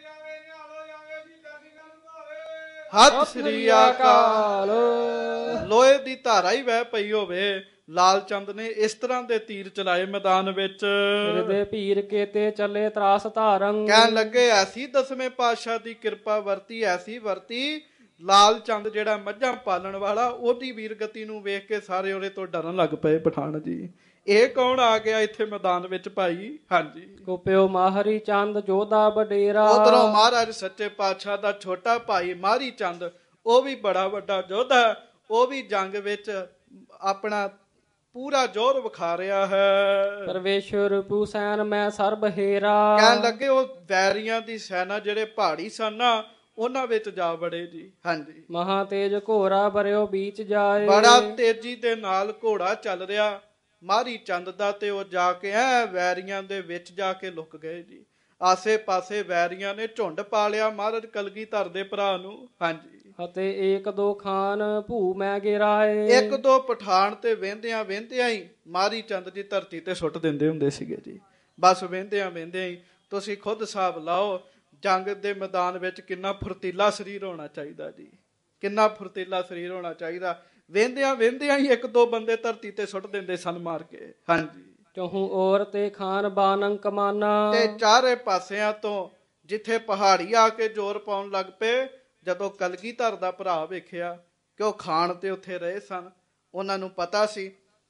ਸਤਿ ਸ੍ਰੀ ਅਕਾਲ। ਲੋਹੇ ਦੀ ਧਾਰਾ ਹੀ ਵਹਿ ਪਈ ਹੋਵੇ। ਲਾਲ ਚੰਦ ਨੇ ਇਸ ਤਰ੍ਹਾਂ ਦੇ ਤੀਰ ਚਲਾਏ ਮੈਦਾਨ ਵਿੱਚ। ਹਿਰਦੇ ਭੀਰ ਕੇ ਤੇ ਚੱਲੇ ਤਰਾਸ ਧਾਰੰ। ਕਹਿਣ ਲੱਗੇ ਐਸੀ ਦਸਵੇਂ ਪਾਤਸ਼ਾਹ ਦੀ ਕਿਰਪਾ ਵਰਤੀ, ਐਸੀ ਵਰਤੀ, ਲਾਲ ਚੰਦ ਜਿਹੜਾ ਮੱਝਾਂ ਪਾਲਣ ਵਾਲਾ, ਉਹਦੀ ਵੀਰ ਗਤੀ ਨੂੰ ਵੇਖ ਕੇ ਸਾਰੇ ਉਹਦੇ ਤੋਂ ਡਰਨ ਲੱਗ ਪਏ ਪਠਾਨ ਜੀ। ਇਹ ਕੌਣ ਆ ਗਿਆ ਇੱਥੇ ਮੈਦਾਨ ਵਿੱਚ ਭਾਈ। ਹਾਂਜੀ। ਕੋਪਿਓ ਮਾਹਰੀ ਚੰਦ ਜੋਧਾ ਵਡੇਰਾ। ਉਧਰੋਂ ਮਹਾਰਾਜ ਸੱਚੇ ਪਾਤਸ਼ਾਹ ਦਾ ਛੋਟਾ ਭਾਈ ਮਾਹਰੀ ਚੰਦ, ਉਹ ਵੀ ਬੜਾ ਵੱਡਾ ਯੋਧਾ, ਉਹ ਵੀ ਜੰਗ ਵਿੱਚ ਆਪਣਾ ਪੂਰਾ ਜ਼ੋਰ ਵਿਖਾ ਰਿਹਾ ਹੈ। ਪਰਵੇਸ਼ਵਰ ਪੂਸੈਨ ਮੈਂ ਸਰਬ ਹੇਰਾ। ਕਹਿਣ ਲੱਗੇ ਉਹ ਵੈਰੀਆਂ ਦੀ ਸੈਨਾ ਜਿਹੜੇ ਪਹਾੜੀ ਸਨ ਨਾ, ਉਹਨਾਂ ਵਿੱਚ ਜਾ ਵੜੇ ਜੀ। ਹਾਂਜੀ। ਮਹਾ ਤੇਜ ਘੋੜਾ ਬਰਿਓ ਬੀਚ ਜਾਏ। ਬੜਾ ਤੇਜ਼ੀ ਦੇ ਨਾਲ ਘੋੜਾ ਚੱਲ ਰਿਹਾ ਮਾਹਰੀ ਚੰਦ ਦਾ, ਤੇ ਉਹ ਜਾ ਕੇ ਵੈਰੀਆਂ ਦੇ ਵਿੱਚ ਜਾ ਕੇ ਲੁਕ ਗਏ ਜੀ। ਆਸੇ ਪਾਸੇ ਵੈਰੀਆਂ ਨੇ ਝੁੰਡ ਪਾ ਲਿਆ ਮਹਾਰਾਜ ਕਲਗੀਧਰ ਦੇ ਭਰਾ ਨੂੰ। ਹਾਂਜੀ। ਅਤੇ ਏਕ ਦੋ ਖਾਨ ਭੂ ਮੈਂ ਗਿਰਾਏ। ਇੱਕ ਦੋ ਪਠਾਨ ਤੇ ਵਹਿੰਦਿਆਂ ਵਹਿੰਦਿਆਂ ਹੀ ਮਾਹਰੀ ਚੰਦ ਦੀ ਧਰਤੀ ਤੇ ਸੁੱਟ ਦਿੰਦੇ ਹੁੰਦੇ ਸੀਗੇ ਜੀ। ਬਸ ਵਹਿੰਦਿਆਂ ਵਹਿੰਦਿਆਂ ਹੀ ਤੁਸੀਂ ਖੁਦ ਹਿਸਾਬ ਲਾਓ, ਜੰਗ ਦੇ ਮੈਦਾਨ ਵਿੱਚ ਕਿੰਨਾ ਫੁਰਤੀਲਾ ਸਰੀਰ ਹੋਣਾ ਚਾਹੀਦਾ ਜੀ, ਕਿੰਨਾ ਫੁਰਤੀਲਾ ਸਰੀਰ ਹੋਣਾ ਚਾਹੀਦਾ। ਵਹਿੰਦਿਆਂ ਵਹਿੰਦਿਆਂ ਹੀ ਇੱਕ ਦੋ ਬੰਦੇ ਧਰਤੀ ਤੇ ਸੁੱਟ ਦਿੰਦੇ ਸਨ ਮਾਰ ਕੇ। ਹਾਂਜੀ। ਚਹੂ ਔਰ ਤੇ ਖਾਨ ਬਾਨੰ ਕਮਾਨਾ। ਤੇ ਚਾਰੇ ਪਾਸਿਆਂ ਤੋਂ ਜਿੱਥੇ ਪਹਾੜੀ ਆ ਕੇ ਜ਼ੋਰ ਪਾਉਣ ਲੱਗ ਪਏ, ਜਦੋਂ ਕਲਗੀਧਰ ਦਾ ਭਰਾ ਵੇਖਿਆ ਕਿ ਉਹ ਖਾਨ ਤੇ ਉੱਥੇ ਰਹੇ ਸਨ, ਉਹਨਾਂ ਨੂੰ ਪਤਾ ਸੀ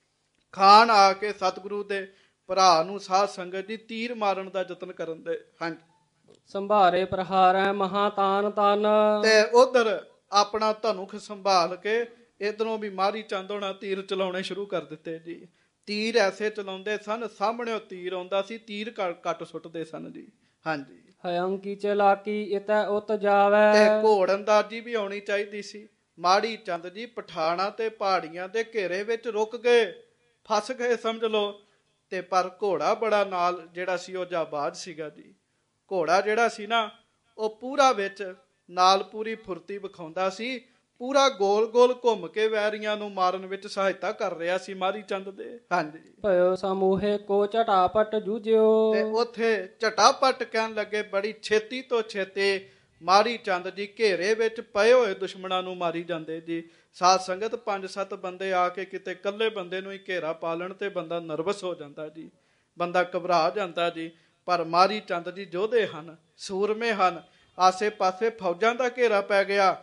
ਖਾਨ ਆ ਕੇ ਸਤਿਗੁਰੂ ਦੇ ਭਰਾ ਨੂੰ ਸਾਧ ਸੰਗਤ ਦੀ ਤੀਰ ਮਾਰਨ ਦਾ ਯਤਨ ਕਰਨ ਦੇ। ਹਾਂਜੀ। ਸੰਭਾਰੇ ਪ੍ਰਹਾਰੈ ਮਹਾ ਤਾਨ ਤਨ। ਤੇ ਉਧਰ ਆਪਣਾ ਧਨੁਖ ਸੰਭਾਲ ਕੇ ਇਧਰੋਂ ਵੀ ਮਾਹਰੀ ਚੰਦ ਹੋਣਾ ਤੀਰ ਚਲਾਉਣੇ ਸ਼ੁਰੂ ਕਰ ਦਿੱਤੇ ਜੀ। ਤੀਰ ਐਸੇ ਚਲਾਉਂਦੇ ਸਨ, ਸਾਹਮਣੇ ਤੀਰ ਆਉਂਦਾ ਸੀ, ਤੀਰ ਕੱਟ ਸੁੱਟਦੇ ਸਨ ਜੀ। ਹਾਂਜੀ। ਹਯੰ ਕੀ ਚਲਾਕੀ ਇਤੈ ਉਤ ਜਾਵੈ। ਤੇ ਘੋੜ ਅੰਦਾਜ਼ੀ ਵੀ ਆਉਣੀ ਚਾਹੀਦੀ ਸੀ। ਮਾਹਰੀ ਚੰਦ ਜੀ ਪਠਾਣਾ ਤੇ ਪਹਾੜੀਆਂ ਦੇ ਘੇਰੇ ਵਿੱਚ ਰੁਕ ਗਏ, ਫਸ ਗਏ ਸਮਝ ਲਓ। ਤੇ ਪਰ ਘੋੜਾ ਬੜਾ ਨਾਲ ਜਿਹੜਾ ਸੀ ਉਹ ਜਾਬਾਜ਼ ਸੀਗਾ ਜੀ। ਘੋੜਾ ਜਿਹੜਾ ਸੀ ਨਾ, ਉਹ ਪੂਰਾ ਵਿੱਚ ਨਾਲ ਪੂਰੀ ਫੁਰਤੀ ਵਿਖਾਉਂਦਾ ਸੀ, ਪੂਰਾ ਗੋਲ ਗੋਲ ਘੁੰਮ ਕੇ ਵੈਰੀਆਂ ਨੂੰ ਮਾਰਨ ਵਿੱਚ ਸਹਾਇਤਾ ਕਰ ਰਿਹਾ ਸੀ ਮਾਹਰੀ ਚੰਦ ਦੇ। ਹਾਂਜੀ। ਭਇਓ ਸਮੂਹੇ ਕੋ ਝਟਾਪਟ ਜੂਝਿਓ। ਤੇ ਉੱਥੇ ਝਟਾਪਟ ਕਹਿਣ ਲੱਗੇ ਬੜੀ ਛੇਤੀ ਤੋਂ ਛੇਤੀ ਮਾਹਰੀ ਚੰਦ ਜੀ ਘੇਰੇ ਵਿੱਚ ਪਏ ਹੋਏ ਦੁਸ਼ਮਣਾਂ ਨੂੰ ਮਾਰੀ ਜਾਂਦੇ ਜੀ। ਸਾਧ ਸੰਗਤ 5-7 ਬੰਦੇ ਆ ਕੇ ਕਿਤੇ ਇਕੱਲੇ ਬੰਦੇ ਨੂੰ ਹੀ ਘੇਰਾ ਪਾ ਲੈਣ ਤੇ ਬੰਦਾ ਨਰਵਸ ਹੋ ਜਾਂਦਾ ਜੀ, ਬੰਦਾ ਘਬਰਾ ਜਾਂਦਾ ਜੀ। ਪਰ ਮਾਹਰੀ ਚੰਦ ਜੀ ਯੋਧੇ ਹਨ, ਸੂਰਮੇ ਹਨ। ਆਸੇ ਪਾਸੇ ਫੌਜਾਂ ਦਾ ਘੇਰਾ ਪੈ ਗਿਆ,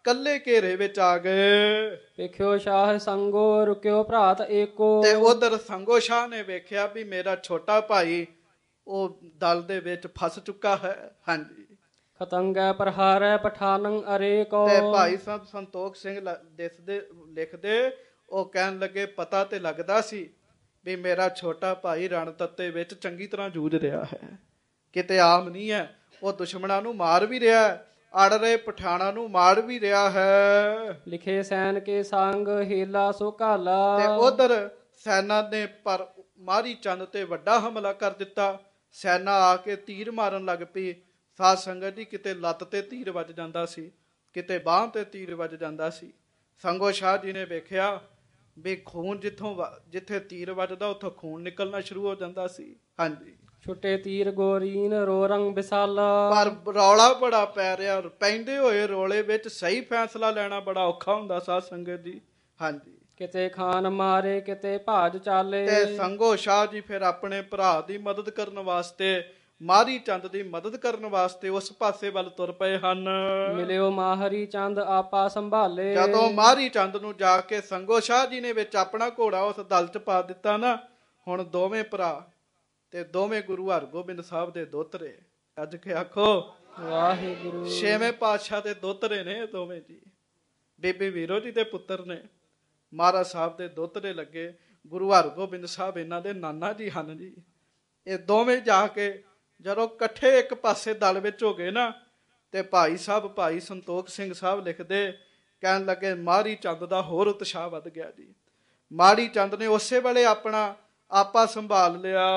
ਕੱਲੇ ਘੇਰੇ ਵਿੱਚ ਆ ਗਏ। ਵੇਖਿਓ ਸ਼ਾਹ ਸੰਗੋ ਰੁਕਿਓ ਭਰਾਤ ਏਕੋ। ਤੇ ਉਧਰ ਸੰਗੋ ਸ਼ਾਹ ਨੇ ਵੇਖਿਆ ਵੀ ਮੇਰਾ ਛੋਟਾ ਭਾਈ ਉਹ ਦਲ ਦੇ ਵਿੱਚ ਫਸ ਚੁੱਕਾ ਹੈ। ਹਾਂਜੀ। ਖਤੰਗੈ ਪ੍ਰਹਾਰੈ ਪਠਾਨੰ ਅਰੇਕੋ। ਤੇ ਭਾਈ ਸਾਹਿਬ ਸੰਤੋਖ ਸਿੰਘ ਦਿਸਦੇ ਲਿਖਦੇ ਉਹ ਕਹਿਣ ਲੱਗੇ ਪਤਾ ਤੇ ਲੱਗਦਾ ਸੀ ਵੀ ਮੇਰਾ ਛੋਟਾ ਭਾਈ ਰਣ ਤੱਤੇ ਵਿੱਚ ਚੰਗੀ ਤਰ੍ਹਾਂ ਜੂਝ ਰਿਹਾ ਹੈ, ਕਿਤੇ ਆਮ ਨਹੀਂ ਹੈ। ਉਹ ਦੁਸ਼ਮਣਾਂ ਨੂੰ ਮਾਰ ਵੀ ਰਿਹਾ ਹੈ, ਅੜ ਰਹੇ ਪਠਾਣਾਂ ਨੂੰ ਮਾਰ ਵੀ ਰਿਹਾ ਹੈ। ਲਿਖੇ ਸੈਨ ਕੇ ਸੰਗ ਹੀਲਾ ਸੋ ਘਾਲਾ। ਤੇ ਉਧਰ ਸੈਨਾ ਨੇ ਪਰ ਮਾਰੀ ਚੰਦ ਤੇ ਵੱਡਾ ਹਮਲਾ ਕਰ ਦਿੱਤਾ। ਸੈਨਾ ਆ ਕੇ ਤੀਰ ਮਾਰਨ ਲੱਗ ਪਈ। ਸਾਧ ਸੰਗਤ ਜੀ, ਕਿਤੇ ਲੱਤ ਤੇ ਤੀਰ ਵੱਜ ਜਾਂਦਾ ਸੀ, ਕਿਤੇ ਬਾਂਹ ਤੇ ਤੀਰ ਵੱਜ ਜਾਂਦਾ ਸੀ। ਸੰਗੋ ਸ਼ਾਹ ਜੀ ਨੇ ਵੇਖਿਆ ਵੀ ਖੂਨ ਜਿੱਥੇ ਤੀਰ ਵੱਜਦਾ ਉੱਥੋਂ ਖੂਨ ਨਿਕਲਣਾ ਸ਼ੁਰੂ ਹੋ ਜਾਂਦਾ ਸੀ। ਹਾਂਜੀ। ਛੁੱਟੇ ਤੀਰ ਗੋਰੀਨ ਰੋ ਰੰਗ ਵਿਸਾਲਾ। ਪਰ ਰੌਲਾ ਬੜਾ ਪੈ ਰਿਹਾ। ਪੈਂਦੇ ਹੋਏ ਰੌਲੇ ਵਿੱਚ ਸਹੀ ਫੈਸਲਾ ਲੈਣਾ ਬੜਾ ਔਖਾ ਹੁੰਦਾ ਸਾਧ ਸੰਗਤ ਜੀ। ਹਾਂਜੀ। ਕਿਤੇ ਖਾਨ ਮਾਰੇ ਕਿਤੇ ਭਾਜ ਚਾਲੇ। ਤੇ ਸੰਗੋ ਸ਼ਾਹ ਜੀ ਫਿਰ ਆਪਣੇ ਭਰਾ ਦੀ ਮਦਦ ਕਰਨ ਵਾਸਤੇ, ਮਾਰੀ ਚੰਦ ਦੀ ਮਦਦ ਕਰਨ ਵਾਸਤੇ ਉਸ ਪਾਸੇ ਵੱਲ ਤੁਰ ਪਏ ਹਨ। ਮਿਲਿਓ ਮਾਹਰੀ ਚੰਦ ਆਪਾ ਸੰਭਾਲੇ। ਜਦੋਂ ਮਾਰੀ ਚੰਦ ਨੂੰ ਜਾ ਕੇ ਸੰਗੋ ਸ਼ਾਹ ਜੀ ਨੇ ਵਿੱਚ ਆਪਣਾ ਘੋੜਾ ਉਸ ਦਲ ਚ ਪਾ ਦਿੱਤਾ ਨਾ, ਹੁਣ ਦੋਵੇਂ ਭਰਾ ਤੇ ਦੋਵੇਂ ਗੁਰੂ ਹਰਗੋਬਿੰਦ ਸਾਹਿਬ ਦੇ ਦੋਤਰੇ, ਅੱਜ ਕੇ ਆਖੋ ਵਾਹਿਗੁਰੂ। ਛੇਵੇਂ ਪਾਤਸ਼ਾਹ ਦੇ ਦੋਤਰੇ ਨੇ ਇਹ ਦੋਵੇਂ ਜੀ। ਬੀਬੀ ਵੀਰੋ ਜੀ ਦੇ ਪੁੱਤਰ ਨੇ, ਮਹਾਰਾਜ ਸਾਹਿਬ ਦੇ ਦੋਤਰੇ ਲੱਗੇ। ਗੁਰੂ ਹਰਗੋਬਿੰਦ ਸਾਹਿਬ ਇਹਨਾਂ ਦੇ ਨਾਨਾ ਜੀ ਹਨ ਜੀ। ਇਹ ਦੋਵੇਂ ਜਾ ਕੇ ਜਦੋਂ ਇਕੱਠੇ ਇੱਕ ਪਾਸੇ ਦਲ ਵਿੱਚ ਹੋ ਗਏ ਨਾ, ਤੇ ਭਾਈ ਸਾਹਿਬ ਭਾਈ ਸੰਤੋਖ ਸਿੰਘ ਸਾਹਿਬ ਲਿਖਦੇ, ਕਹਿਣ ਲੱਗੇ ਮਾਰੀ ਚੰਦ ਦਾ ਹੋਰ ਉਤਸ਼ਾਹ ਵੱਧ ਗਿਆ ਜੀ। ਮਾਰੀ ਚੰਦ ਨੇ ਉਸੇ ਵੇਲੇ ਆਪਣਾ ਆਪਾ ਸੰਭਾਲ ਲਿਆ।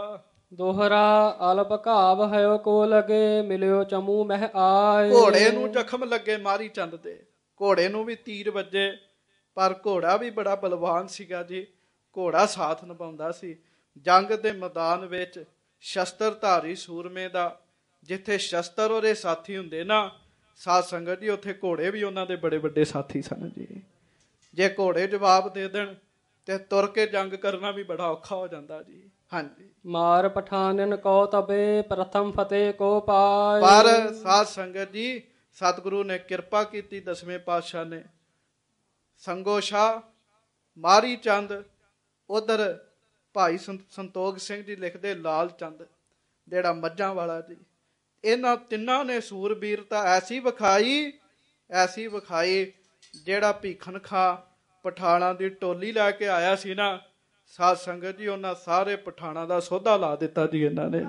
ਦੋਹਰਾ ਅਲਪ ਘਾਵ ਹੈ ਕੋ ਲਗੇ ਮਿਲਿਓ ਚਮੂ ਮਹਿ ਆਏ। ਘੋੜੇ ਨੂੰ ਜ਼ਖਮ ਲੱਗੇ ਮਾਰੀ ਚੰਦ ਦੇ, ਘੋੜੇ ਨੂੰ ਵੀ ਤੀਰ ਵੱਜੇ, ਪਰ ਘੋੜਾ ਵੀ ਬੜਾ ਬਲਵਾਨ ਸੀਗਾ ਜੀ। ਘੋੜਾ ਸਾਥ ਨਿਭਾਉਂਦਾ ਸੀ। ਜੰਗ ਦੇ ਮੈਦਾਨ ਵਿੱਚ ਸ਼ਸਤਰਧਾਰੀ ਸੂਰਮੇ ਦਾ ਜਿੱਥੇ ਸ਼ਸਤਰ ਉਹਦੇ ਸਾਥੀ ਹੁੰਦੇ ਨਾ ਸਾਧ ਸੰਗਤ ਜੀ, ਉੱਥੇ ਘੋੜੇ ਵੀ ਉਹਨਾਂ ਦੇ ਬੜੇ ਵੱਡੇ ਸਾਥੀ ਸਨ ਜੀ। ਜੇ ਘੋੜੇ ਜਵਾਬ ਦੇ ਦੇਣ ਤੇ ਤੁਰ ਕੇ ਜੰਗ ਕਰਨਾ ਵੀ ਬੜਾ ਔਖਾ ਹੋ ਜਾਂਦਾ ਜੀ। ਹਾਂਜੀ। ਮਾਰ ਪਠਾਨਨ ਕੋ ਤਬੇ ਪ੍ਰਥਮ ਫਤਿਹ ਕੋ ਪਾਏ। ਪਰ ਸਾਧ ਸੰਗਤ ਜੀ, ਸਤਿਗੁਰੂ ਨੇ ਕਿਰਪਾ ਕੀਤੀ, ਦਸਵੇਂ ਪਾਤਸ਼ਾਹ ਨੇ। ਸੰਗੋ ਸ਼ਾਹ, ਮਾਰੀ ਚੰਦ, ਉਧਰ ਭਾਈ ਸੰਤੋਖ ਸਿੰਘ ਜੀ ਲਿਖਦੇ ਲਾਲ ਚੰਦ ਜਿਹੜਾ ਮੱਝਾਂ ਵਾਲਾ ਜੀ, ਇਹਨਾਂ ਤਿੰਨਾਂ ਨੇ ਸੂਰਬੀਰਤਾ ਐਸੀ ਵਿਖਾਈ ਜਿਹੜਾ ਭੀਖਣ ਖਾਂ ਪਠਾਣਾਂ ਦੀ ਟੋਲੀ ਲੈ ਕੇ ਆਇਆ ਸੀ ਨਾ ਸਾਧ ਸੰਗਤ ਜੀ, ਉਹਨਾਂ ਸਾਰੇ ਪਠਾਣਾਂ ਦਾ ਸੋਧਾ ਲਾ ਦਿੱਤਾ ਜੀ ਇਹਨਾਂ ਨੇ।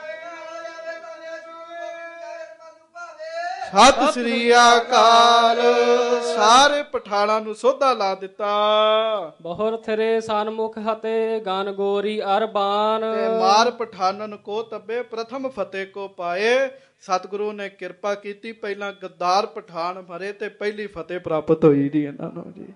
ਸਤਿ ਸ੍ਰੀ ਅਕਾਲ। ਸਾਰੇ ਪਠਾਣਾਂ ਨੂੰ ਸੋਧਾ ਲਾ ਦਿੱਤਾ। ਬਹੁਰ ਥਰੇ ਸਨਮੁਖ ਹਤੇ ਗਨ ਗੋਰੀ ਅਰਬਾਨ। ਤੇ ਮਾਰ ਪਠਾਨਨ ਕੋ ਤਬੇ ਪ੍ਰਥਮ ਫਤਿਹ ਕੋ ਪਾਏ। ਸਤਿਗੁਰੂ ਨੇ ਕਿਰਪਾ ਕੀਤੀ, ਪਹਿਲਾਂ ਗੱਦਾਰ ਪਠਾਨ ਮਰੇ ਤੇ ਪਹਿਲੀ ਫਤਿਹ ਪ੍ਰਾਪਤ ਹੋਈ ਜੀ ਇਹਨਾਂ ਨੂੰ ਜੀ।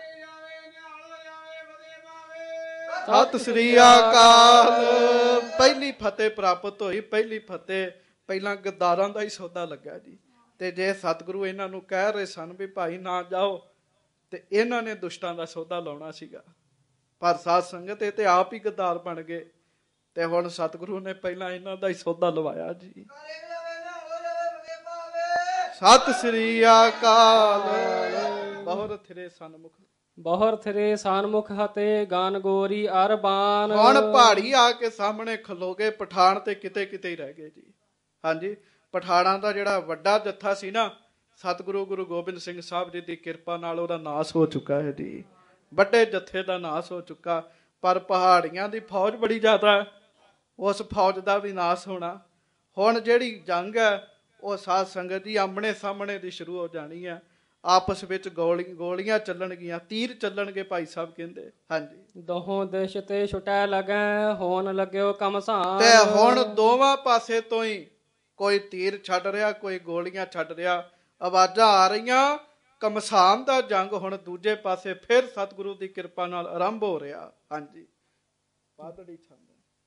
ਸਤਿ ਸ੍ਰੀ ਅਕਾਲ। ਪਹਿਲੀ ਫਤਿਹ ਪ੍ਰਾਪਤ ਹੋਈ, ਪਹਿਲੀ ਫਤਿਹ ਪਹਿਲਾਂ ਗੱਦਾਰਾਂ ਦਾ ਹੀ ਸੌਦਾ ਲੱਗਾ ਜੀ। ਤੇ ਜੇ ਸਤਿਗੁਰੂ ਇਹਨਾਂ ਨੂੰ ਕਹਿ ਰਹੇ ਸਨ ਵੀ ਭਾਈ ਨਾ ਜਾਓ, ਤੇ ਇਹਨਾਂ ਨੇ ਦੁਸ਼ਟਾਂ ਦਾ ਸੌਦਾ ਲਾਉਣਾ ਸੀਗਾ। ਪਰ ਸਾਧ ਸੰਗਤ ਇਹ ਤੇ ਆਪ ਹੀ ਗੱਦਾਰ ਬਣ ਗਏ, ਤੇ ਹੁਣ ਸਤਿਗੁਰੂ ਨੇ ਪਹਿਲਾਂ ਇਹਨਾਂ ਦਾ ਹੀ ਸੌਦਾ ਲਵਾਇਆ ਜੀ। ਸਤਿ ਸ੍ਰੀ ਅਕਾਲ। ਬਹੁਰ ਥਿਰੇ ਸਨਮੁਖ। ਬਹੁਰ ਥਰੇ ਸਨਮੁਖ ਹਤੇ ਗਨ ਗੋਰੀ ਅਰਬਾਨ। ਹੁਣ ਪਹਾੜੀ ਆ ਕੇ ਸਾਹਮਣੇ ਖਲੋ ਗਏ ਪਠਾਨ, ਤੇ ਕਿਤੇ ਕਿਤੇ ਹੀ ਰਹਿ ਗਏ ਜੀ। ਹਾਂਜੀ। ਪਠਾਣਾਂ ਦਾ ਜਿਹੜਾ ਵੱਡਾ ਜੱਥਾ ਸੀ ਨਾ, ਸਤਿਗੁਰੂ ਗੁਰੂ ਗੋਬਿੰਦ ਸਿੰਘ ਸਾਹਿਬ ਜੀ ਦੀ ਕਿਰਪਾ ਨਾਲ ਉਹਦਾ ਨਾਸ ਹੋ ਚੁੱਕਾ ਹੈ ਜੀ। ਵੱਡੇ ਜੱਥੇ ਦਾ ਨਾਸ ਹੋ ਚੁੱਕਾ, ਪਰ ਪਹਾੜੀਆਂ ਦੀ ਫੌਜ ਬੜੀ ਜ਼ਿਆਦਾ, ਉਸ ਫੌਜ ਦਾ ਵੀ ਨਾਸ ਹੋਣਾ। ਹੁਣ ਜਿਹੜੀ ਜੰਗ ਹੈ ਉਹ ਸਾਧ ਸੰਗਤ ਦੀ ਆਮਣੇ ਸਾਹਮਣੇ ਦੀ ਸ਼ੁਰੂ ਹੋ ਜਾਣੀ ਹੈ। ਆਪਸ ਵਿੱਚ ਗੋਲੀਆਂ ਚੱਲਣਗੀਆਂ, ਤੀਰ ਚੱਲਣਗੇ, ਭਾਈ ਸਾਹਿਬ ਕਹਿੰਦੇ। ਹਾਂਜੀ। ਦੋਹੋਂ ਦਿਸ਼ ਤੇ ਛੁਟੈ ਲਗੈ ਹੋਣ ਲੱਗਿਓ ਕਮਸਾਨ। ਤੇ ਹੁਣ ਦੋਵਾਂ ਪਾਸੇ ਤੋਂ ਹੀ ਕੋਈ ਤੀਰ ਛੱਡ ਰਿਹਾ, ਕੋਈ ਗੋਲੀਆਂ ਛੱਡ ਰਿਹਾ, ਆਵਾਜ਼ਾਂ ਆ ਰਹੀਆਂ। ਕਮਸਾਨ ਦਾ ਜੰਗ ਹੁਣ ਦੂਜੇ ਪਾਸੇ ਫਿਰ ਸਤਿਗੁਰੂ ਦੀ ਕਿਰਪਾ ਨਾਲ ਆਰੰਭ ਹੋ ਰਿਹਾ। ਹਾਂਜੀ। ਪਾਦੜੀ ਛੰਦ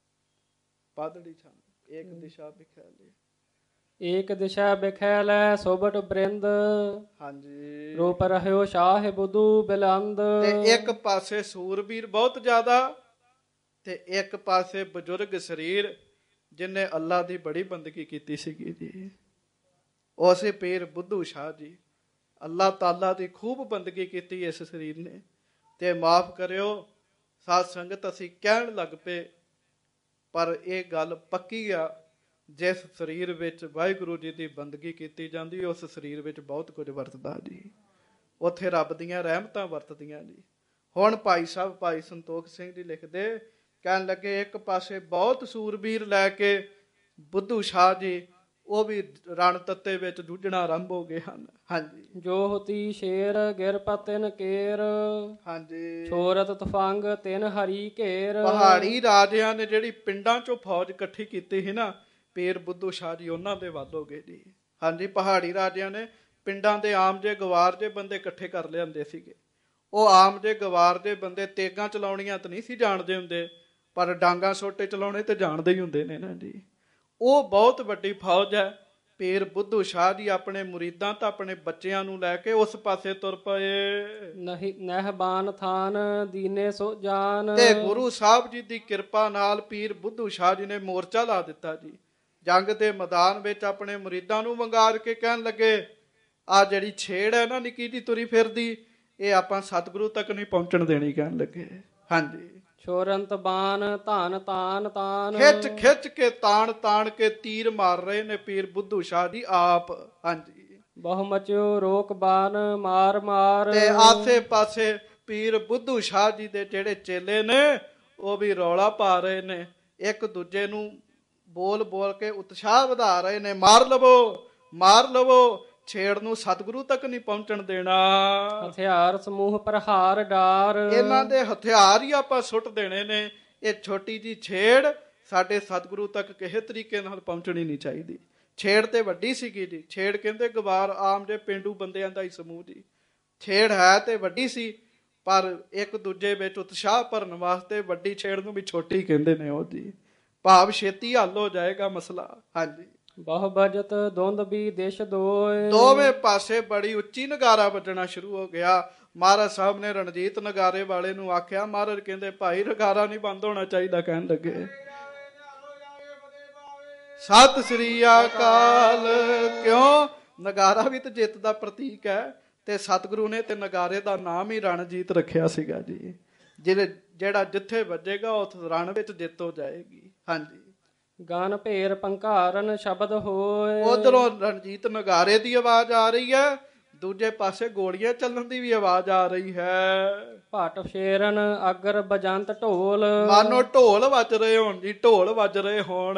ਏਕ ਦਿਸ਼ਾ ਬਿਖੈਲੇ। ਏਕ ਦਿਸ਼ਾ ਬਿਖੈਲੇ ਸੋਬਟ ਬ੍ਰਿੰਦ। ਹਾਂਜੀ। ਰੂਪ ਰਹਿਓ ਸ਼ਾਹ ਬੁੱਧੂ ਬਿਲੰਦ। ਤੇ ਇੱਕ ਪਾਸੇ ਸੂਰਬੀਰ ਬਹੁਤ ਜ਼ਿਆਦਾ, ਤੇ ਇੱਕ ਪਾਸੇ ਬਜ਼ੁਰਗ ਸਰੀਰ ਜਿਹਨੇ ਅੱਲਾ ਦੀ ਬੜੀ ਬੰਦਗੀ ਕੀਤੀ ਸੀਗੀ ਜੀ, ਉਸੇ ਪੀਰ ਬੁੱਧੂ ਸ਼ਾਹ ਜੀ। ਅੱਲਾਹ ਤਾਲਾ ਦੀ ਖੂਬ ਬੰਦਗੀ ਕੀਤੀ ਇਸ ਸਰੀਰ ਨੇ। ਤੇ ਮਾਫ ਕਰਿਓ ਸਾਧ ਸੰਗਤ, ਅਸੀਂ ਕਹਿਣ ਲੱਗ ਪਏ, ਪਰ ਇਹ ਗੱਲ ਪੱਕੀ ਆ, ਜਿਸ ਸਰੀਰ ਵਿੱਚ ਵਾਹਿਗੁਰੂ ਜੀ ਦੀ ਬੰਦਗੀ ਕੀਤੀ ਜਾਂਦੀ ਉਸ ਸਰੀਰ ਵਿੱਚ ਬਹੁਤ ਕੁਝ ਵਰਤਦਾ ਜੀ। ਉੱਥੇ ਰੱਬ ਦੀਆਂ ਰਹਿਮਤਾਂ ਵਰਤਦੀਆਂ ਜੀ। ਹੁਣ ਭਾਈ ਸਾਹਿਬ ਭਾਈ ਸੰਤੋਖ ਸਿੰਘ ਜੀ ਲਿਖਦੇ, ਕਹਿਣ ਲੱਗੇ ਇੱਕ ਪਾਸੇ ਬਹੁਤ ਸੂਰਬੀਰ ਲੈ ਕੇ ਬੁੱਧੂ ਸ਼ਾਹ ਜੀ ਉਹ ਵੀ ਰਣ ਤੱਤੇ ਵਿੱਚ ਜੂਝਣਾ ਆਰੰਭ ਹੋ ਗਏ ਹਨ। ਹਾਂਜੀ, ਜੋ ਹੁਤੀ ਸ਼ੇਰ ਗਿਰ ਪਤਨ ਕੇਰ, ਹਾਂਜੀ, ਛੋਰਤ ਤਫੰਗ ਤਿਨ ਹਰੀ ਘੇਰ। ਪਹਾੜੀ ਰਾਜਿਆਂ ਨੇ ਜਿਹੜੀ ਪਿੰਡਾਂ ਚੋਂ ਫੌਜ ਇਕੱਠੀ ਕੀਤੀ ਸੀ ਨਾ, ਪੀਰ ਬੁੱਧੂ ਸ਼ਾਹ ਜੀ ਉਹਨਾਂ ਦੇ ਵੱਲ ਹੋ ਗਏ ਜੀ। ਹਾਂਜੀ, ਪਹਾੜੀ ਰਾਜਿਆਂ ਨੇ ਪਿੰਡਾਂ ਦੇ ਆਮ ਜੇ ਗਵਾਰ ਜੇ ਬੰਦੇ ਇਕੱਠੇ ਕਰ ਲਿਆਂਦੇ ਸੀਗੇ। ਉਹ ਆਮ ਜੇ ਗਵਾਰ ਦੇ ਬੰਦੇ ਤੇਗਾਂ ਚਲਾਉਣੀਆਂ ਤਾਂ ਨਹੀਂ ਸੀ ਜਾਣਦੇ ਹੁੰਦੇ, ਪਰ ਡਾਂਗਾ ਸੋਟੇ ਚਲਾਉਣੇ ਤੇ ਜਾਣਦੇ ਹੀ ਹੁੰਦੇ ਨੇ ਨਾ ਜੀ। ਉਹ ਬਹੁਤ ਵੱਡੀ ਫੌਜ ਹੈ। ਪੀਰ ਬੁੱਧੂ ਸ਼ਾਹ ਜੀ ਆਪਣੇ ਮੁਰੀਦਾਂ ਤਾਂ ਆਪਣੇ ਬੱਚਿਆਂ ਨੂੰ ਲੈ ਕੇ ਉਸ ਪਾਸੇ ਤੁਰ ਪਏ। ਨਹਿਬਾਨ ਥਾਨ ਦੀਨੇ ਸੋ ਜਾਨ। ਤੇ ਗੁਰੂ ਸਾਹਿਬ ਜੀ ਦੀ ਕਿਰਪਾ ਨਾਲ ਪੀਰ ਬੁੱਧੂ ਸ਼ਾਹ ਜੀ ਨੇ ਮੋਰਚਾ ਲਾ ਦਿੱਤਾ ਜੀ। ਜੰਗ ਦੇ ਮੈਦਾਨ ਵਿੱਚ ਆਪਣੇ ਮੁਰੀਦਾਂ ਨੂੰ ਵੰਗਾਰ ਕੇ ਕਹਿਣ ਲੱਗੇ, ਆ ਜਿਹੜੀ ਛੇੜ ਹੈ ਨਾ ਨਿੱਕੀ ਜੀ ਤੁਰੀ ਫਿਰਦੀ, ਇਹ ਆਪਾਂ ਸਤਿਗੁਰੂ ਤੱਕ ਨਹੀਂ ਪਹੁੰਚਣ ਦੇਣੀ। ਕਹਿਣ ਲੱਗੇ ਹਾਂਜੀ, ਛੋਰੰਤ ਬਾਨ ਧਾਨ ਤਾਨ ਤਾਨ। ਖਿੱਚ ਖਿੱਚ ਕੇ ਤਾਣ ਤਾਣ ਕੇ ਤੀਰ ਮਾਰ ਰਹੇ ਨੇ ਪੀਰ ਬੁੱਧੂ ਸ਼ਾਹ ਜੀ ਆਪ। ਹਾਂਜੀ, ਬਹੁ ਮਚਿਓ ਰੋਕ ਬਾਨ ਮਾਰ ਮਾਰ। ਤੇ ਆਸੇ ਪਾਸੇ ਪੀਰ ਬੁੱਧੂ ਸ਼ਾਹ ਜੀ ਦੇ ਜਿਹੜੇ ਚੇਲੇ ਨੇ ਉਹ ਵੀ ਰੌਲਾ ਪਾ ਰਹੇ ਨੇ, ਇੱਕ ਦੂਜੇ ਨੂੰ ਬੋਲ ਬੋਲ ਕੇ ਉਤਸ਼ਾਹ ਵਧਾ ਰਹੇ ਨੇ, ਮਾਰ ਲਵੋ ਮਾਰ ਲਵੋ, ਛੇੜ ਨੂੰ ਸਤਿਗੁਰੂ ਤੱਕ ਨਹੀਂ ਪਹੁੰਚਣ ਦੇਣਾ। ਹਥਿਆਰ ਸਮੂਹ ਪ੍ਰਹਾਰ ਡਾਰ। ਇਹਨਾਂ ਦੇ ਹਥਿਆਰ ਹੀ ਆਪਾਂ ਸੁੱਟ ਦੇਣੇ ਨੇ। ਇਹ ਛੋਟੀ ਜੀ ਛੇੜ ਸਾਡੇ ਸਤਿਗੁਰੂ ਤੱਕ ਕਿਸੇ ਤਰੀਕੇ ਨਾਲ ਪਹੁੰਚਣੀ ਨਹੀਂ ਚਾਹੀਦੀ। ਛੇੜ ਤੇ ਵੱਡੀ ਸੀਗੀ ਜੀ। ਛੇੜ ਕਹਿੰਦੇ ਗਵਾਰ ਆਮ ਜੇ ਪੇਂਡੂ ਬੰਦਿਆਂ ਦਾ ਹੀ ਸਮੂਹ ਜੀ। ਛੇੜ ਹੈ ਤੇ ਵੱਡੀ ਸੀ, ਪਰ ਇੱਕ ਦੂਜੇ ਵਿੱਚ ਉਤਸ਼ਾਹ ਭਰਨ ਵਾਸਤੇ ਵੱਡੀ ਛੇੜ ਨੂੰ ਵੀ ਛੋਟੀ ਕਹਿੰਦੇ ਨੇ ਉਹ ਜੀ। ਭਾਵ ਛੇਤੀ ਹੱਲ ਹੋ ਜਾਏਗਾ ਮਸਲਾ। ਹਾਂਜੀ, ਬਹੁ ਬਜਤ ਦੁੰਦ ਵੀ ਦਿਸ਼ ਦੋਏ। ਦੋਵੇਂ ਪਾਸੇ ਬੜੀ ਉੱਚੀ ਨਗਾਰਾ ਵੱਜਣਾ ਸ਼ੁਰੂ ਹੋ ਗਿਆ। ਮਹਾਰਾਜ ਸਾਹਿਬ ਨੇ ਰਣਜੀਤ ਨਗਾਰੇ ਵਾਲੇ ਨੂੰ ਆਖਿਆ, ਮਹਾਰਾਜ ਕਹਿੰਦੇ ਭਾਈ ਨਗਾਰਾ ਨਹੀਂ ਬੰਦ ਹੋਣਾ ਚਾਹੀਦਾ। ਕਹਿਣ ਲੱਗੇ ਸਤਿ ਸ੍ਰੀ ਅਕਾਲ। ਕਿਉਂ? ਨਗਾਰਾ ਵੀ ਤਾਂ ਜਿੱਤ ਦਾ ਪ੍ਰਤੀਕ ਹੈ, ਤੇ ਸਤਿਗੁਰੂ ਨੇ ਤੇ ਨਗਾਰੇ ਦਾ ਨਾਮ ਹੀ ਰਣਜੀਤ ਰੱਖਿਆ ਸੀਗਾ ਜੀ। ਜਿਹੜਾ ਜਿੱਥੇ ਵੱਜੇਗਾ ਉਸ ਰਣ ਵਿੱਚ ਜਿੱਤ ਹੋ ਜਾਏਗੀ। ਹਾਂਜੀ, ਗਨ ਭੇਰ ਪੰਘਾਰਨ ਸ਼ਬਦ ਹੋਏ। ਉਧਰੋਂ ਰਣਜੀਤ ਨਗਾਰੇ ਦੀ ਆਵਾਜ਼ ਆ ਰਹੀ ਹੈ, ਦੂਜੇ ਪਾਸੇ ਗੋਲੀਆਂ ਚੱਲਣ ਦੀ ਵੀ ਆਵਾਜ਼ ਆ ਰਹੀ ਹੈ। ਭਟ ਫੇਰਨ ਅਗਰ ਬਜੰਤ ਢੋਲ। ਮਾਨੋ ਢੋਲ ਵੱਜ ਰਹੇ ਹੋਣ ਜੀ, ਢੋਲ ਵੱਜ ਰਹੇ ਹੋਣ।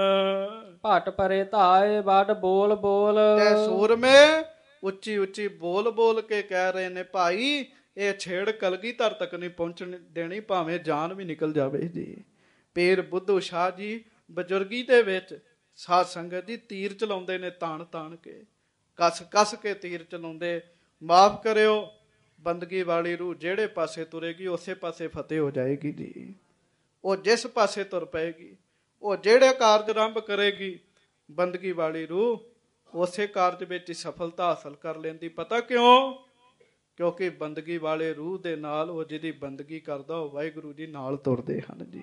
ਭਟ ਪਰੇ ਧਾਏ ਵੱਡ ਬੋਲ ਬੋਲ। ਤੇ ਸੂਰਮੇ ਉੱਚੀ ਉੱਚੀ ਬੋਲ ਬੋਲ ਕੇ ਕਹਿ ਰਹੇ ਨੇ, ਭਾਈ ਇਹ ਛੇੜ ਕਲਗੀਧਰ ਤੱਕ ਨਹੀਂ ਪਹੁੰਚਣ ਦੇਣੀ, ਭਾਵੇਂ ਜਾਨ ਵੀ ਨਿਕਲ ਜਾਵੇ ਜੀ। ਪੀਰ ਬੁੱਧੂ ਸ਼ਾਹ ਜੀ ਬਜ਼ੁਰਗੀ ਦੇ ਵਿੱਚ ਸਾਧ ਸੰਗਤ ਜੀ ਤੀਰ ਚਲਾਉਂਦੇ ਨੇ, ਤਾਣ ਤਾਣ ਕੇ ਕੱਸ ਕੱਸ ਕੇ ਤੀਰ ਚਲਾਉਂਦੇ। ਮਾਫ ਕਰਿਓ, ਬੰਦਗੀ ਵਾਲੀ ਰੂਹ ਜਿਹੜੇ ਪਾਸੇ ਤੁਰੇਗੀ ਉਸੇ ਪਾਸੇ ਫਤਿਹ ਹੋ ਜਾਏਗੀ ਜੀ। ਉਹ ਜਿਸ ਪਾਸੇ ਤੁਰ ਪਏਗੀ, ਉਹ ਜਿਹੜੇ ਕਾਰਜ ਆਰੰਭ ਕਰੇਗੀ, ਬੰਦਗੀ ਵਾਲੀ ਰੂਹ ਉਸੇ ਕਾਰਜ ਵਿੱਚ ਹੀ ਸਫਲਤਾ ਹਾਸਲ ਕਰ ਲੈਂਦੀ। ਪਤਾ ਕਿਉਂ? ਕਿਉਂਕਿ ਬੰਦਗੀ ਵਾਲੇ ਰੂਹ ਦੇ ਨਾਲ ਉਹ ਜਿਹਦੀ ਬੰਦਗੀ ਕਰਦਾ ਉਹ ਵਾਹਿਗੁਰੂ ਜੀ ਨਾਲ ਤੁਰਦੇ ਹਨ ਜੀ।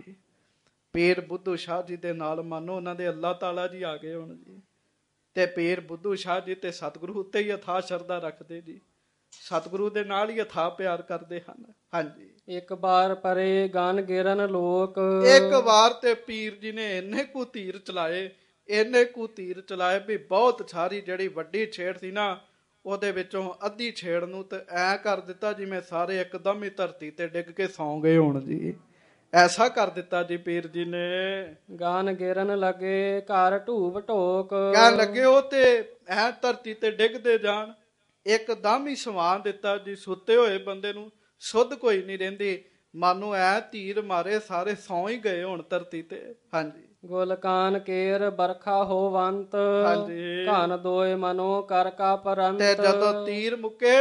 ਪੀਰ ਬੁੱਧੂ ਸ਼ਾਹ ਜੀ ਦੇ ਨਾਲ ਮੰਨੋ ਉਹਨਾਂ ਦੇ ਅੱਲਾਹ ਤਾਲਾ ਜੀ ਆ ਗਏ ਹੁਣ ਜੀ। ਤੇ ਪੀਰ ਬੁੱਧੂ ਸ਼ਾਹ ਜੀ ਤੇ ਸਤਿਗੁਰੂ ਉੱਤੇ ਹੀ ਅਥਾਹ ਸ਼ਰਧਾ ਰੱਖਦੇ ਜੀ, ਸਤਿਗੁਰੂ ਦੇ ਨਾਲ ਹੀ ਅਥਾਹ ਪਿਆਰ ਕਰਦੇ ਹਨ। ਹਾਂਜੀ, ਇੱਕ ਵਾਰ ਪਰੇ ਗਨ ਗਿਰਨ ਲੋਕ। ਇੱਕ ਵਾਰ ਤੇ ਪੀਰ ਜੀ ਨੇ ਇੰਨੇ ਕੁ ਤੀਰ ਚਲਾਏ, ਇੰਨੇ ਕੁ ਤੀਰ ਚਲਾਏ ਵੀ ਬਹੁਤ ਸਾਰੀ ਜਿਹੜੀ ਵੱਡੀ ਛੇੜ ਸੀ ਨਾ, ਉਹਦੇ ਵਿੱਚੋਂ ਅੱਧੀ ਛੇੜ ਨੂੰ ਤੇ ਐ ਕਰ ਦਿੱਤਾ ਜਿਵੇਂ ਸਾਰੇ ਇੱਕਦਮ ਹੀ ਧਰਤੀ ਤੇ ਡਿੱਗ ਕੇ ਸੌਂ ਗਏ ਹੋਣ ਜੀ। ਐਸਾ ਕਰ ਦਿੱਤਾ ਜੀ ਪੀਰ ਜੀ ਨੇ। ਗਾਨ ਗਿਰਨ ਲੱਗੇ ਘਰ ਢੂਬ ਢੋਕ। ਕਹਿਣ ਲੱਗੇ ਉਹ ਤੇ ਐ ਧਰਤੀ ਤੇ ਡਿੱਗਦੇ ਜਾਣ, ਇੱਕਦਮ ਹੀ ਸਵਾਂ ਦਿੱਤਾ ਜੀ। ਸੁੱਤੇ ਹੋਏ ਬੰਦੇ ਨੂੰ ਸੁੱਧ ਕੋਈ ਨਹੀਂ ਰਹਿੰਦੀ, ਮਾਨੋ ਐ ਤੀਰ ਮਾਰੇ ਸਾਰੇ ਸੌਂ ਹੀ ਗਏ ਹੁਣ ਧਰਤੀ ਤੇ। ਹਾਂਜੀ, ਗੁਲਕਾਨ ਕੇਰ ਬਰਖਾ ਹੋਵੰਤ। ਹਾਂਜੀ, ਘਨ ਦੋਏ ਮਨੋ ਕਰ ਕਾ ਪਰੰਤ। ਤੇ ਜਦੋਂ ਤੀਰ ਮੁੱਕੇ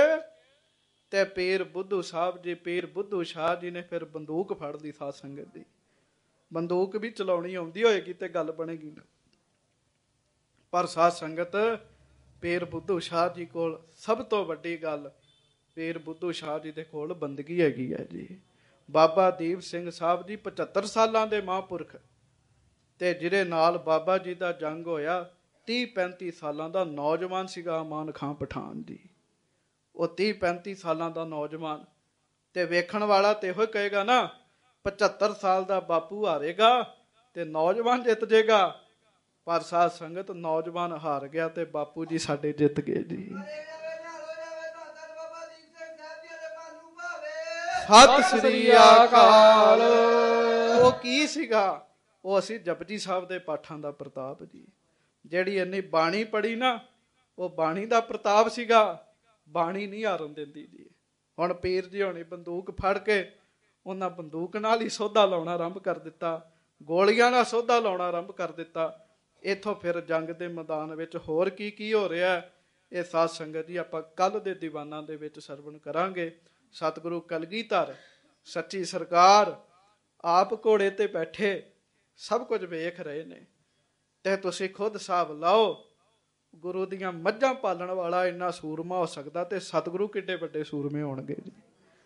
ਤੇ ਪੀਰ ਬੁੱਧੂ ਸਾਹਿਬ ਜੀ, ਪੀਰ ਬੁੱਧੂ ਸ਼ਾਹ ਜੀ ਨੇ ਫਿਰ ਬੰਦੂਕ ਫੜ ਲਈ। ਸਾਧ ਸੰਗਤ ਦੀ ਬੰਦੂਕ ਵੀ ਚਲਾਉਣੀ ਆਉਂਦੀ ਹੋਏਗੀ ਤੇ ਗੱਲ ਬਣੇਗੀ ਨਾ, ਪਰ ਸਾਧ ਸੰਗਤ ਪੀਰ ਬੁੱਧੂ ਸ਼ਾਹ ਜੀ ਕੋਲ ਸਭ ਤੋਂ ਵੱਡੀ ਗੱਲ, ਪੀਰ ਬੁੱਧੂ ਸ਼ਾਹ ਜੀ ਦੇ ਕੋਲ ਬੰਦਗੀ ਹੈਗੀ ਹੈ ਜੀ। ਬਾਬਾ ਦੀਪ ਸਿੰਘ ਸਾਹਿਬ ਜੀ 75 ਸਾਲਾਂ ਦੇ ਮਹਾਂਪੁਰਖ, ਤੇ ਜਿਹਦੇ ਨਾਲ ਬਾਬਾ ਜੀ ਦਾ ਜੰਗ ਹੋਇਆ 30-35 ਸਾਲਾਂ ਦਾ ਨੌਜਵਾਨ ਸੀਗਾ ਅਮਾਨ ਖਾਂ ਪਠਾਨ ਜੀ। ਉਹ 30-35 ਸਾਲਾਂ ਦਾ ਨੌਜਵਾਨ, ਤੇ ਵੇਖਣ ਵਾਲਾ ਤੇ ਇਹੋ ਹੀ ਕਹੇਗਾ ਨਾ 75 ਸਾਲ ਦਾ ਬਾਪੂ ਹਾਰੇਗਾ ਤੇ ਨੌਜਵਾਨ ਜਿੱਤ ਜੇਗਾ। ਪਰ ਸਾਧ ਸੰਗਤ ਨੌਜਵਾਨ ਹਾਰ ਗਿਆ ਤੇ ਬਾਪੂ ਜੀ ਸਾਡੇ ਜਿੱਤ ਗਏ ਜੀ। ਸਤਿ ਸ੍ਰੀ ਅਕਾਲ। ਉਹ ਕੀ ਸੀਗਾ? ਉਹ ਅਸੀਂ ਜਪਜੀ ਸਾਹਿਬ ਦੇ ਪਾਠਾਂ ਦਾ ਪ੍ਰਤਾਪ ਜੀ। ਜਿਹੜੀ ਇੰਨੀ ਬਾਣੀ ਪੜੀ ਨਾ, ਉਹ ਬਾਣੀ ਦਾ ਪ੍ਰਤਾਪ ਸੀਗਾ। ਬਾਣੀ ਨਹੀਂ ਹਾਰਨ ਦਿੰਦੀ ਜੀ। ਹੁਣ ਪੀਰ ਜੀ ਹੋਣੀ ਬੰਦੂਕ ਫੜ ਕੇ ਉਹਨਾਂ ਬੰਦੂਕ ਨਾਲ ਹੀ ਸੋਧਾ ਲਾਉਣਾ ਆਰੰਭ ਕਰ ਦਿੱਤਾ, ਗੋਲੀਆਂ ਨਾਲ ਸੋਧਾ ਲਾਉਣਾ ਆਰੰਭ ਕਰ ਦਿੱਤਾ। ਇੱਥੋਂ ਫਿਰ ਜੰਗ ਦੇ ਮੈਦਾਨ ਵਿੱਚ ਹੋਰ ਕੀ ਕੀ ਹੋ ਰਿਹਾ, ਇਹ ਸਾਧ ਸੰਗਤ ਜੀ ਆਪਾਂ ਕੱਲ ਦੇ ਦੀਵਾਨਾਂ ਦੇ ਵਿੱਚ ਸਰਵਣ ਕਰਾਂਗੇ। ਸਤਿਗੁਰੂ ਕਲਗੀਧਰ ਸੱਚੀ ਸਰਕਾਰ ਆਪ ਘੋੜੇ ਤੇ ਬੈਠੇ ਸਭ ਕੁਝ ਵੇਖ ਰਹੇ ਨੇ, ਤੇ ਤੁਸੀਂ ਖੁਦ ਹਿਸਾਬ ਲਾਓ। ਗੁਰੂ ਦੀਆਂ ਮੱਝਾਂ ਪਾਲਣ ਵਾਲਾ ਇੰਨਾ ਸੂਰਮਾ ਹੋ ਸਕਦਾ ਤੇ ਸਤਿਗੁਰੂ ਕਿੱਡੇ ਵੱਡੇ ਸੂਰਮੇ ਹੋਣਗੇ ਜੀ।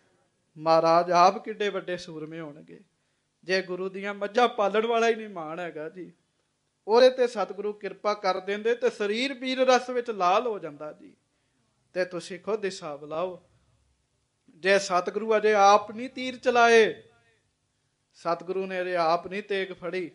ਮਹਾਰਾਜ ਆਪ ਕਿੱਡੇ ਵੱਡੇ ਸੂਰਮੇ ਹੋਣਗੇ। ਜੇ ਗੁਰੂ ਦੀਆਂ ਮੱਝਾਂ ਪਾਲਣ ਵਾਲਾ ਹੀ ਨਹੀਂ ਮਾਣ ਹੈਗਾ ਜੀ, ਉਹਦੇ ਤੇ ਸਤਿਗੁਰੂ ਕਿਰਪਾ ਕਰ ਦਿੰਦੇ ਤੇ ਸਰੀਰ ਪੀਰ ਰਸ ਵਿੱਚ ਲਾਲ ਹੋ ਜਾਂਦਾ ਜੀ। ਤੇ ਤੁਸੀਂ ਖੁਦ ਹਿਸਾਬ ਲਾਓ, ਜੇ ਸਤਿਗੁਰੂ ਅਜੇ ਆਪ ਨਹੀਂ ਤੀਰ ਚਲਾਏ, ਸਤਿਗੁਰੂ ਨੇ ਅਜੇ ਆਪ ਨਹੀਂ ਤੇਗ ਫੜੀ,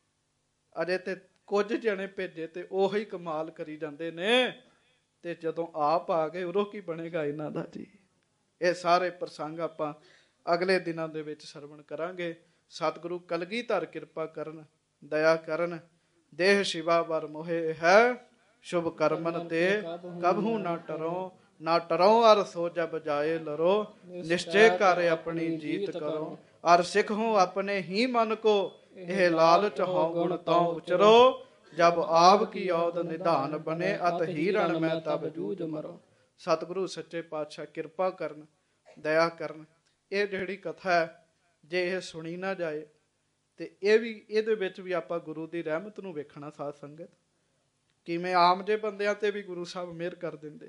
ਅਜੇ ਤੇ ਕੁਝ ਜਣੇ ਭੇਜੇ ਤੇ ਉਹੀ ਕਮਾਲ ਕਰੀ ਜਾਂਦੇ ਨੇ। ਤੇ ਜਦੋਂ ਆਪ ਆ ਗਏ ਉਦੋਂ ਕੀ ਬਣੇਗਾ ਇਹਨਾਂ ਦਾ ਜੀ। ਇਹ ਸਾਰੇ ਪ੍ਰਸੰਗ ਆਪਾਂ ਅਗਲੇ ਦਿਨਾਂ ਦੇ ਵਿੱਚ ਸਰਵਣ ਕਰਾਂਗੇ। ਸਤਿਗੁਰੂ ਕਲਗੀਧਰ ਕਿਰਪਾ ਕਰਨ, ਦਇਆ ਕਰਨ। ਦੇਹ ਸ਼ਿਵਾ ਵਰ ਮੋਹਿ ਹੈ, ਸ਼ੁਭ ਕਰਮਨ ਤੇ ਕਬਹੂ ਨਾ ਟਰੋ। ਨਾ ਟਰੋ ਅਰ ਸੋ ਜਬ ਜਾਏ ਲਰੋ, ਨਿਸ਼ਚੈ ਕਰ ਆਪਣੀ ਜੀਤ ਕਰੋ। ਅਰ ਸਿੱਖੋ ਆਪਣੇ ਹੀ ਮਨ ਕੋ, ਇਹ ਲਾਲਚ ਹਉ ਗੁਣ ਤਉ ਉਚਰੋ। ਜਬ ਆਪ ਕੀ ਔਦ ਨਿਧਾਨ ਬਨੇ, ਅਤ ਹੀਰਨ ਮੈਂ ਤਬ ਜੂਝ ਮਰੋ। ਸਤਿਗੁਰੂ ਸੱਚੇ ਪਾਤਸ਼ਾਹ ਕਿਰਪਾ ਕਰਨ, ਦਇਆ ਕਰਨ। ਇਹ ਜਿਹੜੀ ਕਥਾ ਹੈ, ਜੇ ਇਹ ਸੁਣੀ ਨਾ ਜਾਏ ਤੇ ਇਹਦੇ ਵਿੱਚ ਵੀ ਆਪਾਂ ਗੁਰੂ ਦੀ ਰਹਿਮਤ ਨੂੰ ਵੇਖਣਾ। ਸਾਧ ਸੰਗਤ ਕਿਵੇਂ ਆਮ ਜੇ ਬੰਦਿਆਂ ਤੇ ਵੀ ਗੁਰੂ ਸਾਹਿਬ ਮਿਹਰ ਕਰ ਦਿੰਦੇ,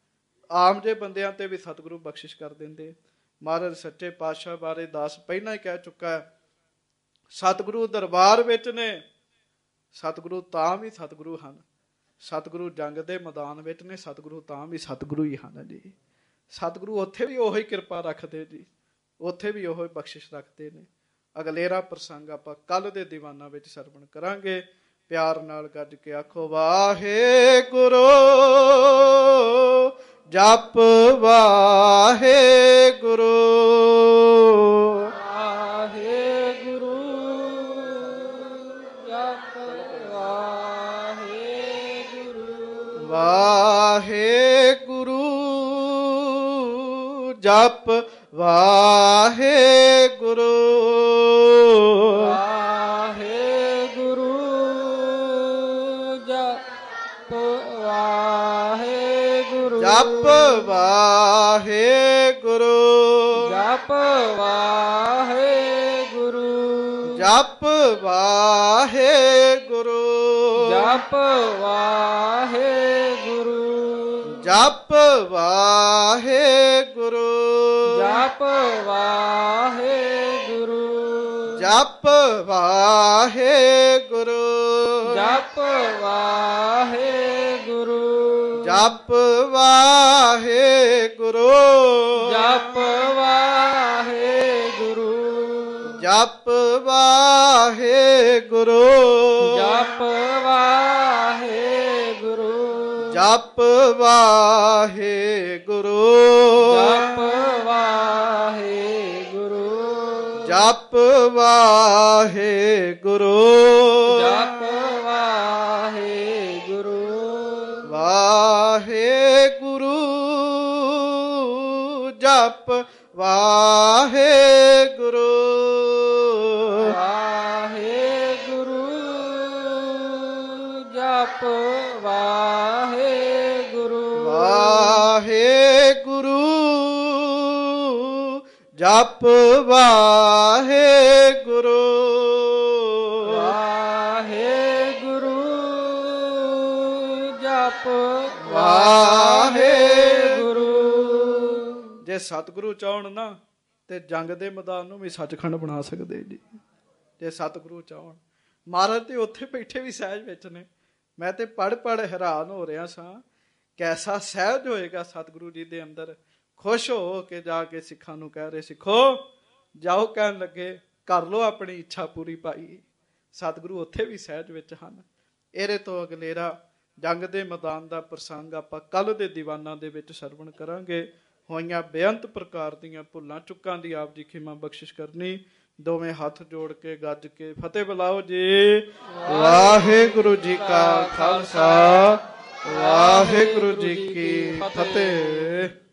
ਆਮ ਜੇ ਬੰਦਿਆਂ ਤੇ ਵੀ ਸਤਿਗੁਰੂ ਬਖਸ਼ਿਸ਼ ਕਰ ਦਿੰਦੇ। ਮਹਾਰਾਜ ਸੱਚੇ ਪਾਤਸ਼ਾਹ ਬਾਰੇ ਦਾਸ ਪਹਿਲਾਂ ਹੀ ਕਹਿ ਚੁੱਕਾ ਹੈ, ਸਤਿਗੁਰੂ ਦਰਬਾਰ ਵਿੱਚ ਨੇ। ਸਤਿਗੁਰੂ ਤਾਂ ਵੀ ਸਤਿਗੁਰੂ ਹਨ। ਸਤਿਗੁਰੂ ਜੰਗ ਦੇ ਮੈਦਾਨ ਵਿੱਚ ਨੇ, ਸਤਿਗੁਰੂ ਤਾਂ ਵੀ ਸਤਿਗੁਰੂ ਹੀ ਹਨ ਜੀ। ਸਤਿਗੁਰੂ ਉੱਥੇ ਵੀ ਉਹੀ ਕਿਰਪਾ ਰੱਖਦੇ ਜੀ, ਉੱਥੇ ਵੀ ਉਹੀ ਬਖਸ਼ਿਸ਼ ਰੱਖਦੇ ਨੇ। ਅਗਲੇਰਾ ਪ੍ਰਸੰਗ ਆਪਾਂ ਕੱਲ ਦੇ ਦੀਵਾਨਾਂ ਵਿੱਚ ਸਰਵਣ ਕਰਾਂਗੇ। ਪਿਆਰ ਨਾਲ ਗੱਜ ਕੇ ਆਖੋ ਵਾਹਿਗੁਰੂ, ਜਪ ਵਾਹਿਗੁਰੂ, ਵਾਹਿਗੁਰੂ, ਜਪ ਵਾਹਿਗੁਰੂ, ਵਾਹਿਗੁਰੂ, ਜਪ ਵਾਹਿਗੁਰੂ, ਵਾਹਿਗੁਰੂ, ਜਪ ਵਾਹਿਗੁਰੂ, ਜਪ ਵਾਹਿਗੁਰੂ, ਜਪ ਵਾਹਿਗੁਰੂ, ਜਪ ਵਾਹਿਗੁਰੂ, ਜਪ ਵਾਹਿਗੁਰੂ, ਜਪ ਵਾਹਿਗੁਰੂ, ਜਪ ਵਾਹਿਗੁਰੂ, ਜਪ ਵਾਹਿਗੁਰੂ, ਜਪ ਵਾਹਿਗੁਰੂ, ਜਪ ਵਾਹਿਗੁਰੂ, ਜਪ ਵਾਹਿਗੁਰੂ, ਜਪ ਵਾਹਿਗੁਰੂ, ਜਪ ਵਾਹਿਗੁਰੂ, ਜਪ ਵਾਹਿਗੁਰੂ, ਜਪ ਵਾਹਿਗੁਰੂ, ਜਪ ਵਾਹਿਗੁਰੂ, ਜਪ ਵਾਹਿਗੁਰੂ, ਵਾਹਿਗੁਰੂ, ਜਪ ਵਾਹਿਗੁਰੂ, ਵਾਹਿਗੁਰੂ, ਜਪ ਵਾਹਿਗੁਰੂ, ਵਾਹਿਗੁਰੂ, ਜਪ ਵਾਹਿਗੁਰੂ, ਵਾਹਿਗੁਰੂ, ਜਪ ਵਾਹਿਗੁਰੂ। ਜੇ ਸਤਿਗੁਰੂ ਚਾਹਣ ਨਾ ਤੇ ਜੰਗ ਦੇ ਮੈਦਾਨ ਨੂੰ ਵੀ ਸੱਚਖੰਡ ਬਣਾ ਸਕਦੇ ਜੀ। ਜੇ ਸਤਿਗੁਰੂ ਚਾਹਣ। ਮਹਾਰਾਜ ਤੇ ਉੱਥੇ ਬੈਠੇ ਵੀ ਸਹਿਜ ਵਿੱਚ ਨੇ। ਮੈਂ ਤੇ ਪੜ੍ਹ ਹੈਰਾਨ ਹੋ ਰਿਹਾ ਸਾਂ ਕੈਸਾ ਸਹਿਜ ਹੋਏਗਾ ਸਤਿਗੁਰੂ ਜੀ ਦੇ ਅੰਦਰ। ਖੁਸ਼ ਹੋ ਕੇ ਜਾ ਕੇ ਸਿੱਖਾਂ ਨੂੰ ਕਹਿ ਰਹੇ, ਸਿੱਖੋ ਜਾਓ, ਕਹਿਣ ਲੱਗੇ ਕਰ ਲੋ ਆਪਣੀ ਇੱਛਾ ਪੂਰੀ ਭਾਈ। ਸਤਿਗੁਰੂ ਉੱਥੇ ਵੀ ਸਹਿਜ ਵਿੱਚ ਹਨ। ਇਹਦੇ ਤੋਂ ਅਗਲੇਰਾ ਜੰਗ ਦੇ ਮੈਦਾਨ ਦਾ ਪ੍ਰਸੰਗ ਆਪਾਂ ਕੱਲ ਦੇ ਦੀਵਾਨਾਂ ਦੇ ਵਿੱਚ ਸਰਵਣ ਕਰਾਂਗੇ। ਹੋਈਆਂ ਬੇਅੰਤ ਪ੍ਰਕਾਰ ਦੀਆਂ ਭੁੱਲਾਂ ਚੁੱਕਾਂ ਦੀ ਆਪ ਜੀ ਖਿਮਾ ਬਖਸ਼ਿਸ਼ ਕਰਨੀ। ਦੋਵੇਂ ਹੱਥ ਜੋੜ ਕੇ ਗੱਜ ਕੇ ਫਤਿਹ ਬੁਲਾਓ ਜੀ। ਵਾਹਿਗੁਰੂ ਜੀ ਕਾ ਖਾਲਸਾ, ਵਾਹਿਗੁਰੂ ਜੀ ਕੀ ਫਤਿਹ।